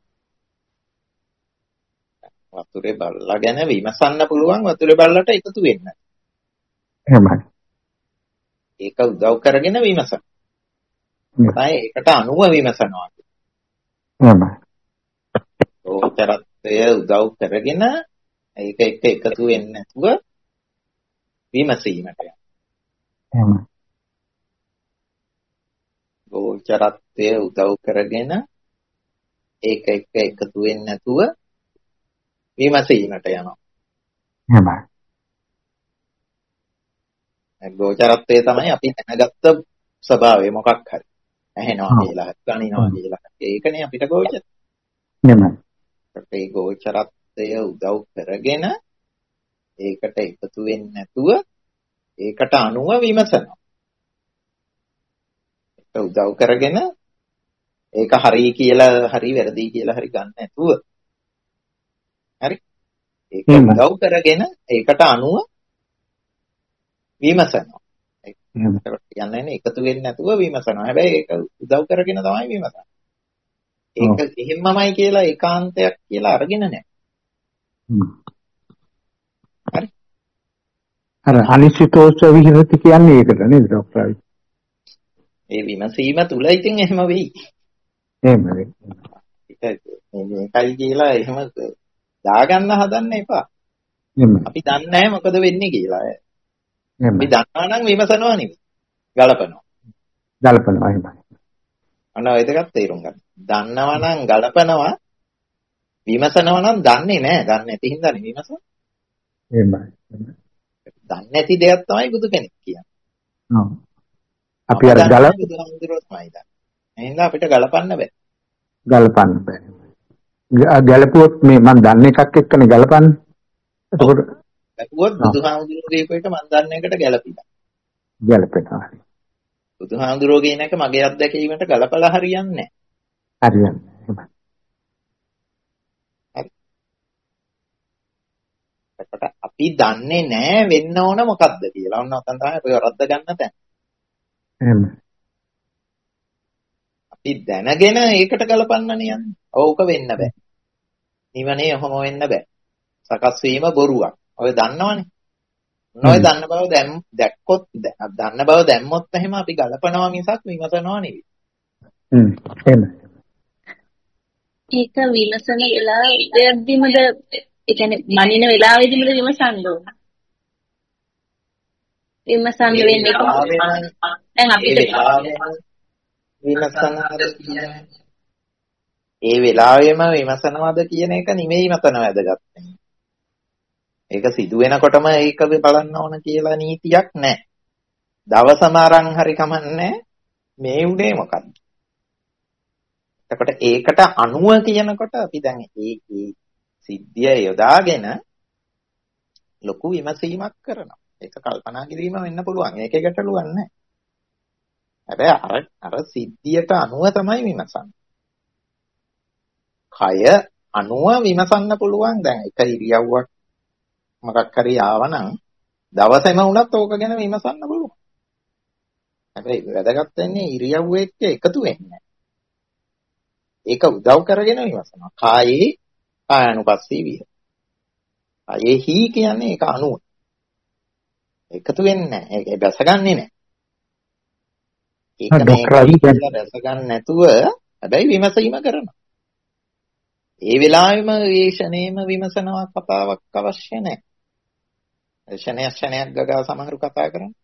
වතුරේ බල්ලා ගැන විමසන්න පුළුවන් වතුරේ බල්ලට එකතු වෙන්න. එහෙමයි. ඒක උදව් කරගෙන විමසන. තමයි ඒකට අනුව විමසනවා. එහෙමයි. ඕතරත්වය උදව් කරගෙන ඒක එක්ක එකතු වෙන්නේ නැතුව විමසීමට යනවා. එහෙමයි. ගෝචරත්වය උදව් කරගෙන ඒක එක්ක එකතු වෙන්නේ නැතුව විමසීමට යනවා. එහෙමයි. ගෝචරත්වය තමයි අපි දැනගත්ත ස්වභාවය මොකක් හරි. ඇහෙනවා කියලා, ගනිනවා කියලා. ඒකනේ අපිට ගෝචර. එහෙමයි. ඒ ගෝචරත්වය උදව් කරගෙන ඒකට එකතු වෙන්නේ නැතුව ඒකට අනුව විමසනවා. ඒක උදව් කරගෙන ඒක හරි කියලා හරි වැරදි කියලා හරි ගන්න නැතුව හරි ඒක උදව් කරගෙන ඒකට අනුව විමසනවා. ඒකට කියන්නේ එකතු වෙන්නේ නැතුව විමසනවා. හැබැයි ඒක උදව් කරගෙන තමයි විමසන්නේ. ඒක එහෙමමයි කියලා ඒකාන්තයක් කියලා අරගෙන නැහැ. හරි. අර අනිශ්චිතෝත්සව විහෙරති කියන්නේ ඒකට නේද ડોක්ටර්? ඒ විමසීම තුල ඉතින් එහෙම වෙයි. එහෙම වෙයි. මේකයි කියලා එහෙම දාගන්න හදන්න එපා. අපි දන්නේ නැහැ මොකද වෙන්නේ කියලා. අපි දන්නවා නම් විමසනවා නෙවෙයි. ගලපනවා. එහෙමයි. අන්න ඒකත් තේරුම් ගන්න. දන්නවා නම් ගලපනවා, විමසනවා නම් දන්නේ නැහැ. දන්නේ නැති හින්දා නෙවෙයි විමසන. එහෙමයි. දන්නේ නැති දෙයක් තමයි බුදු කෙනෙක් කියන්නේ. ඔව්. අපි අර බුදුහාමුදුරුවෝ තමයි දන්නේ. එහෙනම් අපිට ගලපන්න බෑ. ගැලපුවොත් මේ මම දන්න එකක් එක්කනේ ගලපන්නේ. එතකොට ගැලපුවොත් බුදුහාමුදුරුවෝ කියපු එක මම දන්න එකට ගැලපිලා. ගැලපෙනවා. බුදුහාමුදුරුවෝ කියන එක මගේ අත්දැකීමට ගලපලා හරියන්නේ නැහැ. හරියන්නේ. අපි දන්නේ නැහැ වෙන්න ඕන මොකද්ද කියලා. ඔන්න ඔතන තමයි අපි වරද්ද ගන්න තැන. අපි දැනගෙන ඒකට ගලපන්නනේ යන්නේ. ඕක වෙන්න බෑ. නිවනේ ඔහොම වෙන්න බෑ. සකස් වීම බොරුවක්. ඔය දන්නවනේ. ඔය දන්න බව දැක්කොත් දන්න බව දැම්මොත් එහෙම අපි ගලපනවා මිසක් විමසනවා නෙවෙයි. එහෙම. ඒක විමසන වෙලාවෙදිමද ඒ කියන්නේ මනින වෙලාවෙදිමද විමසන්න ඕන. විමසන්න වෙන්නේ දැන් අපිට ඒ වෙලාවෙම විමසනවද කියන එක නෙමෙයි මතන වැදගත්. ඒක සිදු වෙනකොටම ඒක බලන්න ඕන කියලා නීතියක් නැහැ. දවසම අරන් හරි කමන්නේ මේ උනේ මොකද්ද? එතකොට ඒකට අනුව කියනකොට අපි දැන් ඒ සිද්ධිය යොදාගෙන ලොකු විමසීමක් කරනවා. ඒක කල්පනා කිරීම වෙන්න පුළුවන්. ඒකේ ගැටලුවක් නැහැ. හැබැයි අර සිද්ධියට අනුව තමයි විමසන්නේ. කය අනුව විමසන්න පුළුවන්. දැන් එක ඉරියව්වක් මොකක් හරි ආවනම් දවසෙම වුණත් ඕක ගැන විමසන්න පුළුවන්. හැබැයි වැදගත් වෙන්නේ ඉරියව්ව එක්ක එකතු වෙන්නේ. ඒක උදව් කරගෙන විමසනවා. කායේ කායानुපස්සී විහෙ. කායේහි කියන්නේ ඒක අනුව. එකතු වෙන්නේ නැහැ. ඒක බැසගන්නේ නැහැ. ඒක මේක බැස ගන්න නැතුව හැබැයි විමසීම කරනවා. ඒ වෙලාවෙම ඒ ෂණේම විමසනවා කතාවක් අවශ්‍ය නැහැ. ෂණයක් ගගා සමහරු කතා කරන්නේ.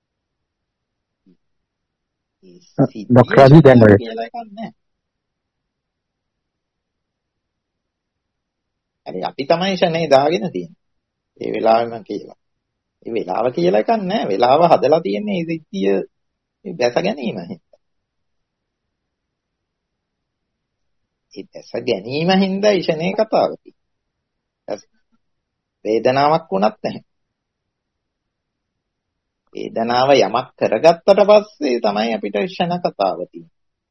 ડોક્ટર අජි දැන් ඔය හරි අපි තමයි ෂණේ දාගෙන තියෙන්නේ. ඒ වෙලාවෙම කියලා. ඒ වෙලාව කියලා එකක් නැහැ. වෙලාව හදලා තියෙන්නේ ඒ සිද්ධිය දැස ගැනීම හින්දා. ඒ දැස ගැනීම හින්දා ඊශනේ කතාව තියෙන්නේ. වේදනාවක් වුණත් නැහැ. වේදනාව යමක් කරගත්තට පස්සේ තමයි අපිට ඊශන කතාව තියෙන්නේ.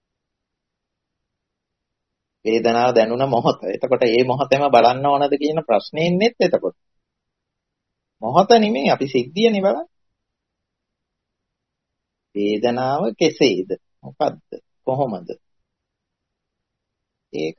වේදනාව දැනුණ මොහොත. එතකොට ඒ මොහොතේම බලන්න ඕනද කියන ප්‍රශ්නේ ඉන්නෙත් එතකොට. මොහොත නෙමෙයි අපි සිද්ධියනේ බලන්නේ. වේදනාව කෙසේද? මොකද්ද? කොහොමද? ඒක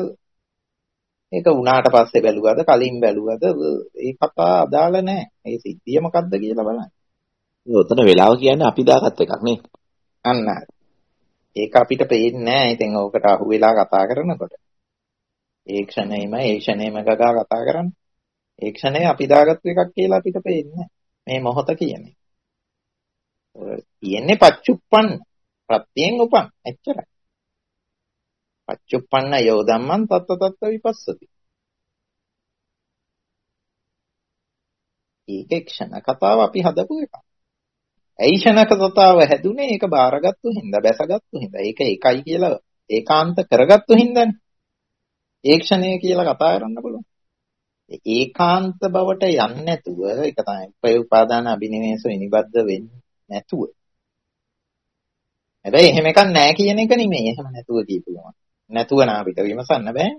වුණාට පස්සේ බැලුවද කලින් බැලුවද ඒ කතා අදාළ නැහැ. ඒ සිද්ධිය මොකද්ද කියලා බලන්න. ඔතන වෙලාව කියන්නේ අපි දාගත් එකක් නේ. අන්න. ඒක අපිට පේන්නේ නැහැ. ඉතින් ඕකට අහු වෙලා කතා කරනකොට. ඒ ක්ෂණයම ගගා කතා කරන්නේ. ඒ ක්ෂණය අපි දාගත් එකක් කියලා අපිට පේන්නේ නැහැ. මේ මොහොත කියන්නේ. තියෙන්නේ පච්චුප්පන්න ප්‍රත්‍යයෙන් උපන් එච්චරයි. පච්චුප්පන්න යෝ ධම්මං තත්ත විපස්සති. ඒක ක්ෂණ කතාව අපි හදපු එක. ඇයි ක්ෂණ කතාව හැදුනේ? ඒක බාරගත්තු හින්දා, බැසගත්තු හින්දා. ඒක ඒකයි කියලා ඒකාන්ත කරගත්තු හින්දානේ. ඒ ක්ෂණය කියලා කතා කරන්න පුළුවන්. ඒකාන්ත බවට යන්නේ නැතුව ඒක තමයි උපාදාන අභිනිවේෂ විනිබද්ධ වෙන්නේ නැතුව. හැබැයි එහෙම එකක් නැහැ කියන එක නෙමෙයි. එහෙම නැතුව කියපුවා. නැතුව නා අපිට විමසන්න බෑ.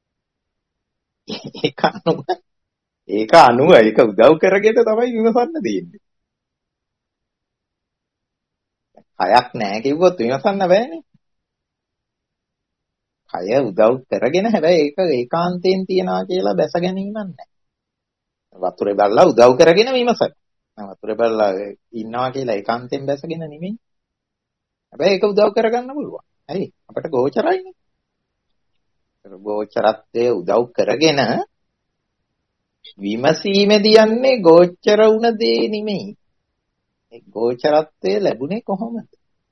ඒක අනුව ඒක උදව් කරගෙන තමයි විමසන්න තියෙන්නේ. කයක් නැහැ කිව්වොත් විමසන්න බෑනේ. කය උදව් කරගෙන හැබැයි ඒක ඒකාන්තයෙන් තියනවා කියලා බැස ගැනීමක් නැහැ. වතුරේ බල්ලා උදව් කරගෙන විමසන. වතුරේ බල්ලා ඉන්නවා කියලා ඒකාන්තයෙන් බැසගෙන නෙමෙයි. හැබැයි ඒක උදව් කරගන්න පුළුවන්. හරි. අපිට ගෝචරයිනේ. ගෝචරත්වයේ උදව් කරගෙන විමසීමේදී යන්නේ ගෝචර වුණ දේ නෙමෙයි. ඒ ගෝචරත්වයේ ලැබුණේ කොහොමද?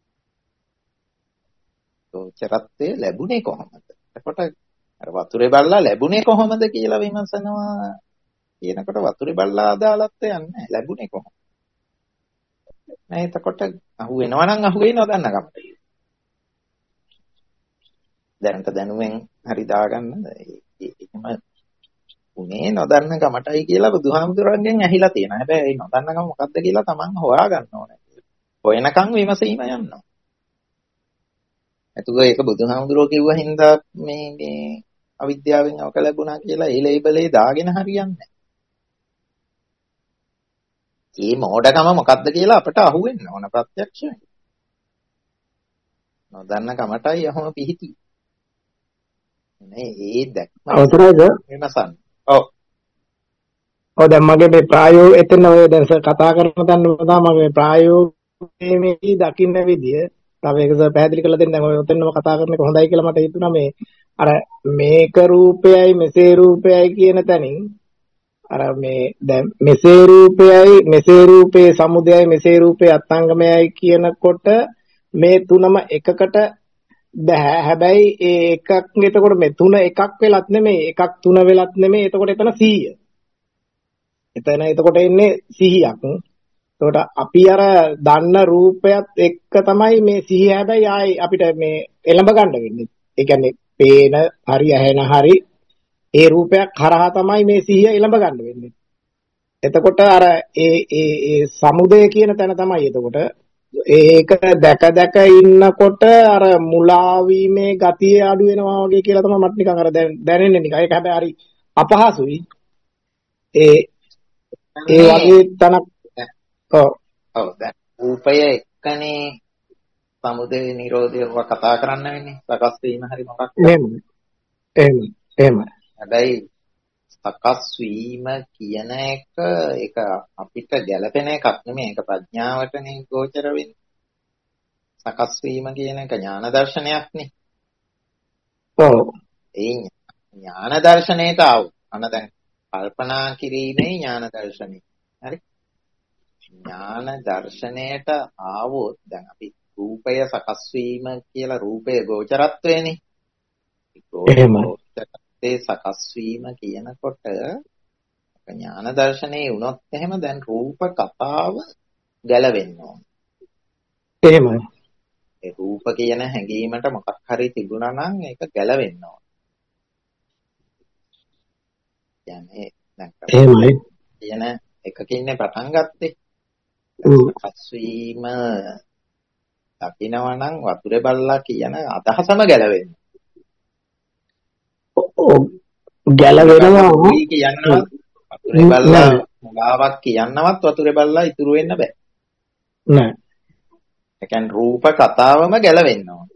ගෝචරත්වයේ ලැබුණේ කොහොමද? එතකොට අර වතුරේ බල්ලා ලැබුණේ කොහොමද කියලා විමසනවා. කියනකොට වතුරේ බල්ලා අදාළත්වයක් නැහැ. ලැබුණේ කොහොමද? නෑ එතකොට අහු වෙනවා නම් අහු වෙයි නොදන්න කමට. දැනට දැනුවෙන් හරි දාගන්න එහෙම උනේ නොදන්න කමටයි කියලා බුදුහාමුදුරන්ගෙන් ඇහිලා තියෙනවා. හැබැයි ඒ නොදන්න කම මොකද්ද කියලා Taman හොයා ගන්න ඕනේ. හොයනකම් විමසීම යනවා. එතකොට ඒක බුදුහාමුදුරුවෝ කිව්වා හින්දා මේ අවිද්‍යාවෙන් අවක ලැබුණා කියලා ඒ ලේබලේ දාගෙන හරියන්නේ නැහැ. මේ මොඩකම මොකද්ද කියලා අපට අහුවෙන්න ඕන ප්‍රත්‍යක්ෂයෙන්. නොදන්න කමටයි යහම පිහිටි. නේ ඒ දැක්ම අවතරයිද? වෙනසක්. ඔව්. ඔව් දැන් මගේ මේ ප්‍රායෝගික එතන ඔය දැන් කතා කරන තැන තමයි මගේ ප්‍රායෝගික මේ දකින්න විදිය. තව ඒක පැහැදිලි කරලා දෙන්න. දැන් ඔය ඔතනම කතා කරන එක හොඳයි කියලා මට හිතුණා මේ අර මේක රූපයයි මෙසේ රූපයයි කියන තැනින් අර මේ දැන් මෙසේ රූපේ සමුදයයි මෙසේ රූපේ අත්ංගමයයි කියනකොට මේ තුනම එකකට බෑ. හැබැයි ඒ එකක් එතකොට මේ තුන එකක් වෙලත් නෙමෙයි එකක් තුන වෙලත් නෙමෙයි. එතකොට එතන 100. එතකොට එන්නේ 100ක්. එතකොට අපි අර දන්න රූපයත් එක්ක තමයි මේ 100 හැබැයි ආයි අපිට මේ එළඹ ගන්න වෙන්නේ. ඒ කියන්නේ පේන හරි ඇහෙන හරි ඒ රූපයක් හරහා තමයි මේ 100 එළඹ ගන්න වෙන්නේ. එතකොට අර ඒ සමුදය කියන තැන තමයි එතකොට ඒක දැක ඉන්නකොට අර මුලා වීමේ ගතිය අඩු වෙනවා වගේ කියලා තමයි මට නිකන් අර දැනෙන්නේ නිකන්. ඒක හැබැයි හරි අපහසුයි. ඒ වගේ තනක් ඔව් දැන් රූපය එක්කනේ සමුදය නිරෝධය කතා කරන්න වෙන්නේ. සකස් වීම හරි මොකක්ද? එහෙම. හැබැයි සකස් වීම කියන එක ඒක අපිට ගැළපෙන එකක් නෙමෙයි. ඒක ප්‍රඥාවටනේ ගෝචර වෙන්නේ. සකස් වීම කියන එක ඥාන දර්ශනයක් නේ. ඔව්. ඒ ඥාන දර්ශනයට ආව. දැන් කල්පනා කිරීමේ ඥාන දර්ශනය. හරි. ඥාන දර්ශනයට ආවොත් දැන් අපි රූපය සකස් වීම කියලා රූපය ගෝචරත්වයනේ. ඒ සකස් වීම කියනකොට ඥාන දර්ශනේ වුණොත් එහෙම දැන් රූප කතාව ගැලවෙන්න ඕන. එහෙමයි. ඒ රූප කියන හැඟීමට මොකක් හරි තිබුණා නම් ඒක ගැලවෙන්න ඕන. කියන්නේ දැන් එහෙමයි. කියන එකකින්නේ පටන් ගත්තේ. සකස් වීම දකිනවා නම් වතුරේ බල්ලා කියන අදහසම ගැලවෙන්න. ගැලවෙනවා කියන්නවත් වතුරේ බල්ලා මුලාවක් කියන්නවත් වතුරේ බල්ලා ඉතුරු වෙන්න බෑ නෑ. ඒ කියන්නේ රූප කතාවම ගැලවෙන්න ඕන.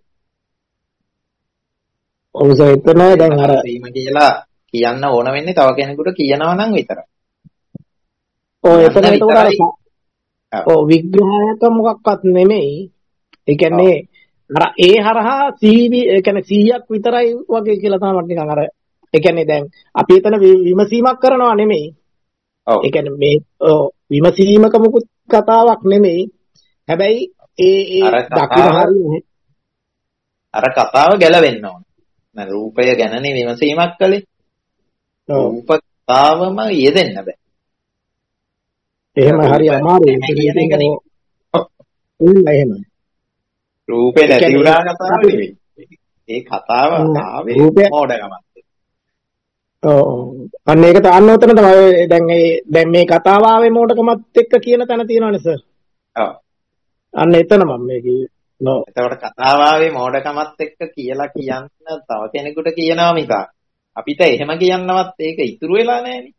ඔව් සෙතන දැන් අර සීම කියලා කියන්න ඕන වෙන්නේ තව කෙනෙකුට කියනවා නම් විතරයි. ඔව් එතන ඒකට ඔව් විග්‍රහයක මොකක්වත් නෙමෙයි. ඒ කියන්නේ අර ඒ හරහා ඒ කියන්නේ 100ක් විතරයි වගේ කියලා තමයි මට නිකන් අර ඒ කියන්නේ දැන් අපි එතන විමසීමක් කරනවා නෙමෙයි. ඔව්. ඒ කියන්නේ මේ විමසීමක මුකුත් කතාවක් නෙමෙයි. හැබැයි ඒ දකින්න හරිය අර කතාව ගැලවෙන්න ඕන. දැන් රූපය ගැනනේ විමසීමක් කළේ. රූප කතාවම යෙදෙන්න බෑ. එහෙම හරි අමාරුයි. එහෙමයි. රූපේ නැති උනා කතාව නෙවෙයි. ඒ කතාව ආවේ මොඩකමක්. ඔව්. අන්න ඒක තාන්න උතන තමයි දැන් මේ කතාව ආවේ මොඩකමත් එක්ක කියන තැන තියෙනවනේ සර්. ඔව්. අන්න එතන මම මේ කිව්වේ. එතකොට කතාව ආවේ මොඩකමත් එක්ක කියලා කියන්න තව කෙනෙකුට කියනවා මිසක් අපිට එහෙම කියන්නවත් ඒක ඉතුරු වෙලා නැහැනේ.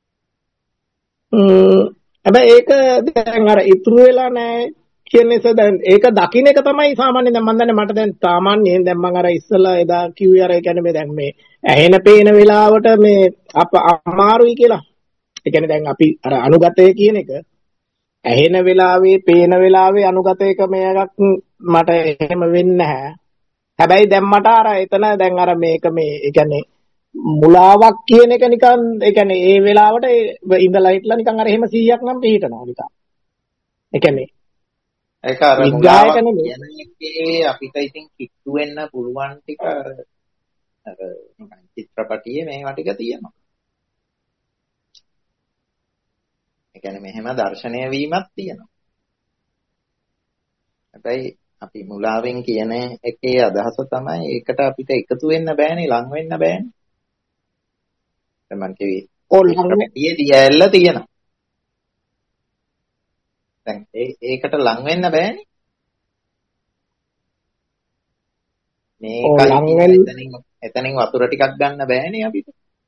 හැබැයි ඒක දැන් අර ඉතුරු වෙලා නැහැ කියන්නේ දැන් ඒක දකින්න එක තමයි සාමාන්‍යයෙන් දැන් මම දන්නේ මට දැන් සාමාන්‍යයෙන් දැන් මම අර ඉස්සලා එදා කිව්වේ අර ඒ කියන්නේ මේ දැන් මේ ඇහෙන පේන වෙලාවට මේ අමාරුයි කියලා. ඒ කියන්නේ දැන් අපි අර අනුගතය කියන එක ඇහෙන වෙලාවේ පේන වෙලාවේ අනුගත එකමයක් මට එහෙම වෙන්නේ නැහැ. හැබැයි දැන් මට අර එතන දැන් අර මේක මේ ඒ කියන්නේ මුලාවක් කියන එක නිකන් ඒ කියන්නේ ඒ වෙලාවට ඉඳලා හිටලා නිකන් අර එහෙම 100ක් නම් පිළිහිටනවා නිකන්. ඒ කියන්නේ ඒක අර මුලාවක් කියන එකේ අපිට ඉතින් කිට්ටු වෙන්න පුළුවන් ටික අර නිකන් චිත්‍රපටියේ මේවා ටික තියෙනවා. ඒ කියන්නේ මෙහෙම දර්ශනය වීමක් තියෙනවා. හැබැයි අපි මුලාවෙන් කියන එකේ අදහස තමයි ඒකට අපිට එකතු වෙන්න බෑනේ, ලං වෙන්න බෑනේ. මම කිව්වේ දියැල්ල තියෙනවා. දැන් ඒකට ලං වෙන්න බෑනේ. මේකයි එතනින් වතුර ටිකක් ගන්න බෑනේ අපිට.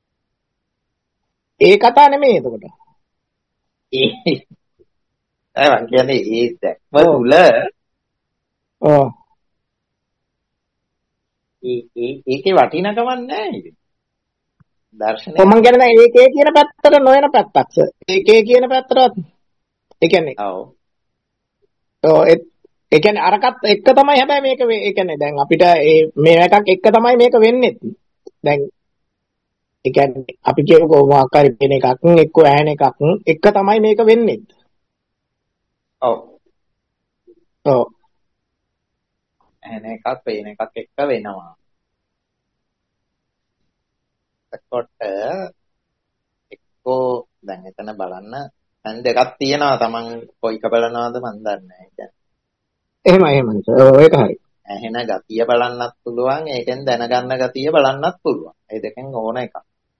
ඒ කතා නෙමෙයි එතකොට. මම කියන්නේ ඒ දැක්ම තුල ඒකේ වටිනකමක් නැහැ ඉතින්. දර්ශනය මම කියන්නේ ඒකේ කියන පැත්තට නොයන පැත්තක් සර්. ඒකේ කියන පැත්තට ඒ කියන්නේ ඒ කියන්නේ අරකට එක තමයි හැබැයි මේක ඒ කියන්නේ දැන් අපිට මේ එකක් එක තමයි මේක වෙන්නේ. දැන් ඒ කියන්නේ අපි කියමුකෝ මොකක් හරි වෙන එකක් එක්ක ඇහෙන එකක් එක තමයි මේක වෙන්නේ. ඔව්. ඔව්. ඇහෙන එකක් පේන එකක් එක්ක වෙනවා. එතකොට එක්කෝ දැන් එතන බලන්න දැන් දෙකක් තියෙනවා. Taman කොයික බලනවද මන් දන්නේ නැහැ. එහෙමයි ඒක හරි. ඇහෙන ගතිය බලන්නත් පුළුවන්, ඒකෙන් දැනගන්න ගතිය බලන්නත් පුළුවන්. ඒ දෙකෙන් ඕන එකක්.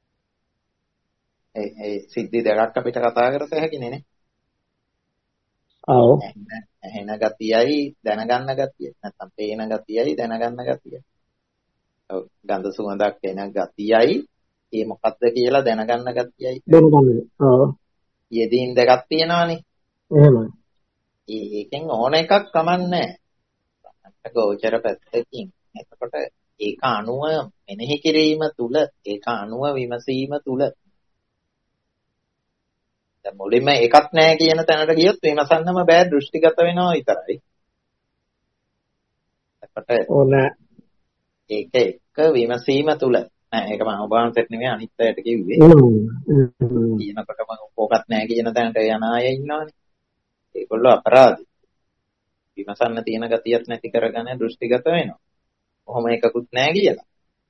ඒ සිද්ධි දෙකක් අපිට කතා කරත හැකිනේ නේ. ඔව්. ඇහෙන ගතියයි දැනගන්න ගතිය. නැත්නම් පේන ගතියයි දැනගන්න ගතිය. ඔව්. ගඳ සුවඳක් එන ගතියයි ඒ මොකක්ද කියලා දැනගන්න ගතියයි. දැනගන්න. ඔව්. යෙදීන් දෙකක් තියෙනවානේ. එහෙමයි. ඒකෙන් ඕන එකක් කමන්නේ නැහැ. ගෝචර පැත්තකින්. එතකොට ඒක අනුව මෙනෙහි කිරීම තුල, ඒක අනුව විමසීම තුල දැන් මුලින්ම එකක් නැහැ කියන තැනට ගියොත් විමසන්නම බෑ, දෘෂ්ටිගත වෙනවා විතරයි. එතකොට ඕන ඒක එක විමසීම තුල නෑ, ඒක මම ඔබ වහන්සේට නෙමෙයි අනිත් අයට කිව්වේ. කියනකොට මම ඕකත් නැහැ කියන තැනට යන අය ඉන්නවනේ. ඒගොල්ලෝ අපරාධයි. විමසන්න තියෙන ගතියක් නැති කරගෙන දෘෂ්ටිගත වෙනවා. කොහොම එකකුත් නැහැ කියලා.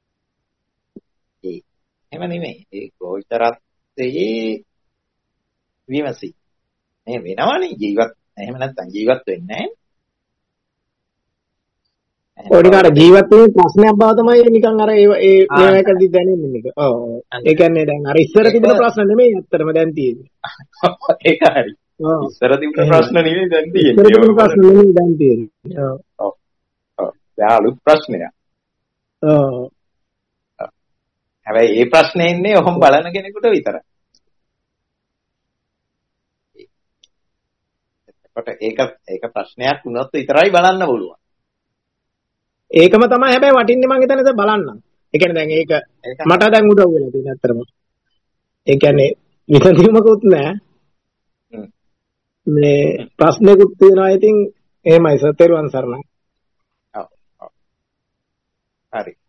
එහෙම නෙමෙයි. ඒ ගෝචරත්වයේ විමසි. මේ වෙනවනේ ජීවත්. එහෙම නැත්නම් ජීවත් වෙන්නේ නැහැ. ඔඩිකාර ජීවත් වෙන ප්‍රශ්නයක් බව තමයි නිකන් අර ඒ මේකදී දැනෙන්නේ මේක. ඔව්. ඒ කියන්නේ දැන් අර ඉස්සර තිබුණ ප්‍රශ්න නෙමෙයි අත්‍තරම දැන් තියෙන්නේ. ඒක හරි. ඉස්සර තිබුණ ප්‍රශ්න නෙමෙයි දැන් තියෙන්නේ. ඉස්සර තිබුණ ප්‍රශ්න නෙමෙයි දැන් තියෙන්නේ. ඔව්. ඔව්. දැන් අලුත් ප්‍රශ්නයක්. ඔව්. හැබැයි මේ ප්‍රශ්නේ ඉන්නේ ඔහොම බලන කෙනෙකුට විතරයි. ඒක ප්‍රශ්නයක් වුණොත් විතරයි බලන්න පුළුවන්. ඒකම තමයි හැබැයි වටින්නේ මං හිතන්නේ බලන්න. ඒ කියන්නේ දැන් ඒක මට දැන් උදව් වෙලා තියෙන අත්‍තරම. ඒ කියන්නේ විසඳීමකුත් නැහැ. මේ ප්‍රශ්නකුත් තියෙනවා. ඉතින් එහෙමයි සර්, තෙරුවන් සරණයි. ඔව්. හරි.